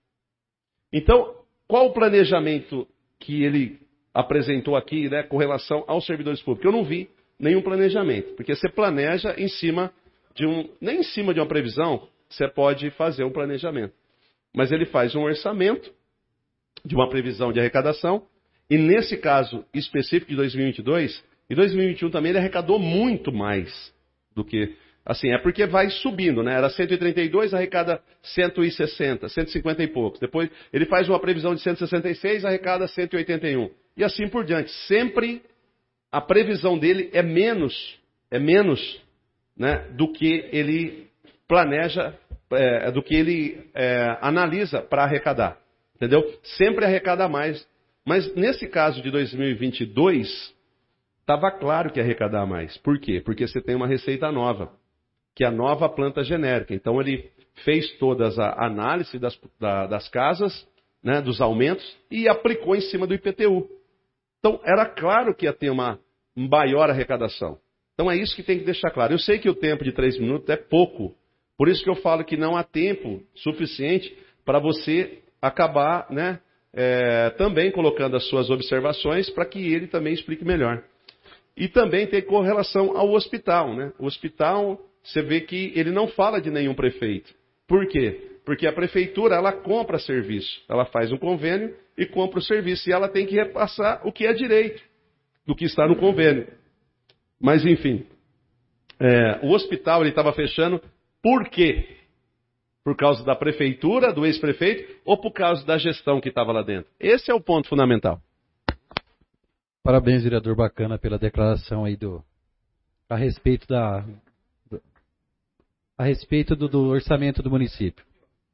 Então, qual o planejamento que ele apresentou aqui, né, com relação aos servidores públicos? Eu não vi nenhum planejamento, porque você planeja em cima de um, nem em cima de uma previsão, você pode fazer um planejamento. Mas ele faz um orçamento de uma previsão de arrecadação, e nesse caso específico de dois mil e vinte e dois, e dois mil e vinte e um também ele arrecadou muito mais do que, assim, é porque vai subindo, né? Era cento e trinta e dois, arrecada cento e sessenta, cento e cinquenta e poucos. Depois ele faz uma previsão de cento e sessenta e seis, arrecada cento e oitenta e um. E assim por diante. Sempre a previsão dele é menos, é menos, né, do que ele planeja, é, do que ele é, analisa para arrecadar. Entendeu? Sempre arrecada mais. Mas nesse caso de dois mil e vinte e dois, estava claro que ia arrecadar mais. Por quê? Porque você tem uma receita nova, que é a nova planta genérica. Então ele fez todas a análise das, da, das casas, né, dos aumentos, e aplicou em cima do I P T U. Então era claro que ia ter uma maior arrecadação. Então é isso que tem que deixar claro. Eu sei que o tempo de três minutos é pouco. Por isso que eu falo que não há tempo suficiente para você acabar, né, é, também colocando as suas observações para que ele também explique melhor. E também tem correlação ao hospital, né? O hospital, você vê que ele não fala de nenhum prefeito. Por quê? Porque a prefeitura, ela compra serviço. Ela faz um convênio e compra o serviço. E ela tem que repassar o que é direito do que está no convênio. Mas, enfim, é, o hospital ele estava fechando por quê? Por causa da prefeitura, do ex-prefeito, ou por causa da gestão que estava lá dentro? Esse é o ponto fundamental. Parabéns, vereador, bacana pela declaração aí do a respeito da do, a respeito do, do orçamento do município.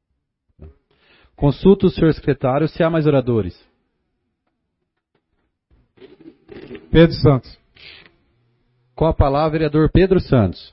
Consulta o senhor secretário se há mais oradores. Pedro Santos. Com a palavra, vereador Pedro Santos.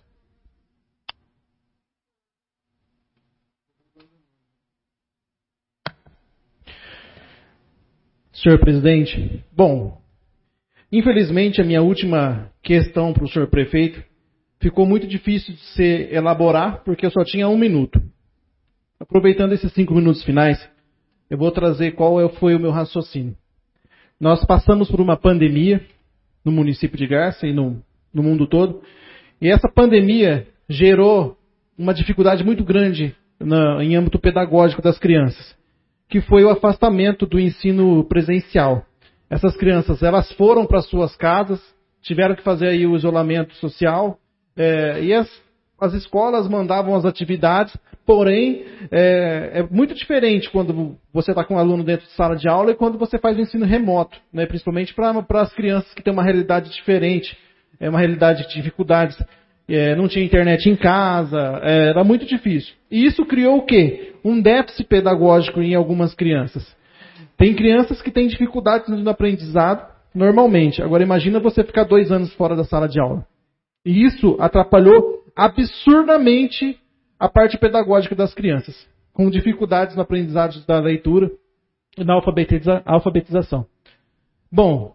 Senhor presidente, bom, infelizmente a minha última questão para o senhor prefeito ficou muito difícil de se elaborar, porque eu só tinha um minuto. Aproveitando esses cinco minutos finais, eu vou trazer qual foi o meu raciocínio. Nós passamos por uma pandemia no município de Garça e no, no mundo todo, e essa pandemia gerou uma dificuldade muito grande na, em âmbito pedagógico das crianças, que foi o afastamento do ensino presencial. Essas crianças, elas foram para suas casas, tiveram que fazer aí o isolamento social, é, e as, as escolas mandavam as atividades, porém, é, é muito diferente quando você está com um aluno dentro de sala de aula e quando você faz o ensino remoto, né, principalmente para as crianças que têm uma realidade diferente, é uma realidade de dificuldades. É, não tinha internet em casa, é, era muito difícil. E isso criou o quê? Um déficit pedagógico em algumas crianças. Tem crianças que têm dificuldades no aprendizado normalmente. Agora imagina você ficar dois anos fora da sala de aula. E isso atrapalhou absurdamente a parte pedagógica das crianças, com dificuldades no aprendizado da leitura e na alfabetiza- alfabetização. Bom,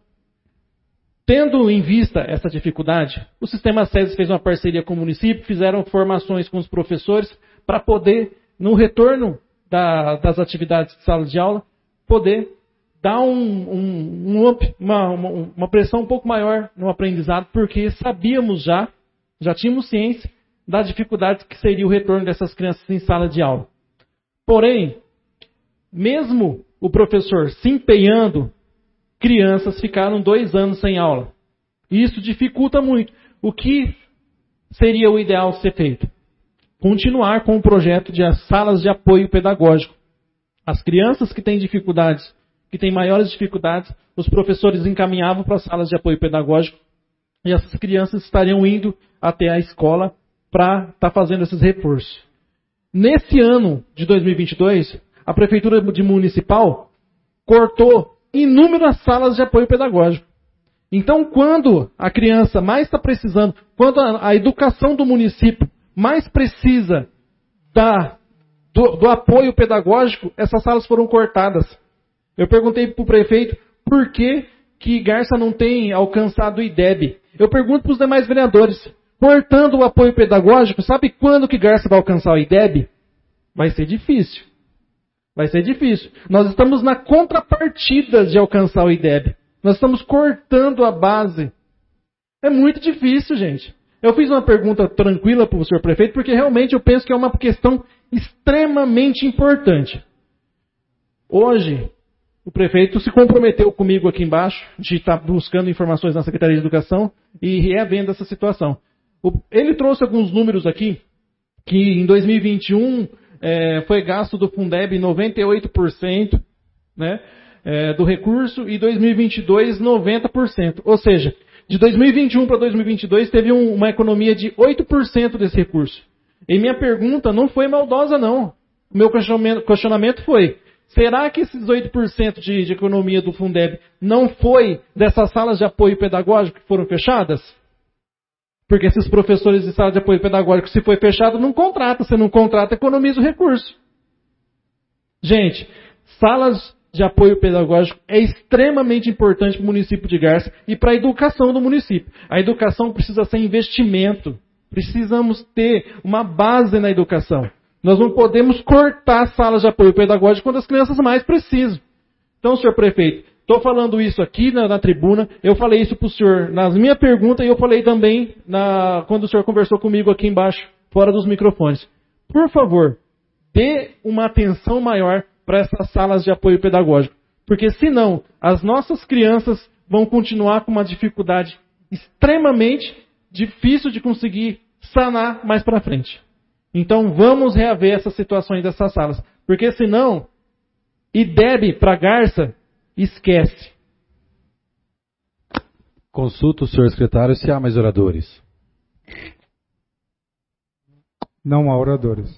tendo em vista essa dificuldade, o Sistema SESI fez uma parceria com o município, fizeram formações com os professores para poder, no retorno da, das atividades de sala de aula, poder dar um, um, um up, uma, uma, uma pressão um pouco maior no aprendizado, porque sabíamos já, já tínhamos ciência da dificuldade que seria o retorno dessas crianças em sala de aula. Porém, mesmo o professor se empenhando, crianças ficaram dois anos sem aula. E isso dificulta muito. O que seria o ideal ser feito? Continuar com o projeto de salas de apoio pedagógico. As crianças que têm dificuldades, que têm maiores dificuldades, os professores encaminhavam para as salas de apoio pedagógico e essas crianças estariam indo até a escola para estar tá fazendo esses reforços. Nesse ano de dois mil e vinte e dois, a Prefeitura de Municipal cortou inúmeras salas de apoio pedagógico. Então, quando a criança mais está precisando, quando a, a educação do município mais precisa da, do, do apoio pedagógico, essas salas foram cortadas. Eu perguntei para o prefeito por que, que Garça não tem alcançado o I D E B. Eu pergunto para os demais vereadores, cortando o apoio pedagógico, sabe quando que Garça vai alcançar o I D E B? Vai ser difícil. Vai ser difícil. Nós estamos na contrapartida de alcançar o I D E B. Nós estamos cortando a base. É muito difícil, gente. Eu fiz uma pergunta tranquila para o senhor prefeito, porque realmente eu penso que é uma questão extremamente importante. Hoje, o prefeito se comprometeu comigo aqui embaixo, de estar buscando informações na Secretaria de Educação e revendo essa situação. Ele trouxe alguns números aqui, que em dois mil e vinte e um é, foi gasto do Fundeb noventa e oito por cento, né? É, do recurso, e dois mil e vinte e dois, noventa por cento. Ou seja, de dois mil e vinte e um para dois mil e vinte e dois teve um, uma economia de oito por cento desse recurso. E minha pergunta não foi maldosa, não. O meu questionamento, questionamento foi, será que esses oito por cento de, de economia do Fundeb não foi dessas salas de apoio pedagógico que foram fechadas? Porque esses professores de sala de apoio pedagógico, se foi fechado, não contrata. Se não contrata, economiza o recurso. Gente, salas de apoio pedagógico é extremamente importante para o município de Garça e para a educação do município. A educação precisa ser investimento. Precisamos ter uma base na educação. Nós não podemos cortar salas de apoio pedagógico quando as crianças mais precisam. Então, senhor prefeito, estou falando isso aqui na, na tribuna, eu falei isso para o senhor nas minhas perguntas e eu falei também na, quando o senhor conversou comigo aqui embaixo, fora dos microfones. Por favor, dê uma atenção maior para essas salas de apoio pedagógico. Porque senão, as nossas crianças vão continuar com uma dificuldade extremamente difícil de conseguir sanar mais para frente. Então vamos reaver essas situações dessas salas. Porque senão, I D E B para Garça, esquece. Consulta o senhor secretário se há mais oradores. Não há oradores.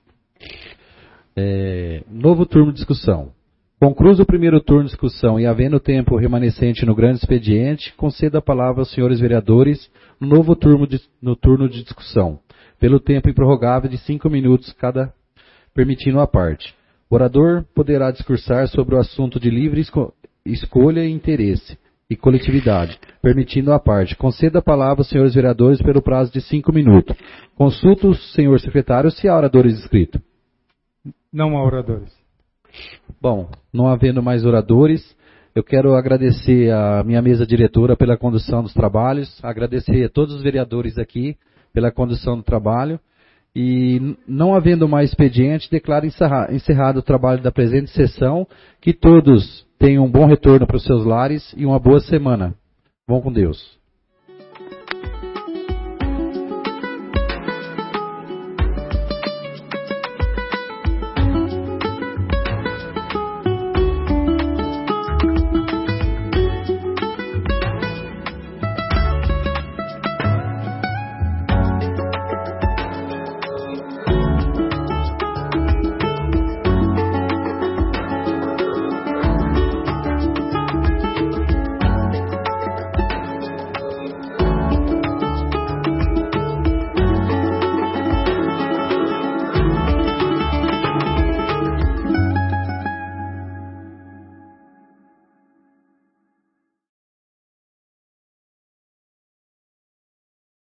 É, novo turno de discussão. Concluído o primeiro turno de discussão e havendo tempo remanescente no grande expediente, conceda a palavra aos senhores vereadores no novo turno de, no turno de discussão, pelo tempo improrrogável de cinco minutos cada, permitindo a parte. O orador poderá discursar sobre o assunto de livre esco, escolha e interesse e coletividade, permitindo a parte. Conceda a palavra aos senhores vereadores pelo prazo de cinco minutos. Consulta o senhor secretário se há oradores inscritos. Não há oradores. Bom, não havendo mais oradores, eu quero agradecer a minha mesa diretora pela condução dos trabalhos, agradecer a todos os vereadores aqui pela condução do trabalho e, não havendo mais expediente, declaro encerrado o trabalho da presente sessão, que todos tenham um bom retorno para os seus lares e uma boa semana. Vão com Deus.